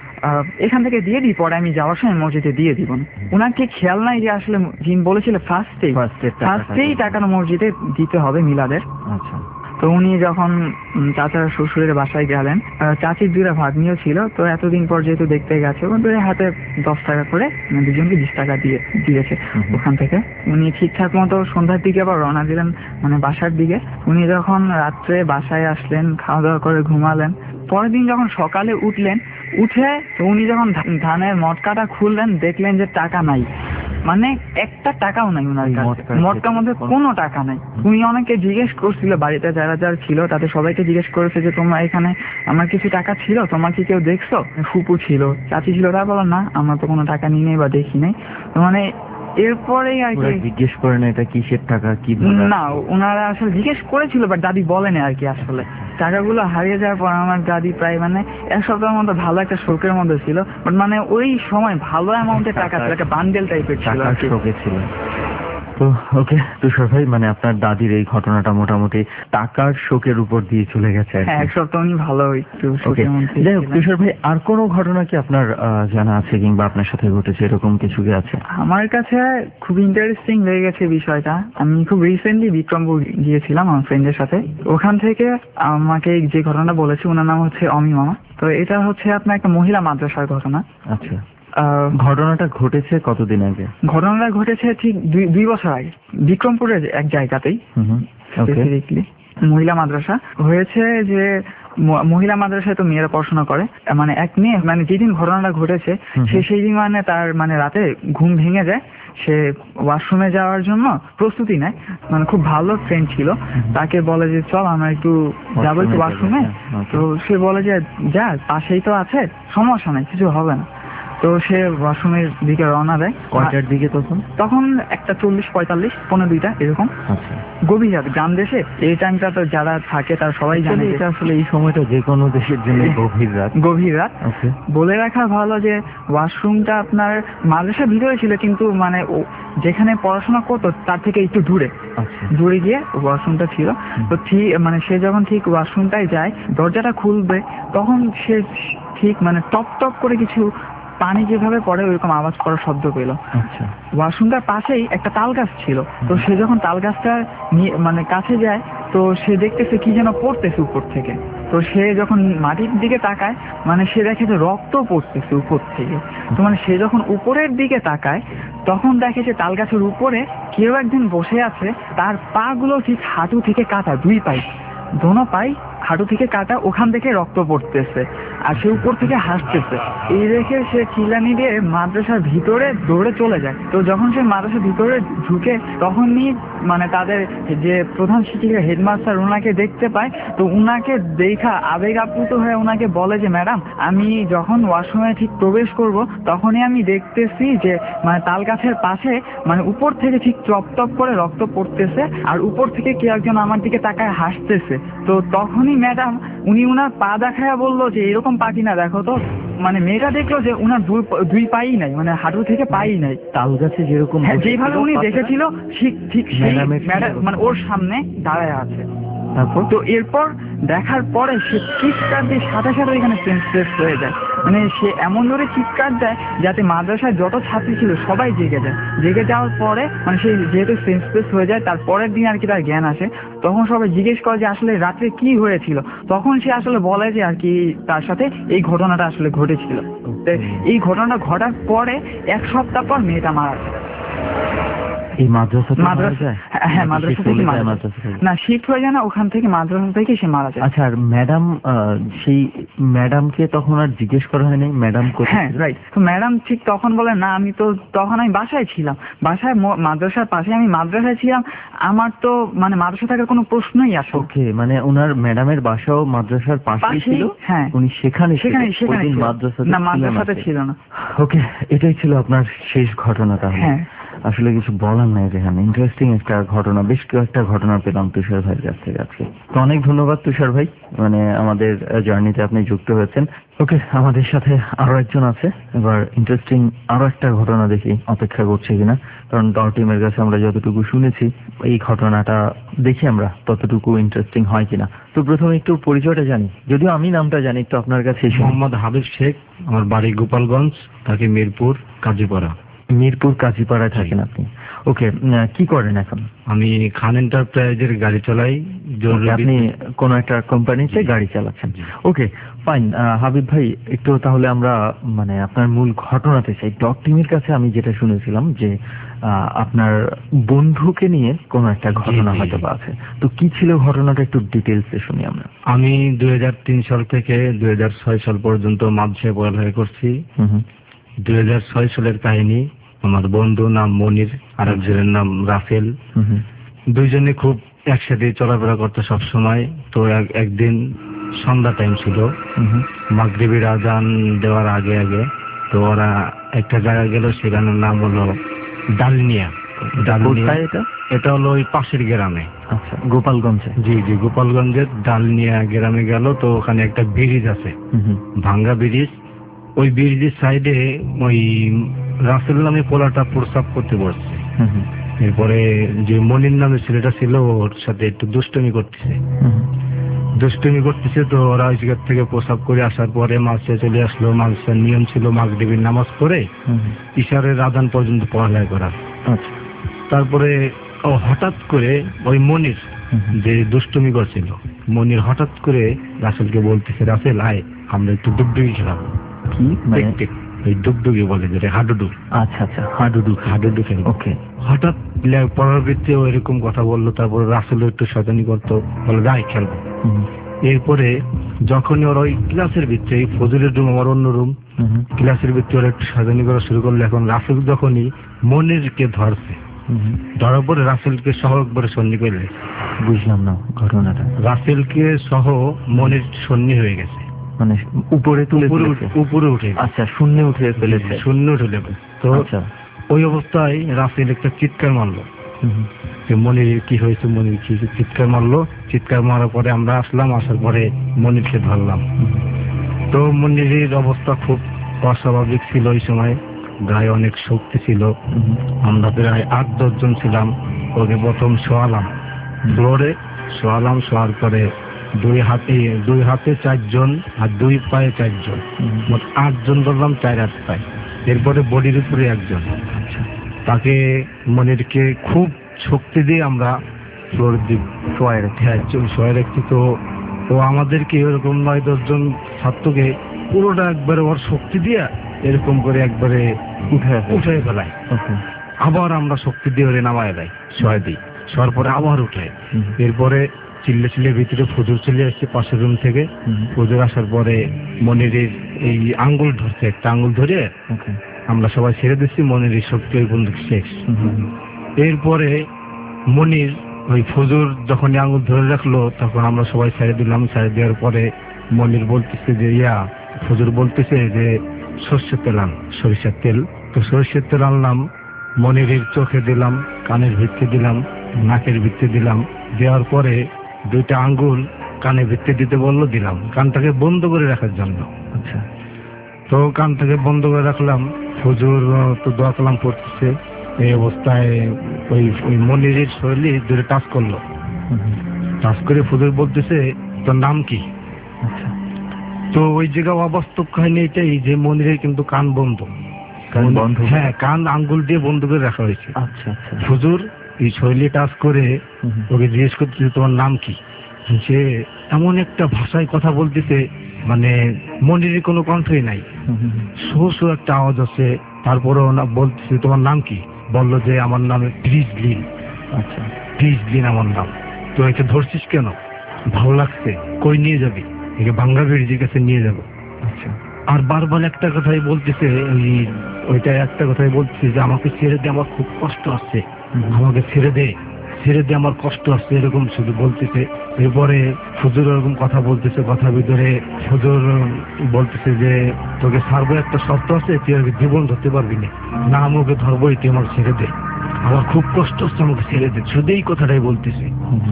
এখান থেকে দিয়ে দিই, পরে আমি যাওয়ার সময় মসজিদে দিয়ে দিব না। ওনার কি খেয়াল নাই যে আসলে যিনি বলেছিল ফার্স্টেই ফার্স্টেই টাকাটা মসজিদে দিতে হবে মিলাদের। আচ্ছা। তো উনি যখন চাচার শ্বশুরের বাসায় গেলেন, চাচির দুইটা ভাগ্নিও ছিল, তো এতদিন পর যেহেতু দেখতে গেছে ওদের হাতে দশ টাকা করে দুজনকে বিশ টাকা দিয়ে দিয়েছে। ওখান থেকে উনি ঠিকঠাক মতো সন্ধ্যার দিকে আবার রওনা দিলেন মানে বাসার দিকে। উনি যখন রাত্রে বাসায় আসলেন, খাওয়া দাওয়া করে ঘুমালেন। পরের দিন যখন সকালে উঠলেন, উঠে তো উনি যখন ধানের মটকাটা খুললেন দেখলেন যে টাকা নাই, মানে একটা টাকাও নাই ওনার কাছে, মটকার মধ্যে কোনো টাকা নাই। উনি অনেকে জিজ্ঞেস করছিল, বাড়িতে যারা যারা ছিল তাদের সবাইকে জিজ্ঞেস করেছে যে তোমরা এখানে আমার কিছু টাকা ছিল, তোমার কি কেউ দেখছো? ফুপু ছিল, চাচি ছিল, তারা বলো না আমরা তো কোনো টাকা নিয়ে নেই বা দেখি নাই। মানে এরপরেই আর কি জিজ্ঞেস করেন এটা কিসের টাকা কি না, ওনারা আসলে জিজ্ঞেস করেছিল বাট দাদি বলেনি আর কি। আসলে টাকাগুলো হারিয়ে যাওয়ার পর আমার দাদি প্রায় মানে এক সপ্তাহের মধ্যে ভালো একটা শোকের মধ্যে ছিল, বাট মানে ওই সময় ভালো অ্যামাউন্টের টাকা ছিল, একটা বান্ডেল টাইপের ছিল আর কি। শোকে ছিল। তো ওকে তুষার ভাই, মানে আপনার দাদির এই ঘটনাটা মোটামুটি টাকার শোকের উপর দিয়ে চলে গেছে। হ্যাঁ, এক সপ্তাহ উনি ভালো একটু শোকের মধ্যে। যাই হোক তুষার ভাই, আর কোনো ঘটনা কি আপনার জানা আছে কিংবা আপনার সাথে ঘটেছে এরকম কিছু কি আছে? আমার কাছে খুব ইন্টারেস্টিং লেগে গেছে বিষয়টা। আমি খুব রিসেন্টলি বিক্রমপুর গিয়েছিলাম আমার ফ্রেন্ডের সাথে। ওখান থেকে আমাকে যে ঘটনাটা বলেছে ওনার নাম হচ্ছে অমি মামা। তো এটা হচ্ছে আপনার একটা মহিলা মাদ্রাসার ঘটনা। আচ্ছা। ঘটনাটা ঘটেছে কতদিন আগে? ঘটনাটা ঘটেছে ঠিক দুই দুই বছর আগে বিক্রমপুরের এক জায়গাতেই, স্পেসিফিকলি মহিলা মাদ্রাসা। হয়েছে যে মহিলা মাদ্রাসায় তো মেয়েরা পড়াশোনা করে, মানে এক মেয়ে মানে যেদিন ঘটনাটা ঘটেছে সে সেই দিন মানে তার মানে রাতে ঘুম ভেঙে যায়, সে ওয়াশরুমে যাওয়ার জন্য প্রস্তুতি নেয়। মানে খুব ভালো ফ্রেন্ড ছিল, তাকে বলে যে চল আমরা একটু যাবো একটু ওয়াশরুমে। তো সে বলে যে যা, পাশেই তো আছে, সমস্যা নাই, কিছু হবে না। তো সে ওয়াশরুমের দিকে রওনা দেয়। কয়টার দিকে তখন? তখন একটা চল্লিশ পঁয়তাল্লিশ পনেরো দুইটা এরকম। আচ্ছা, গভীর রাত, গ্রাম দেশে এই টাইমটা তো যারা থাকে তারা সবাই জানে যে এটা আসলে এই সময়টা যে কোনো দেশের জন্য গভীর রাত। গভীর রাত। ওকে, বলে রাখা ভালো যে ওয়াশরুমটা আপনার মাদ্রাসার ভিতরে ছিল, কিন্তু মানে যেখানে পড়াশোনা করতো তার থেকে একটু দূরে আচ্ছা, দূরে গিয়ে ওয়াশরুমটা ছিল। তো ঠিক মানে সে যখন ঠিক ওয়াশরুমটায় যায়, দরজাটা খুলবে, তখন সে ঠিক মানে টপ টপ করে কিছু পানি যেভাবে পড়ে ওইরকম আওয়াজ করার শব্দ পেল। আচ্ছা, ওয়াশরুমটার পাশেই একটা তাল গাছ ছিল। তো সে যখন তাল গাছটা নিয়ে মানে কাছে যায়, তো সে দেখতেছে কি যেন পড়তেছে উপর থেকে। তো সে যখন মাটির দিকে তাকায়, মানে সে দেখে যে রক্ত পড়তেছে উপর থেকে। তো মানে সে যখন উপরের দিকে তাকায়, তখন দেখে যে তাল গাছের উপরে কেউ একজন বসে আছে, তার পা গুলো ঠিক হাঁটু থেকে কাটা, দুই পাই দোনো পাই হাঁটু থেকে কাটা, ওখান থেকে রক্ত পড়তেছে, আর সে উপর থেকে হাসতেছে। এই দেখে সে চিল্লানি দিয়ে মাদ্রাসার ভিতরে দৌড়ে চলে যায়। তো যখন সে মাদ্রাসার ভিতরে ঢুকে, তখনই মানে তাদের যে প্রধান শিক্ষিকা হেডমাস্টার ওনাকে দেখতে পায়। তো উনাকে দেখা আবেগ আপ্লুত হয়ে ওনাকে বলে যে ম্যাডাম, আমি যখন ওয়াশরুমে ঠিক প্রবেশ করব, তখনই আমি দেখতেছি যে মানে তাল গাছের পাশে মানে উপর থেকে ঠিক টপ টপ করে রক্ত পড়তেছে, আর উপর থেকে কেউ একজন আমার দিকে তাকায় হাসতেছে। তো তখনই ম্যাডাম উনি উনার পা দেখায় বললো যে এরকম পা কিনা দেখো তো। মানে মেয়েটা দেখলো যে উনার দুই দুই পাই নাই, মানে হাঁটু থেকে পাই নাই। তাল গাছে যেরকম যেভাবে উনি দেখেছিল ঠিক ঠিক সেই ম্যাডাম মানে ওর সামনে দাঁড়ায় আছে। তারপর তো এরপর দেখার পরে সে চিৎকার দিয়ে সাথে সাথে এখানে সেন্সলেস হয়ে যায়। মানে সে এমন ধরে চিৎকার দেয় যাতে মাদ্রাসায় যত ছাত্রী ছিল সবাই জেগে যায়। জেগে যাওয়ার পরে মানে সে যেহেতু সেন্সলেস হয়ে যায়, তার পরের দিন আর কি তার জ্ঞান আসে। তখন সবাই জিজ্ঞেস করে যে আসলে রাত্রে কি হয়েছিল। তখন সে আসলে বলে যে আর কি তার সাথে এই ঘটনাটা আসলে ঘটেছিল। এই ঘটনাটা ঘটার পরে এক সপ্তাহ পর মেয়েটা মারা যায়। এই মাদ্রাসা মাদ্রাসা হ্যাঁ মাদ্রাসা থেকে না শিফট হয়ে যায় না, ওখান থেকে মাদ্রাসা থেকে সে মারা যায়। আচ্ছা, আর ম্যাডাম সেই ম্যাডামকে তখন আর জিজ্ঞেস করা হয়নি ম্যাডাম কোথায়? হ্যাঁ রাইট। তো ম্যাডাম ঠিক তখন বলে না, আমি তো তখন আমি বাসায় ছিলাম, বাসায় মাদ্রাসার পাশে আমি মাদ্রাসায় ছিলাম, আমার তো মানে মাদ্রাসা থাকার কোনো প্রশ্নই আসে। ওকে, মানে ওনার ম্যাডামের বাসাও মাদ্রাসার পাশেই ছিল। হ্যাঁ, উনি সেখানে সেখানে সেখানে মাদ্রাসাতে না মাদ্রাসাতে ছিল না। ওকে, এটাই ছিল আপনার শেষ ঘটনাটা। হ্যাঁ, আসলে কিছু বলার নাই রেহান, ইন্টারেস্টিং একটা ঘটনা, বেশ কয়েকটা ঘটনা পেলাম তুষার ভাইয়ের কাছ থেকে আজকে। তো অনেক ধন্যবাদ তুষার ভাই, মানে আমাদের জার্নিতে আপনি যুক্ত হয়েছেন। ওকে, আমাদের সাথে আরো একজন আছে, এবার ইন্টারেস্টিং আরো একটা ঘটনা দেখি অপেক্ষা করছে কিনা, কারণ ডর টিমের কাছে আমরা যতটুকু শুনেছি এই ঘটনাটা দেখি আমরা ততটুকু ইন্টারেস্টিং হয় কিনা। তো প্রথমে একটু পরিচয়টা জানি, যদিও আমি নামটা জানি, একটু আপনার কাছে। মোহাম্মদ হাবিব শেখ, আমার বাড়ি গোপালগঞ্জ, থাকি মিরপুর কাজীপাড়া। মিরপুর কাজীপাড়ায় থাকেন আপনি? ওকে, কি করেন এখন? আমি খান এন্টারপ্রাইজের গাড়ি চালাই। আপনি কোন একটা কোম্পানিতে গাড়ি চালাচ্ছেন? Okay fine. হাবিব ভাই, একটু তাহলে আমরা মানে আপনার মূল ঘটনাতে চাই। ডগ টিমের কাছে আমি যেটা শুনেছিলাম যে আপনার বন্ধুকে নিয়ে কোন একটা ঘটনা হয়তো আছে, তো কি ছিল ঘটনাটা একটু ডিটেলসে শুনি আমরা। আমি দুই হাজার তিন সাল থেকে দুই হাজার ছয় সাল পর্যন্ত মাদ্রাসায় পড়ালেখা করছি। দুই হাজার ছয় সালের কাহিনী, আমার বন্ধু নাম মনির, আর একজনের নাম রাফেল। দুইজনে খুব একসাথে চলাফেরা করতে সব সময়। তো একদিন সন্ধ্যা টাইম ছিল, মাগরিবের আজান দেওয়ার আগে আগে তো ওরা একটা জায়গায় গেল, সেখানের নাম হলো ডালনিয়া। এটা এটা হলো ওই পাশের গ্রামে। আচ্ছা, গোপালগঞ্জে? জি জি গোপালগঞ্জের ডালনিয়া গ্রামে গেল। তো ওখানে একটা ব্রিজ আছে, ভাঙ্গা ব্রিজ। ওই ব্রিজের সাইডে ওই রাসেল নামে পোলাটা প্রস্রাব করতে বসছে। এরপরে যে মনির নামে ছেলেটা ছিল, ওর সাথে একটু দুষ্টুমি করতেছে দুষ্টুমি করতেছে তো ওরা ওই জায়গা থেকে প্রস্রাব করে আসার পরে মাঝে চলে আসলো। মাঝের নিয়ম ছিল মাগরিবের নামাজ পড়ে ইশারের আজান পর্যন্ত পড়ালেখা করা। তারপরে ও হঠাৎ করে ওই মনির যে দুষ্টুমি করছিল, মনির হঠাৎ করে রাসেলকে বলতেছে, রাসেল আয় আমরা একটু ডুবডুবি খেলাবো। কি ওই ডুবডুবি বলে যেটা, হাডুডু। আচ্ছা আচ্ছা, হাডুডু হাডুডু খেলবো। ওকে, হঠাৎ পড়ার ভিত্তিতে এরকম কথা বললো। তারপরে রাসেলও একটু শয়তানি করতো, বলে যাই খেলবো। এরপরে যখন ওর ওই ক্লাসের ভিতরে, ফজলের রুম আমার অন্য রুম, ক্লাসের ভিতরে ওরা একটু শয়তানি করা শুরু করলো। এখন রাসেল যখনই মনিরকে ধরছে, ধরার পরে রাসেলকে সহ একবারে সন্নি করে। বুঝলাম না ঘটনাটা। রাসেলকে সহ মনির সন্নি হয়ে গেছে। মানে উপরে তুলে উপরে তুলেছে? উপরে উঠে আচ্ছা, শূন্যে উঠে ফেলেছে। শূন্য উঠে তো আচ্ছা। ওই অবস্থায় রাসেল একটা চিৎকার মারলো হুম। যে মনির কি হয়েছে, মনির কি, চিৎকার মারলো। চিৎকার মারার পরে আমরা আসলাম, আসার পরে মনিরকে ধরলাম। তো মনিরের অবস্থা খুব অস্বাভাবিক ছিল ওই সময়, গায়ে অনেক শক্তি ছিল। আমরা প্রায় আট দশ জন ছিলাম। ওকে প্রথম শোয়ালাম ফ্লোরে, শোয়ালাম, শোয়ার পরে দুই হাতে দুই হাতে চারজন আর দুই পায়ে চারজন, মোট আটজন ধরলাম, চার হাত পায়ে। এরপরে বডির উপরে একজন। তাকে মনিরকে খুব শক্তি দিয়ে আমরা ফ্লোরের দিক শোয়াই রাখি। হ্যাঁ, শোয়াই রাখছি। তো ও আমাদেরকে এরকম নয় দশজন ছাত্রকে পুরোটা একবারে ওর শক্তি দিয়ে এরকম করে একবারে উঠে উঠে ফেলায়। আবার আমরা শক্তি দিয়ে ওরে নামায় দেয়, শোয়াই দিই। শোয়ার পরে আবার উঠে। এরপরে চিল্লে চিল্লে ভিতরে ফজর চলে আসছে পাশের রুম থেকে। ফজর আসার পরে মনিরের এই আঙ্গুল ধরছে, একটা আঙ্গুল ধরে আমরা সবাই ছেড়ে দিচ্ছি। মনিরের শক্তি ওই বন্দুক শেষ। এরপরে মনির ওই ফজর যখন আঙ্গুল ধরে রাখলো তখন আমরা সবাই ছেড়ে দিলাম। ছেড়ে দেওয়ার পরে মনির বলতেছে যে ইয়া ফজর বলতেছে যে সর্ষের তেল আন, সরিষার তেল। তো সরিষার তেল আনলাম, মনিরের চোখে দিলাম, কানের ভিত্তি দিলাম, নাকের ভিত্তি দিলাম। দেওয়ার পরে দুইটা আঙ্গুল কানে ভিত্তি দিতে বললো, দিলাম, কানটাকে বন্ধ করে রাখার জন্য। আচ্ছা। তো কানটাকে বন্ধ করে রাখলাম। ফজর তো দোয়া কালাম পড়তেছে। এই অবস্থায় ওই ওই মনিরের শরীরে দূরে টাচ করলো। টাচ করে ফজর বলতেছে তোর নাম কি? আচ্ছা। তো ওই জায়গায় অবাস্তব কাহিনী এটাই যে মনিরের কিন্তু কান বন্ধ। হ্যাঁ, কান আঙ্গুল দিয়ে বন্ধ করে রাখা হয়েছে। আচ্ছা আচ্ছা। ফজর এই শরীরে টাচ করে ওকে জিজ্ঞেস করতেছে তোমার নাম কি? সে এমন একটা ভাষায় কথা বলতেছে, মানে মনিরের কোনো কণ্ঠই নাই, শো শো একটা আওয়াজ আছে। তারপরে বলতেছে তোমার নাম কি? বললো যে আমার নাম ত্রিশলিন। আচ্ছা, ত্রিশলিন আমার নাম। তো একে ধরছিস কেন? ভালো লাগছে। কই নিয়ে যাবি? একে ভাঙ্গা ব্রিজের কাছে নিয়ে যাবো। আচ্ছা। আর বারবার একটা কথাই বলতেছে, ওই ওইটা একটা কথাই বলতেছে যে আমাকে ছেড়ে দে, আমার খুব কষ্ট আসছে, আমাকে ছেড়ে দে, ছেড়ে দে, আমার কষ্ট আসছে, এরকম শুধু বলতেছে। এরপরে ফজর এরকম কথা বলতেছে, কথা ভিতরে ফজর বলতেছে যে তোকে ছাড়বো, একটা শর্ত আছে, তুই আর জীবন ধরতে পারবি না, না আমাকে ধরবোই, তুই আমাকে ছেড়ে দে, আমার খুব কষ্ট হচ্ছে, আমাকে ছেড়ে দে, শুধু এই কথাটাই বলতেছে।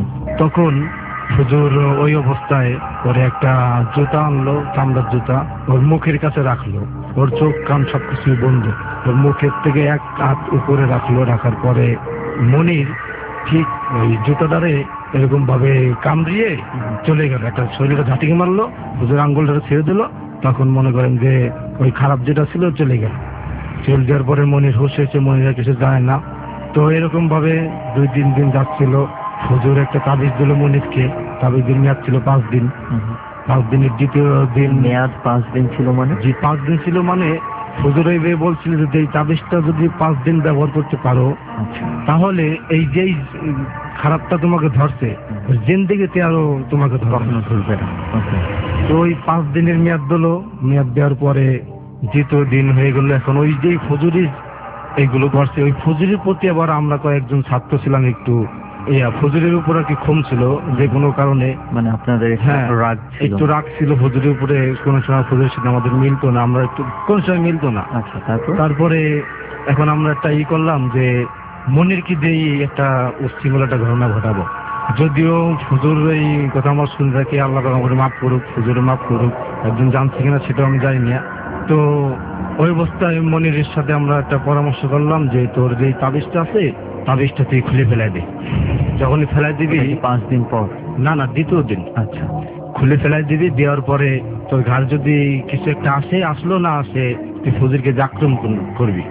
তখন ফজর ওই অবস্থায় ওর একটা জুতা আনলো, চামড়ার জুতা, ওর মুখের কাছে রাখলো। ওর চোখ কান সবকিছু বন্ধ, ওর মুখের থেকে এক হাত উপরে রাখলো। রাখার পরে মনির ঠিক ওই জুতাটারে এরকম ভাবে কামড়িয়ে চলে গেল, একটা শরীরে ঝাঁটিকে মারলো, হুজুর আঙ্গুলটা ছেড়ে দিল। তখন মনে করেন যে ওই খারাপ যেটা ছিল চলে গেল। চলে যাওয়ার পরে মনির হুঁশ হয়েছে, মনির কিছু জানে না। তো এরকম ভাবে দুই তিন দিন যাচ্ছিল। হুজুর একটা তাবিজ দিল মনিরকে, তাবিজের মেয়াদ ছিল পাঁচ দিন। পাঁচ দিনের দ্বিতীয় দিন মেয়াদ পাঁচ দিন ছিল মানে? জি, পাঁচ দিন ছিল। মানে হুজুর এই বলছিল যে এই তাবিজটা যদি পাঁচ দিন ব্যবহার করতে পারো তাহলে এই যেই খারাপটা তোমাকে ধরছে জিন্দেগিতে আরো তোমাকে কখনো ধরবে না। তো ওই পাঁচ দিনের মেয়াদ দিল। মেয়াদ দেওয়ার পরে দ্বিতীয় দিন হয়ে গেল। এখন ওই যে ফজুরি এইগুলো করছে, ওই ফজুরির প্রতি আবার আমরা কয়েকজন ছাত্র ছিলাম একটু ফজুরের উপর আর কি ক্ষম ছিল যে কোনো কারণে, মানে আপনাদের রাগ একটু রাগ ছিল ফজুরের উপরে। কোনো সময় ফজুরের সাথে আমাদের মিলতো না, আমরা একটু কোন সময় মিলতো না। আচ্ছা, তারপরে এখন আমরা একটা ই করলাম যে মনির কি দিয়ে একটা উচ্ছৃঙ্খল একটা ঘটনা ঘটাবো। যদিও ফজুর এই কথা আমার শুনে রাখি, আল্লাহ আমাকে মাফ করুক, ফজুরে মাফ করুক, একজন জানছে কিনা সেটাও আমি জানি না। তো ওই অবস্থায় মনিরের সাথে আমরা একটা পরামর্শ করলাম যে তোর যে তাবিজটা আছে তাবিজটা তুই খুলে ফেলাই দে। যখনই ফেলাই দিবি পাঁচ দিন পর, না না দ্বিতীয় দিন, আচ্ছা, খুলে ফেলাই দিবি। দেওয়ার পরে তোর ঘর যদি কিছু একটা আসে, আসলো না আসে, তুই ফজুরকে জাক্রম করবি।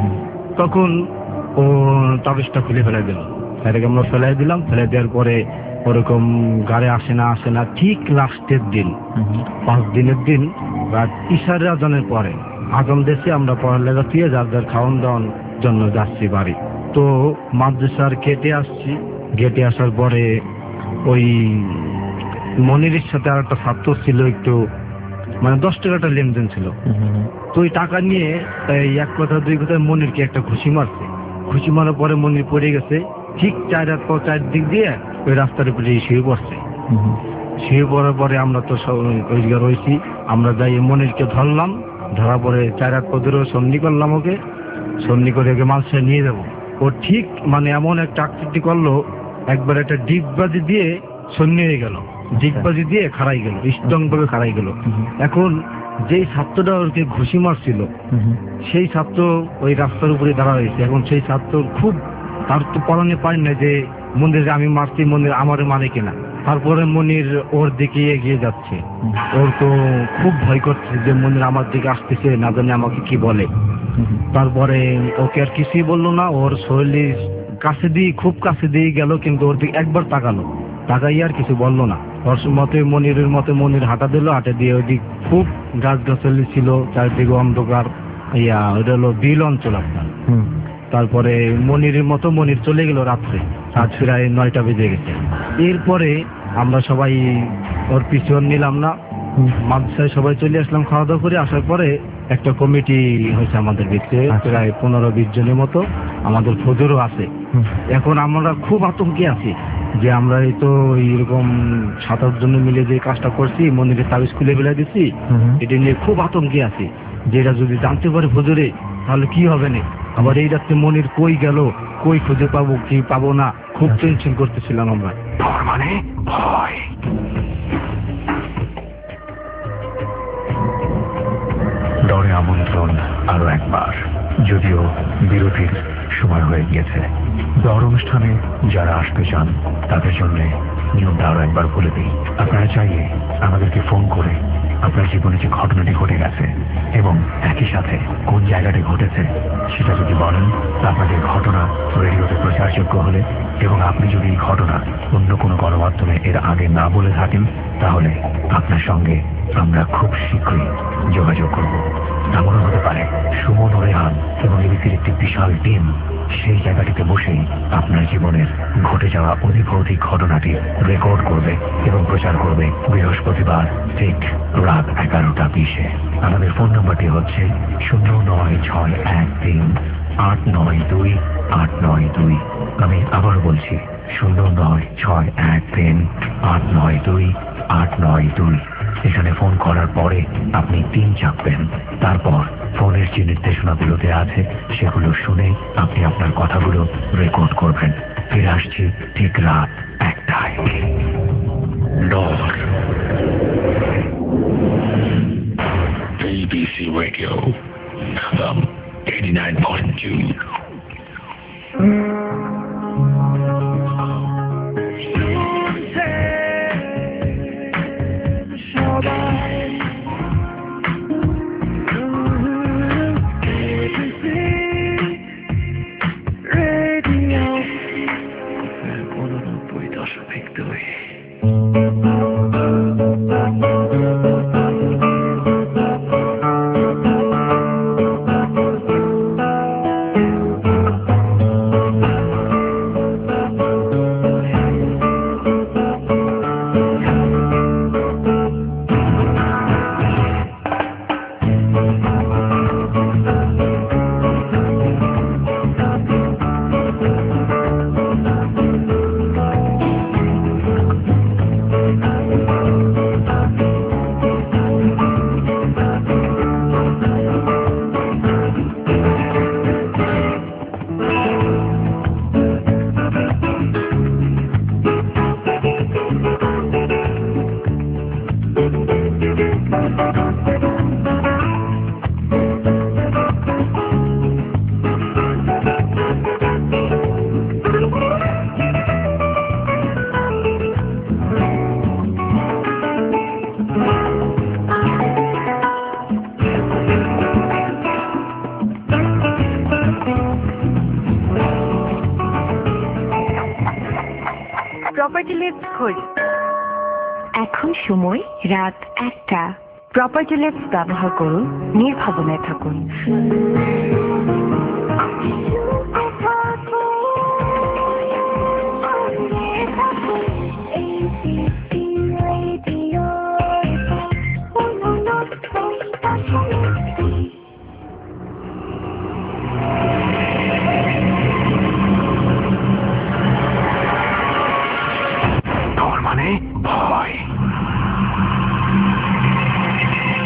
তখন ও তাবিজটা খুলে ফেলাই দিল। তাদেরকে আমরা ফেলাই দিলাম। ফেলাই দেওয়ার পরে ওরকম গাড়ি আসে না আসে না ঠিক লাস্টের দিন, পাঁচ দিনের দিন রাত ইশার আজানের পরে আজান দেশে আমরা পড়ালেখা দিয়ে যার যার খাওয়ান দাওয়ার জন্য যাচ্ছি বাড়ি। তো মাদ্রাসার গেটে আসছি। গেটে আসার পরে ওই মনিরের সাথে আর একটা ছাত্র ছিল, একটু মানে দশ টাকাটা লেনদেন ছিল। তো ওই টাকা নিয়ে এক কথা দুই কথা মনিরকে একটা ঘুষি মারছে। ঘুষি মারার পরে মনির পড়ে গেছে। ঠিক চার হাত পর চার দিক দিয়ে ওই রাস্তার উপরে শুয়ে পড়ছে। শুয়ে পড়ার পরে আমরা তো ওই জায়গায় রয়েছি। আমরা যাই মনিরকে ধরলাম, ধরা পরে চার হাত পদের সন্ধি করলাম, ওকে সন্ধি করে ওকে মালসা নিয়ে যাবো। ও ঠিক মানে এমন একটা আকৃতি করলো, একবার একটা ডিগবাজি দিয়ে সন্ধি হয়ে গেল, ডিগবাজি দিয়ে খাড়াই গেল, স্ট্রং ভাবে খাড়াই গেল। এখন যেই ছাত্রটা ওকে ঘুষি মারছিল সেই ছাত্র ওই রাস্তার উপরে দাঁড়া হয়েছে। এখন সেই ছাত্র খুব, তার তো পরনে পায় না যে মন্দিরে আমি মারছি, মন্দির আমার মানে কিনা। তারপরে মনির ওর দিকে এগিয়ে যাচ্ছে, ওর তো খুব ভয় করছে যে মনির আমার দিকে আসতেছে, না জানি আমাকে কি বলে। তারপরে ওকে আর কিছুই বললো না, ওর শরীরের কাছে দিয়ে খুব কাছে দিয়ে গেল, কিন্তু ওর দিকে একবার তাকালো, তাকাই আর কিছু বললো না। ওর মতে মনিরের মতে মনির হাঁটা দিল, হাঁটা দিয়ে ওই দিক খুব গাছ গাছালি ছিল, চারদিকে অন্ধকার, ইয়া ওইটা হলো বিল অঞ্চল আপনার। তারপরে মনিরের মতো মনির চলে গেল রাত্রে, রাত প্রায় নয়টা বেজে গেছে। এরপরে আমরা সবাই ওর পিছন নিলাম না, মাদ্রাসায় সবাই চলে আসলাম খাওয়া দাওয়া করে। আসার পরে একটা কমিটি হয়েছে আমাদের ভিতরে, প্রায় পনেরো বিশ জনের মতো, আমাদের ফজরও আছে। এখন আমরা খুব আতঙ্কে আছি যে আমরা এই তো এরকম সাত আট জন মিলে যে কাজটা করছি, মন্দিরের তাবিজ খুলে ফেলে দিচ্ছি, এটা নিয়ে খুব আতঙ্কে আছি যে এটা যদি জানতে পারে ফজরে তাহলে কি হবে না। আবার এই রাত্রে মনির কই গেল, কই খুঁজে পাবো কি পাবো না, খুব টেনশন করতেছিলাম আমরা। মানে ভয়। ডরে আমন্ত্রণ আরো একবার, যদিও বিরতির সময় হয়ে গিয়েছে। দর অনুষ্ঠানে যারা আসতে চান তাদের জন্য নিয়মটা আরো একবার বলে দিই। আপনারা চাইলে আমাদেরকে ফোন করে আপনার জীবনে যে ঘটনাটি ঘটে গেছে এবং একই সাথে কোন জায়গাটি ঘটেছে সেটা যদি বলেন, আপনাদের ঘটনা রেডিওতে প্রচারযোগ্য হলে এবং আপনি যদি এই ঘটনা অন্য কোনো গণমাধ্যমে এর আগে না বলে থাকেন, তাহলে আপনার সঙ্গে আমরা খুব শীঘ্রই যোগাযোগ করব। এমনও হতে পারে সুমন ও রেহান এবং এবিসির একটি বিশাল টিম সেই জায়গাটিতে বসেই আপনার জীবনের ঘটে যাওয়া অধিভৌতিক ঘটনাটি রেকর্ড করবে এবং প্রচার করবে বৃহস্পতিবার ঠিক রাত এগারোটা বিশে। আমাদের ফোন নম্বরটি হচ্ছে শূন্য নয় ছয় এক তিন আট নয় দুই আট নয় দুই। আমি আবার বলছি শূন্য নয় ছয় এক তিন আট নয় দুই আট নয় দুই। এখানে ফোন করার পরে আপনি তিন চাপবেন, তারপর ফোনের যে নির্দেশনাগুলোতে আছে সেগুলো শুনে আপনি আপনার কথাগুলো রেকর্ড করবেন। ফিরে আসছি ঠিক রাত একটায়। Dor ABC radio FM eighty-nine point two। Property lift খোঁজ। এখন সময় রাত একটা। প্রপার্টি লিফট ব্যবহার করুন, নির্ভাবনায় থাকুন। ভয়।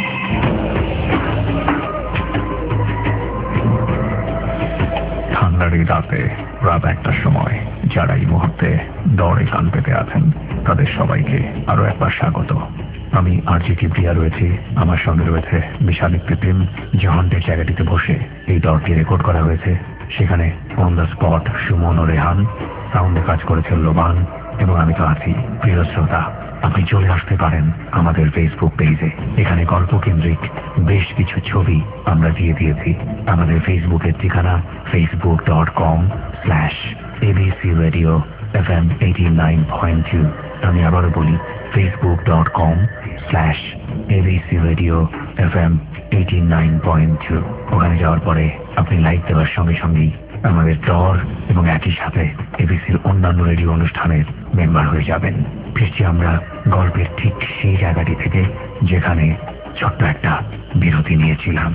ফেব্রুয়ারি রাতে রাত একটার সময় যারা এই মুহূর্তে দরে কান পেতে আছেন তাদের সবাইকে আরো একবার স্বাগত। আমি আরজি কিবরিয়া রয়েছি, আমার সঙ্গে রয়েছে বিশাল একটি টিম। যে হন্টের জায়গাটিতে বসে এই দরটি রেকর্ড করা হয়েছে সেখানে অন দ্য স্পট সুমন ও রেহান, সাউন্ডে কাজ করেছে লোবান, এবং আমি তো আছি। প্রিয় শ্রোতা, আপনি চলে আসতে পারেন আমাদের ফেসবুক পেজে। এখানে গল্প কেন্দ্রিক বেশ কিছু ছবি আমরা দিয়ে দিয়েছি। আমাদের ফেসবুকের ঠিকানা Facebook dot com slash ABC radio F M eighty nine point two. আমি আবারও বলি Facebook dot com slash ABC radio F M eighty nine point two. ওখানে যাওয়ার পরে আপনি লাইক দেওয়ার সঙ্গে সঙ্গেই আমাদের দর এবং একই সাথে এবিসির অন্যান্য রেডিও অনুষ্ঠানের মেম্বার হয়ে যাবেন। ফিরছি আমরা গল্পের ঠিক সেই জায়গাটি থেকে যেখানে ছোট্ট একটা বিরতি নিয়েছিলাম।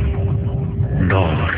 দর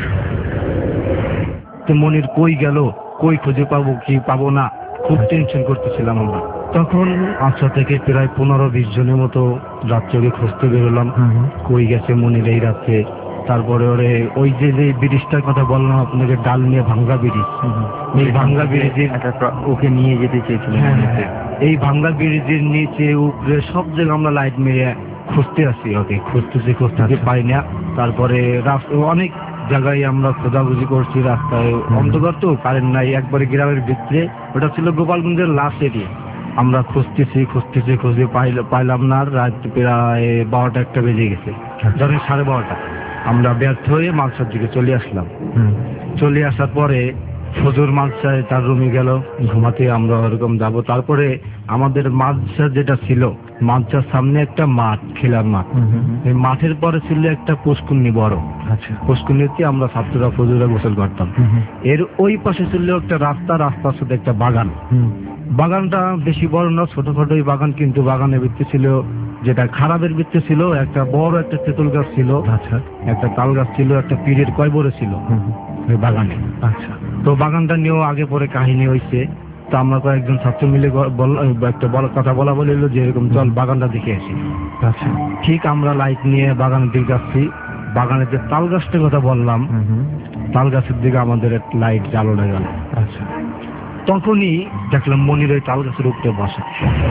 মনির কই গেল, কই খুঁজে পাবো কি পাবো না, খুব টেনশন করতেছিলাম আমরা। তখন আটশো থেকে প্রায় পনেরো বিশ জনের মতো রাত্রে খুঁজতে বেরোলাম কই গেছে মনির এই রাত্রে। তারপরে ওরে ওই যে যে ব্রিজটার কথা বললাম আপনাকে, ডাল নিয়ে ভাঙ্গা ব্রিজ, এই ভাঙ্গা ব্রিজের ওকে নিয়ে যেতে চেয়েছিলেন। এই ভাঙ্গা ব্রিজের নিচে উপরে সব জায়গায় আমরা লাইট মেরে খুঁজতে আসি, ওকে খুঁজতেছি খুঁজতেছি পাই না। তারপরে অনেক জায়গায় আমরা খোঁজাখুঁজি করছি, রাস্তায় অন্ধকার তো, কারেন্ট নাই, একবারে গ্রামের ভিতরে। ওটা ছিল গোপালগঞ্জের লাস্ট এরিয়া। আমরা খুঁজতেছি খুঁজতেছি খুঁজে পাইলাম না। রাত প্রায় বারোটা একটা বেজে গেছে, ধরেন সাড়ে বারোটা। আমরা ব্যর্থ হয়ে মালসার দিকে চলে আসলাম। চলে আসার পরে ফজর মালসায় তার রুমে গেল ঘুমাতে, আমরা ওরকম যাব। তারপরে আমাদের মালসা যেটা ছিল, মালসার সামনে একটা মাঠ, খেলার মাঠ। এই মাঠের পরে ছিল একটা পুষ্কুন্নি বড়। আচ্ছা, পুষ্কুন্নিতে আমরা ছাত্ররা ফজরে গোসল করতাম। এর ওই পাশে ছিল একটা রাস্তা, রাস্তার সাথে একটা বাগান। বাগানটা বেশি বড় না, ছোটখাটো বাগান, কিন্তু বাগানের ভিত্তি ছিল, যেটা খারাপের ভিত্তি ছিল, একটা বড় একটা তেঁতুল গাছ ছিল, আচ্ছা, একটা তাল গাছ ছিল, একটা পিড়ের কয় বড় ছিল ওই বাগানে। আচ্ছা, তো বাগানটা নিয়েও আগে পরে কাহিনী হয়েছে। তো আমরা কয়েকজন ছাত্র মিলে একটা বড় কথা বলা বলিল যে এরকম চল বাগানটা দেখে আসি। আচ্ছা, ঠিক আমরা লাইট নিয়ে বাগানের দিকে যাচ্ছি। বাগানের যে তাল গাছটার কথা বললাম, তাল গাছের দিকে আমাদের লাইট জ্বালানো গেল। আচ্ছা, তখনই দেখলাম মনির ওই তাল গাছের উপরে বসা।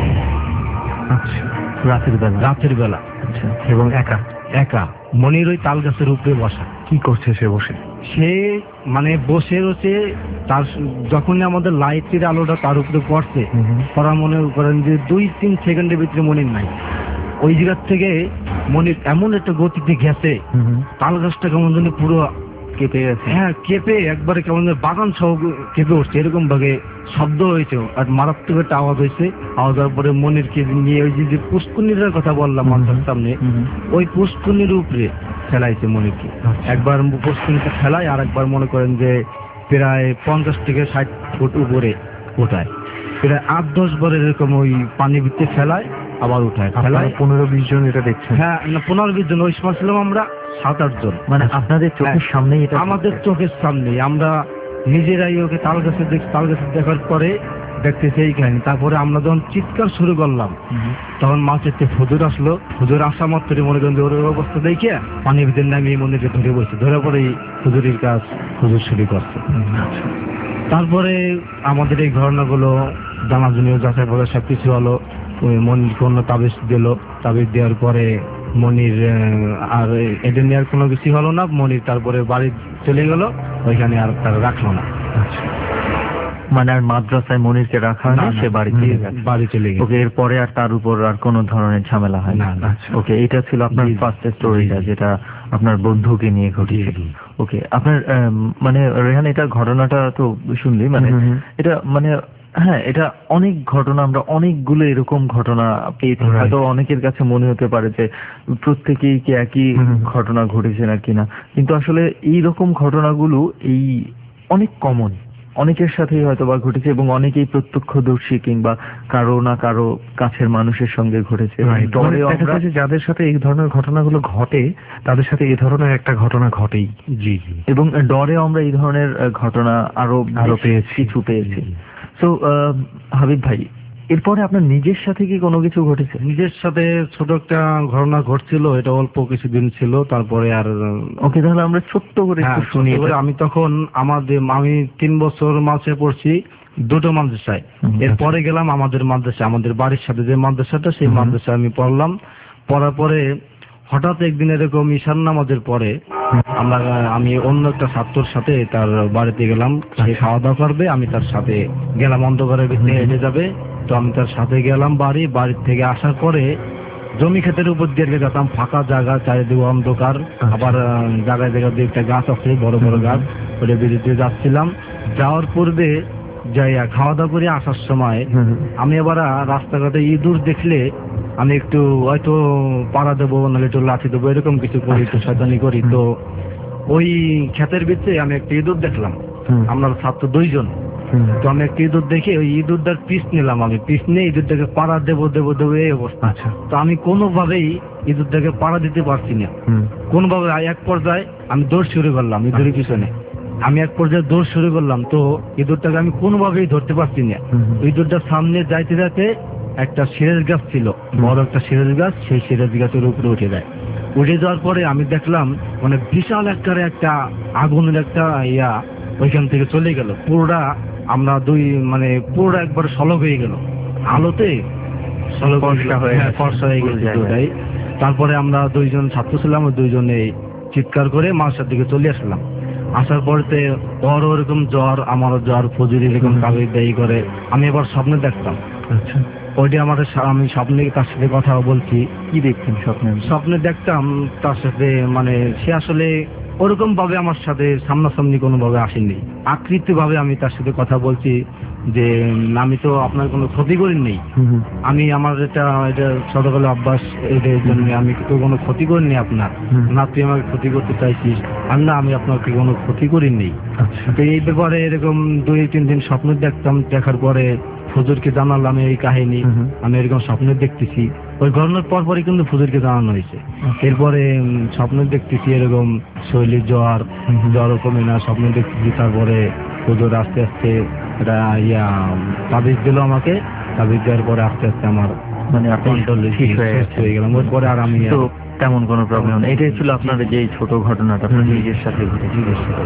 আচ্ছা, রাতের বেলা রাতের বেলা আচ্ছা, এবং একা একা মনির ওই তাল গাছের উপরে বসা। কি করছে সে বসে? সে মানে বসে রয়েছে। তার যখনই আমাদের লাইটের আলোটা তার উপরে পড়ছে, পড়া মনে করেন যে দুই তিন সেকেন্ডের ভিতরে মনির নাই। ওই জায়গার থেকে মনির এমন একটা গতিতে গেছে, তাল গাছটা কেমন যেন পুরো কেঁপে গেছে। হ্যাঁ, কেঁপে একবারে কেমন বাগান সহ কেঁপে উঠছে, এরকম ভাবে শব্দ হয়েছে আর মারাত্মক একটা আওয়াজ হয়েছে। আওয়াজ হওয়ার পরে মনিরকে নিয়ে ওই যে পুষ্কুনির কথা বললাম মাথার সামনে, ওই পুষ্কুনির উপরে ফেলাইছে মনিরকে। একবার পুষ্কুনিতে ফেলায়, আর একবার মনে করেন যে প্রায় পঞ্চাশ থেকে ষাট ফুট উপরে ওঠায়। প্রায় আট দশ বার এরকম ওই পানির ভিতরে ফেলায়, আবার উঠায় ফেলায়। পনেরো বিশ জন এটা দেখছেন? হ্যাঁ, পনেরো বিশ জন। ওই সময় ছিলাম আমরা সাত আট জন। মানে আপনাদের চোখের সামনে? আমাদের চোখের সামনে। আমরা নিজেরাই ওকে তাল গাছে দেখ তাল গাছে দেখার পরে দেখতেছি এই কাহিনী। তারপরে আমরা যখন চিৎকার শুরু করলাম, তখন মাছের ফজর আসলো। ফজর আসা মাত্র মনে করেন যে ওর অবস্থা দেখে পানির ভিতরে নামিয়ে মন্দিরকে ধরে বসে, ধরে পরে ফজরের কাজ ফজর শুরু করছে। তারপরে আমাদের এই ঘটনাগুলো জানাজনীয় যাচাই করে সবকিছু হলো। ওই মনির কোনো তাবিজ দিল, তাবিজ দেওয়ার পরে মনির আর এটা নিয়ে আর কোনো কিছু হলো না। মনির তারপরে বাড়ি চলে গেল, ওইখানে আর তার রাখলো না। আচ্ছা, মানে আর মাদ্রাসায় মনিরকে রাখা না, সে বাড়ি চলে গেছে। বাড়ি চলে গেছে। ওকে, এরপরে আর তার উপর আর কোনো ধরনের ঝামেলা হয় না? ওকে, এটা ছিল আপনার ফার্স্ট স্টোরিটা, যেটা আপনার বন্ধুকে নিয়ে ঘটেছে। ওকে, আপনার মানে রেহান, এটা ঘটনাটা তো শুনলি, মানে এটা মানে হ্যাঁ, এটা অনেক ঘটনা, আমরা অনেকগুলো এরকম ঘটনা পেয়েছি। হয়তো অনেকের কাছে মনে হতে পারে যে প্রত্যেকেই কি একই ঘটনা ঘটেছে না কিনা, কিন্তু আসলে এইরকম ঘটনাগুলো এই অনেক কমন, অনেকের সাথেই হয়তো বা ঘটেছে, এবং অনেকেই প্রত্যক্ষদর্শী কিংবা কারো না কারো কাছের মানুষের সঙ্গে ঘটেছে। যাদের সাথে এই ধরনের ঘটনাগুলো ঘটে, তাদের সাথে এই ধরনের একটা ঘটনা ঘটেই। জি জি। এবং ডরে আমরা এই ধরনের ঘটনা আরো আরো পেয়েছি, কিছু পেয়েছি। তো হাবিব ভাই, এরপরে আপনার নিজের সাথে কি কোনো কিছু ঘটেছে? নিজের সাথে ছোট একটা ঘটনা ঘটছিল, এটা অল্প কিছুদিন ছিল, তারপরে আর ওকে, তাহলে আমরা ছোট্ট করে একটু হ্যাঁ, শুনি। ছোট্ট করে আমি তখন আমাদের আমি তিন বছর মাসে পড়ছি দুটো মাদ্রাসায়। এরপরে গেলাম আমাদের মাদ্রাসা, আমাদের বাড়ির সাথে যে মাদ্রাসাটা, সেই মাদ্রাসায় আমি পড়লাম। পড়ার পরে হঠাৎ একদিন এরকম ঈশান নামাজের পরে আমরা আমি অন্য একটা ছাত্রর সাথে তার বাড়িতে গেলাম। সে খাওয়া দাওয়া করবে, আমি তার সাথে গেলাম, অন্ধকারের ভিতরে হেঁটে যাবে। তো আমি তার সাথে গেলাম বাড়ি। বাড়ির থেকে আসার পরে জমি ক্ষেতের উপর দিয়ে যেতাম, ফাঁকা জায়গা, চারিদিকে অন্ধকার, আবার জায়গায় জায়গায় দিয়ে একটা গাছ আছে, বড় বড় গাছ, ওটা বেরিয়ে যাচ্ছিলাম। যাওয়ার পূর্বে যাইয়া খাওয়া দাওয়া করে আসার সময় আমি আবার রাস্তাঘাটে ইঁদুর দেখলে আমি একটু হয়তো পাড়া দেবো, নাহলে একটু লাঠি দেবো, এরকম কিছু করি, একটু শয়তানি করি। তো ওই ক্ষেতের ভিতরে আমি একটা ইঁদুর দেখলাম, আমরা ছাত্র দুইজন। তো আমি একটা ইঁদুর দেখে ওই ইঁদুরটার পিস নিলাম, আমি পিস নিয়ে ইঁদুরটাকে পাড়া দেবো দেবো দেবো এই অবস্থা। তো আমি কোনোভাবেই ইঁদুরটাকে পাড়া দিতে পারছি না, কোনোভাবে। এক পর্যায়ে আমি দৌড় শুরু করলাম ইঁদুরের পিছনে, আমি এক পর্যায়ে দৌড় শুরু করলাম। তো ইঁদুরটাকে আমি কোনোভাবেই ধরতে পারছি না। ইঁদুরটার সামনে যাইতে যাইতে একটা সিরাজ গাছ ছিল, বড় একটা সিরাজ গাছ, সেই সিরাজ গাছের উপরে উঠে যায়। উঠে যাওয়ার পরে আমি দেখলাম মানে বিশাল একটা একটা আগুনের একটা ইয়া ওইখান থেকে চলে গেল। পুরোটা আমরা দুই মানে পুরোটা একবার সলগ হয়ে গেল, আলোতে সলগ ফর্সা হয়ে গেল দুটাই। তারপরে আমরা দুইজন ছাত্র ছিলাম, দুইজনে চিৎকার করে মাসার দিকে চলে আসলাম। আসার পরেতে ওর ওরকম জ্বর, আমারও জ্বর, ফজুরি এরকম কাগজ দেয় করে। আমি এবার স্বপ্নে দেখতাম, ওইটা আমাদের আমি স্বপ্নে তার সাথে কথা বলছি। কি দেখতেন স্বপ্নে? স্বপ্নে দেখতাম তার সাথে, মানে সে আসলে ওরকম ভাবে আমার সাথে সামনাসামনি কোনো ভাবে আসেনি, আকৃতি ভাবে আমি তার সাথে কথা বলছি যে আমি তো আপনার কোনো ক্ষতি করিনি, আমি আমার এটা এটা ছোটবেলা অভ্যাস, এটার জন্য আমি তো কোনো ক্ষতি করিনি আপনার, না তুই আমাকে ক্ষতি করতে চাইছিস, আর না আমি আপনাকে কোনো ক্ষতি করিনি। তো এই ব্যাপারে এরকম দুই তিন দিন স্বপ্ন দেখতাম। দেখার পরে ফজরকে জানালাম এই কাহিনী, আমি এরকম স্বপ্ন দেখতেছি। ওই ঘটনার পর পরই কিন্তু ফজরকে জানানো হয়েছে। এরপরে স্বপ্ন দেখতেছি এরকম শৈলীর জ্বর, জ্বর কমে না, স্বপ্ন দেখতেছি। তারপরে ফজর আস্তে আস্তে এটা ইয়া তাবিজ দিল আমাকে, তাবিজ দেওয়ার পরে আস্তে আস্তে আমার মানে হয়ে গেলাম। ওর পরে আর আমি তেমন কোনো প্রবলেম নেই। এটাই ছিল আপনার যে ছোট ঘটনাটা নিজের সাথে ঘটেছিল।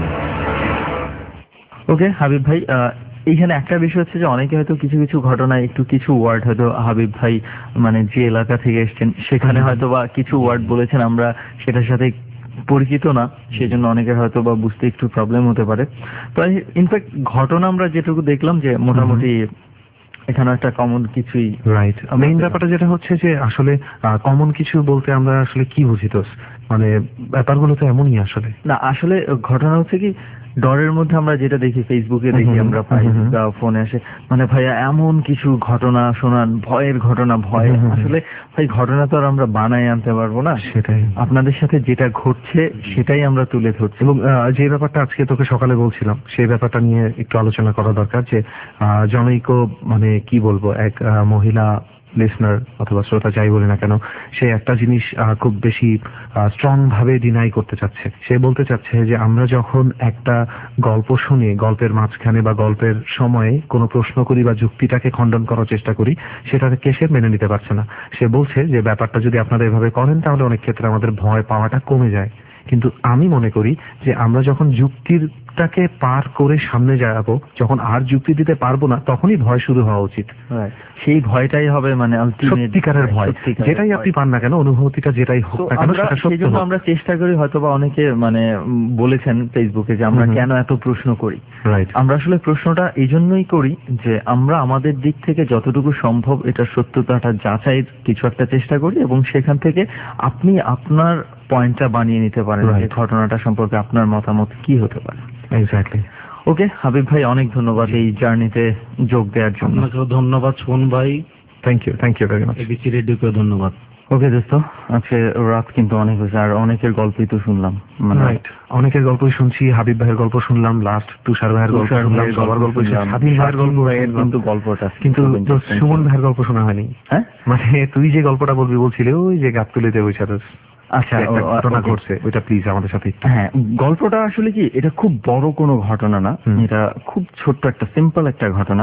ওকে হাবিব ভাই, এইখানে একটা বিষয় হচ্ছে যে অনেকে হয়তো কিছু কিছু ঘটনায় একটু কিছু ওয়ার্ড হয়তো হাবিব ভাই মানে যে এলাকা থেকে এসছেন সেখানে হয়তো বা কিছু ওয়ার্ড বলেছেন, আমরা সেটার সাথে পরিচিত না, সেই জন্য অনেকের হয়তো বা বুঝতে একটু প্রবলেম হতে পারে। তো ইনফ্যাক্ট ঘটনা আমরা যেটুকু দেখলাম যে মোটামুটি এখানে একটা কমন কিছুই। রাইট, মেইন ব্যাপারটা যেটা হচ্ছে যে আসলে কমন কিছু বলতে আমরা আসলে কি বুঝি? তো মানে ব্যাপারগুলো তো এমনই আসলে না, আসলে ঘটনা হচ্ছে কি ডরের মধ্যে আমরা যেটা দেখি, ফেসবুকে দেখি, আমরা পাই বা ফোনে আসে, মানে ভাইয়া এমন কিছু ঘটনা শোনান, ভয়ের ঘটনা, ভয়। আসলে ভাই ঘটনা তো আর আমরা বানাই আনতে পারবো না, সেটাই আপনাদের সাথে যেটা ঘটছে সেটাই আমরা তুলে ধরছি। এবং যে ব্যাপারটা আজকে তোকে সকালে বলছিলাম সেই ব্যাপারটা নিয়ে একটু আলোচনা করা দরকার, যে জনৈক মানে কি বলবো এক মহিলা লিসনার অথবা শ্রোতা যাই বলি না কেন, সে একটা জিনিস খুব বেশি স্ট্রং ভাবে ডিনাই করতে চাচ্ছে। সে বলতে চাচ্ছে যে আমরা যখন একটা গল্প শুনি, গল্পের মাঝখানে বা গল্পের সময়ে কোনো প্রশ্ন করি বা যুক্তিটাকে খণ্ডন করার চেষ্টা করি, সেটাকে সে মেনে নিতে পারছে না। সে বলছে যে ব্যাপারটা যদি আপনারা এভাবে করেন তাহলে অনেক ক্ষেত্রে আমাদের ভয় পাওয়াটা কমে যায়। কিন্তু আমি মনে করি যে আমরা যখন যুক্তিটাকে পার করে সামনে যাব, যখন আর যুক্তি দিতে পারবো না, তখনই ভয় শুরু হওয়া উচিত। সেই ভয়টাই হবে মানে সত্যিকারের ভয়, যেটাই আপনি পান না কেন, অনুভূতিটা যেটাই হোক না কেন, সেটা সত্য হোক। আমরা চেষ্টা করি, হয়তো বা অনেকে মানে বলেছেন ফেসবুকে যে আমরা কেন এত প্রশ্ন করি। রাইট, আমরা আসলে প্রশ্নটা এই জন্যই করি যে আমরা আমাদের দিক থেকে যতটুকু সম্ভব এটা সত্যতাটা যাচাইয়ের কিছু একটা চেষ্টা করি, এবং সেখান থেকে আপনি আপনার পয়েন্টটা বানিয়ে নিতে পারেন যে ঘটনাটা সম্পর্কে আপনার মতামত কি হতে পারে। এক্স্যাক্টলি। ওকে হাবিব ভাই, অনেক ধন্যবাদ এই জার্নিতে যোগ দেওয়ার জন্য। আপনাকেও ধন্যবাদ সুমন ভাই। Thank you, thank you very much. ABC রেডিওকেও ধন্যবাদ। ওকে দোস্ত, আজকে রাত কিন্তু অনেক হয়েছে, আর অনেকের গল্পই তো শুনলাম। রাইট, অনেকের গল্পই শুনছি, হাবিব ভাইয়ের গল্প শুনলাম, লাস্ট তুষার ভাইয়ের গল্প শুনলাম, সবার গল্প শুনলাম, স্বাধীন ভাইয়ের গল্প কিন্তু গল্পটা কিন্তু সুমন ভাইয়ের গল্প শোনা হয়নি। হ্যাঁ, মানে তুই যে গল্পটা বলবি বলছিলে ওই যে গাবতলীতে ওই সাথে আচ্ছা ঘটনা ঘটছে, ওইটা প্লিজ আমাদের সাথে। হ্যাঁ, গল্পটা আসলে কি এটা খুব বড় কোনো ঘটনা না, এটা খুব ছোট্ট একটা সিম্পল একটা ঘটনা।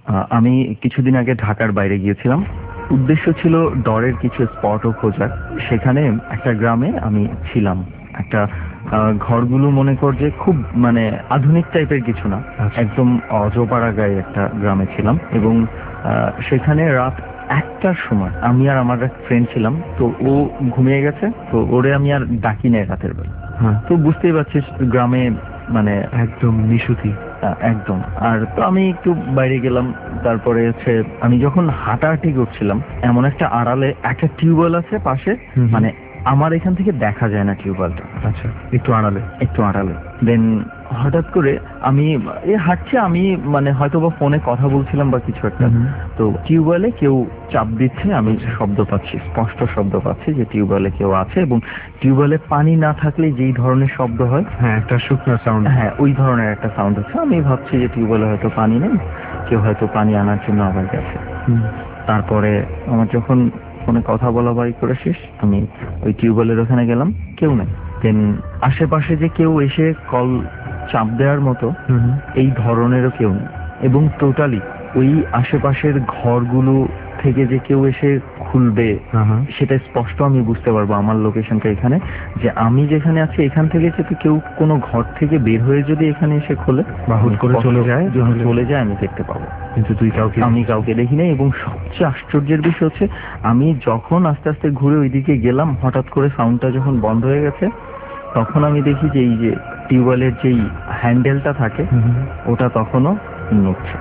আহ, আমি কিছুদিন আগে ঢাকার বাইরে গিয়েছিলাম। উদ্দেশ্য ছিল ডরের কিছু স্পটও খোঁজার। সেখানে একটা গ্রামে আমি ছিলাম। একটা আহ, ঘরগুলো মনে কর যে খুব মানে আধুনিক টাইপের কিছু না, একদম অজপাড়া গায়ে একটা গ্রামে ছিলাম। এবং আহ, সেখানে রাত একটার সময় আমি আর আমার এক ফ্রেন্ড ছিলাম। তো ও ঘুমিয়ে গেছে, তো ওরে আমি আর ডাকি নাই রাতের বেলা। তো বুঝতেই পারছিস গ্রামে মানে একদম নিশুতি। আহ, একদম। আর তো আমি একটু বাইরে গেলাম। তারপরে হচ্ছে আমি যখন হাঁটাহাঁটি করছিলাম, এমন একটা আড়ালে একটা টিউবওয়েল আছে পাশে, মানে আমার এখান থেকে দেখা যায় না টিউবওয়েলটা। আচ্ছা, একটু আড়ালে। একটু আড়ালে। দেন হঠাৎ করে আমি এই হাঁটছি, আমি মানে হয়তো বা ফোনে কথা বলছিলাম বা কিছু একটা, তো টিউবওয়েলে কেউ চাপ দিচ্ছে, আমি শব্দ পাচ্ছি, স্পষ্ট শব্দ পাচ্ছি যে টিউবওয়েলে কেউ আছে। এবং টিউবওয়েলে পানি না থাকলে যেই ধরনের শব্দ হয়, হ্যাঁ, একটা শুকনো সাউন্ড। হ্যাঁ, ওই ধরনের একটা সাউন্ড হচ্ছে। আমি ভাবছি যে টিউবওয়েলে হয়তো পানি নেই, কেউ হয়তো পানি আনার জন্য আবার গেছে। তারপরে আমার যখন ফোনে কথা বলা বাড়ি করে শেষ, আমি ওই টিউবওয়েলের ওখানে গেলাম, কেউ নেই। দেন আশেপাশে যে কেউ এসে কল চাপ দেওয়ার মতো এই ধরনেরও কেউ নেই। এবং টোটালি ওই আশেপাশের ঘরগুলো থেকে যে কেউ এসে খুলবে সেটা স্পষ্ট আমি বুঝতে পারবো আমার লোকেশনটা এখানে, যে আমি যেখানে আছি এখান থেকে যদি কেউ কোনো ঘর থেকে বের হয়ে যদি এখানে এসে খোলে বা হুট করে চলে যায়, যদি চলে যায় আমি দেখতে পাবো। কিন্তু তুই কাউকে আমি কাউকে দেখি নাই। এবং সবচেয়ে আশ্চর্যের বিষয় হচ্ছে, আমি যখন আস্তে আস্তে ঘুরে ওইদিকে গেলাম, হঠাৎ করে সাউন্ডটা যখন বন্ধ হয়ে গেছে, তখন আমি দেখি যে এই যে টিউবওয়েলের যেই হ্যান্ডেলটা থাকে ওটা তখনও নড়ছে।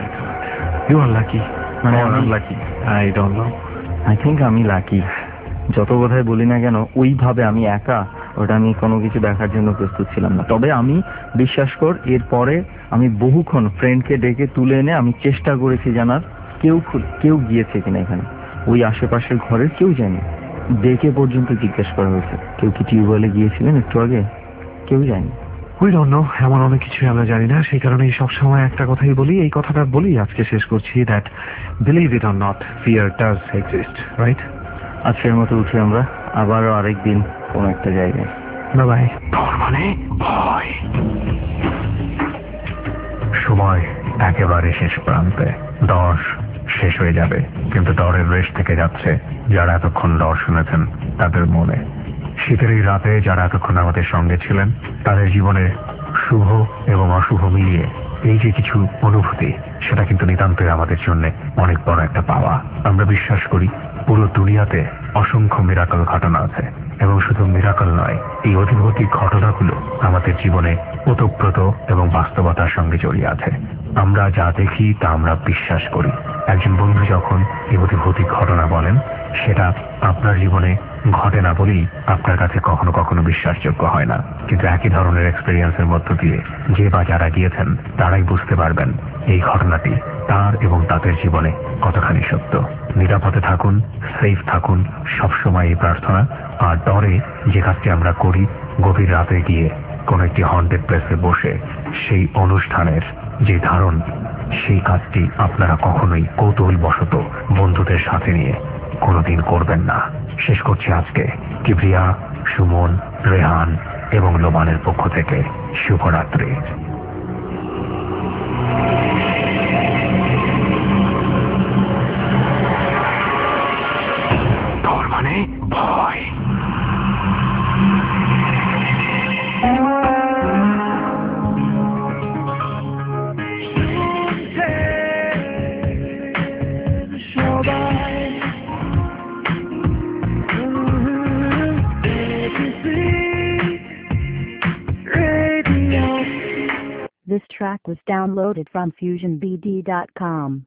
You are lucky. মানে আমি lucky, I don't know, I think আমি লাকি। যত বোধহয় বলি না কেন, ওইভাবে আমি একা ওটা আমি কোনো কিছু দেখার জন্য প্রস্তুত ছিলাম না। তবে আমি বিশ্বাস কর, এরপরে আমি বহুক্ষণ ফ্রেন্ডকে ডেকে তুলে এনে আমি চেষ্টা করেছি জানার কেউ কেউ গিয়েছে কিনা এখানে। ওই আশেপাশের ঘরের কেউ যায়নি। ডেকে পর্যন্ত জিজ্ঞেস করা হয়েছে, কেউ কি টিউবওয়েলে গিয়েছিলেন একটু আগে? কেউ যায়নি। উই ডোন্ট নো, এমন অনেক কিছুই আমরা জানি না। সেই কারণেই সবসময় একটা কথাই বলি, এই কথাটা বলি আজকে শেষ করছি, that believe it or not, fear does exist, right? আজকের মতো উঠি আমরা, আবারও আরেকদিন কোন একটা জায়গায়। Bye bye. তার মানে ভয়। সময় একেবারে শেষ প্রান্তে, দশ শেষ হয়ে যাবে, কিন্তু ডরের রেশ থেকে যাচ্ছে যারা এতক্ষণ ডর শুনেছেন তাদের মনে। শীতের এই রাতে যারা এতক্ষণ আমাদের সঙ্গে ছিলেন, তাদের জীবনে শুভ এবং অশুভ মিলিয়ে এই যে কিছু অনুভূতি, সেটা কিন্তু নিতান্তই আমাদের জন্য অনেক বড় একটা পাওয়া। আমরা বিশ্বাস করি পুরো দুনিয়াতে অসংখ্য মিরাকল ঘটনা আছে, এবং শুধু মিরাকল নয়, এই অদ্ভুত ঘটনাগুলো আমাদের জীবনে ওতপ্রোত এবং বাস্তবতার সঙ্গে জড়িয়ে আছে। আমরা যা দেখি তা আমরা বিশ্বাস করি। একজন বন্ধু যখন এই অদ্ভুত ঘটনা বলেন, সেটা আপনার জীবনে ঘটে না বলেই আপনার কাছে কখনো কখনো বিশ্বাসযোগ্য হয় না। কিন্তু একই ধরনের এক্সপেরিয়েন্সের মধ্য দিয়ে যে বা যারা গিয়েছেন তারাই বুঝতে পারবেন এই ঘটনাটি তার এবং তাদের জীবনে কতখানি সত্য। নিরাপদে থাকুন, সেফ থাকুন, সবসময় এই প্রার্থনা। আর ডরে যে কাজটি আমরা করি, গভীর রাতে গিয়ে কোনো একটি হন্টেড প্লেসে বসে সেই অনুষ্ঠানের যে ধারণ, সেই কাজটি আপনারা কখনোই কৌতূহলবশত বন্ধুদের সাথে নিয়ে কোনোদিন করবেন না। শেষ করছি আজকে কিবরিয়া, সুমন, রেহান এবং লোবানের পক্ষ থেকে শুভরাত্রি। তোর মানে ভয়। This track was downloaded from fusion b d dot com.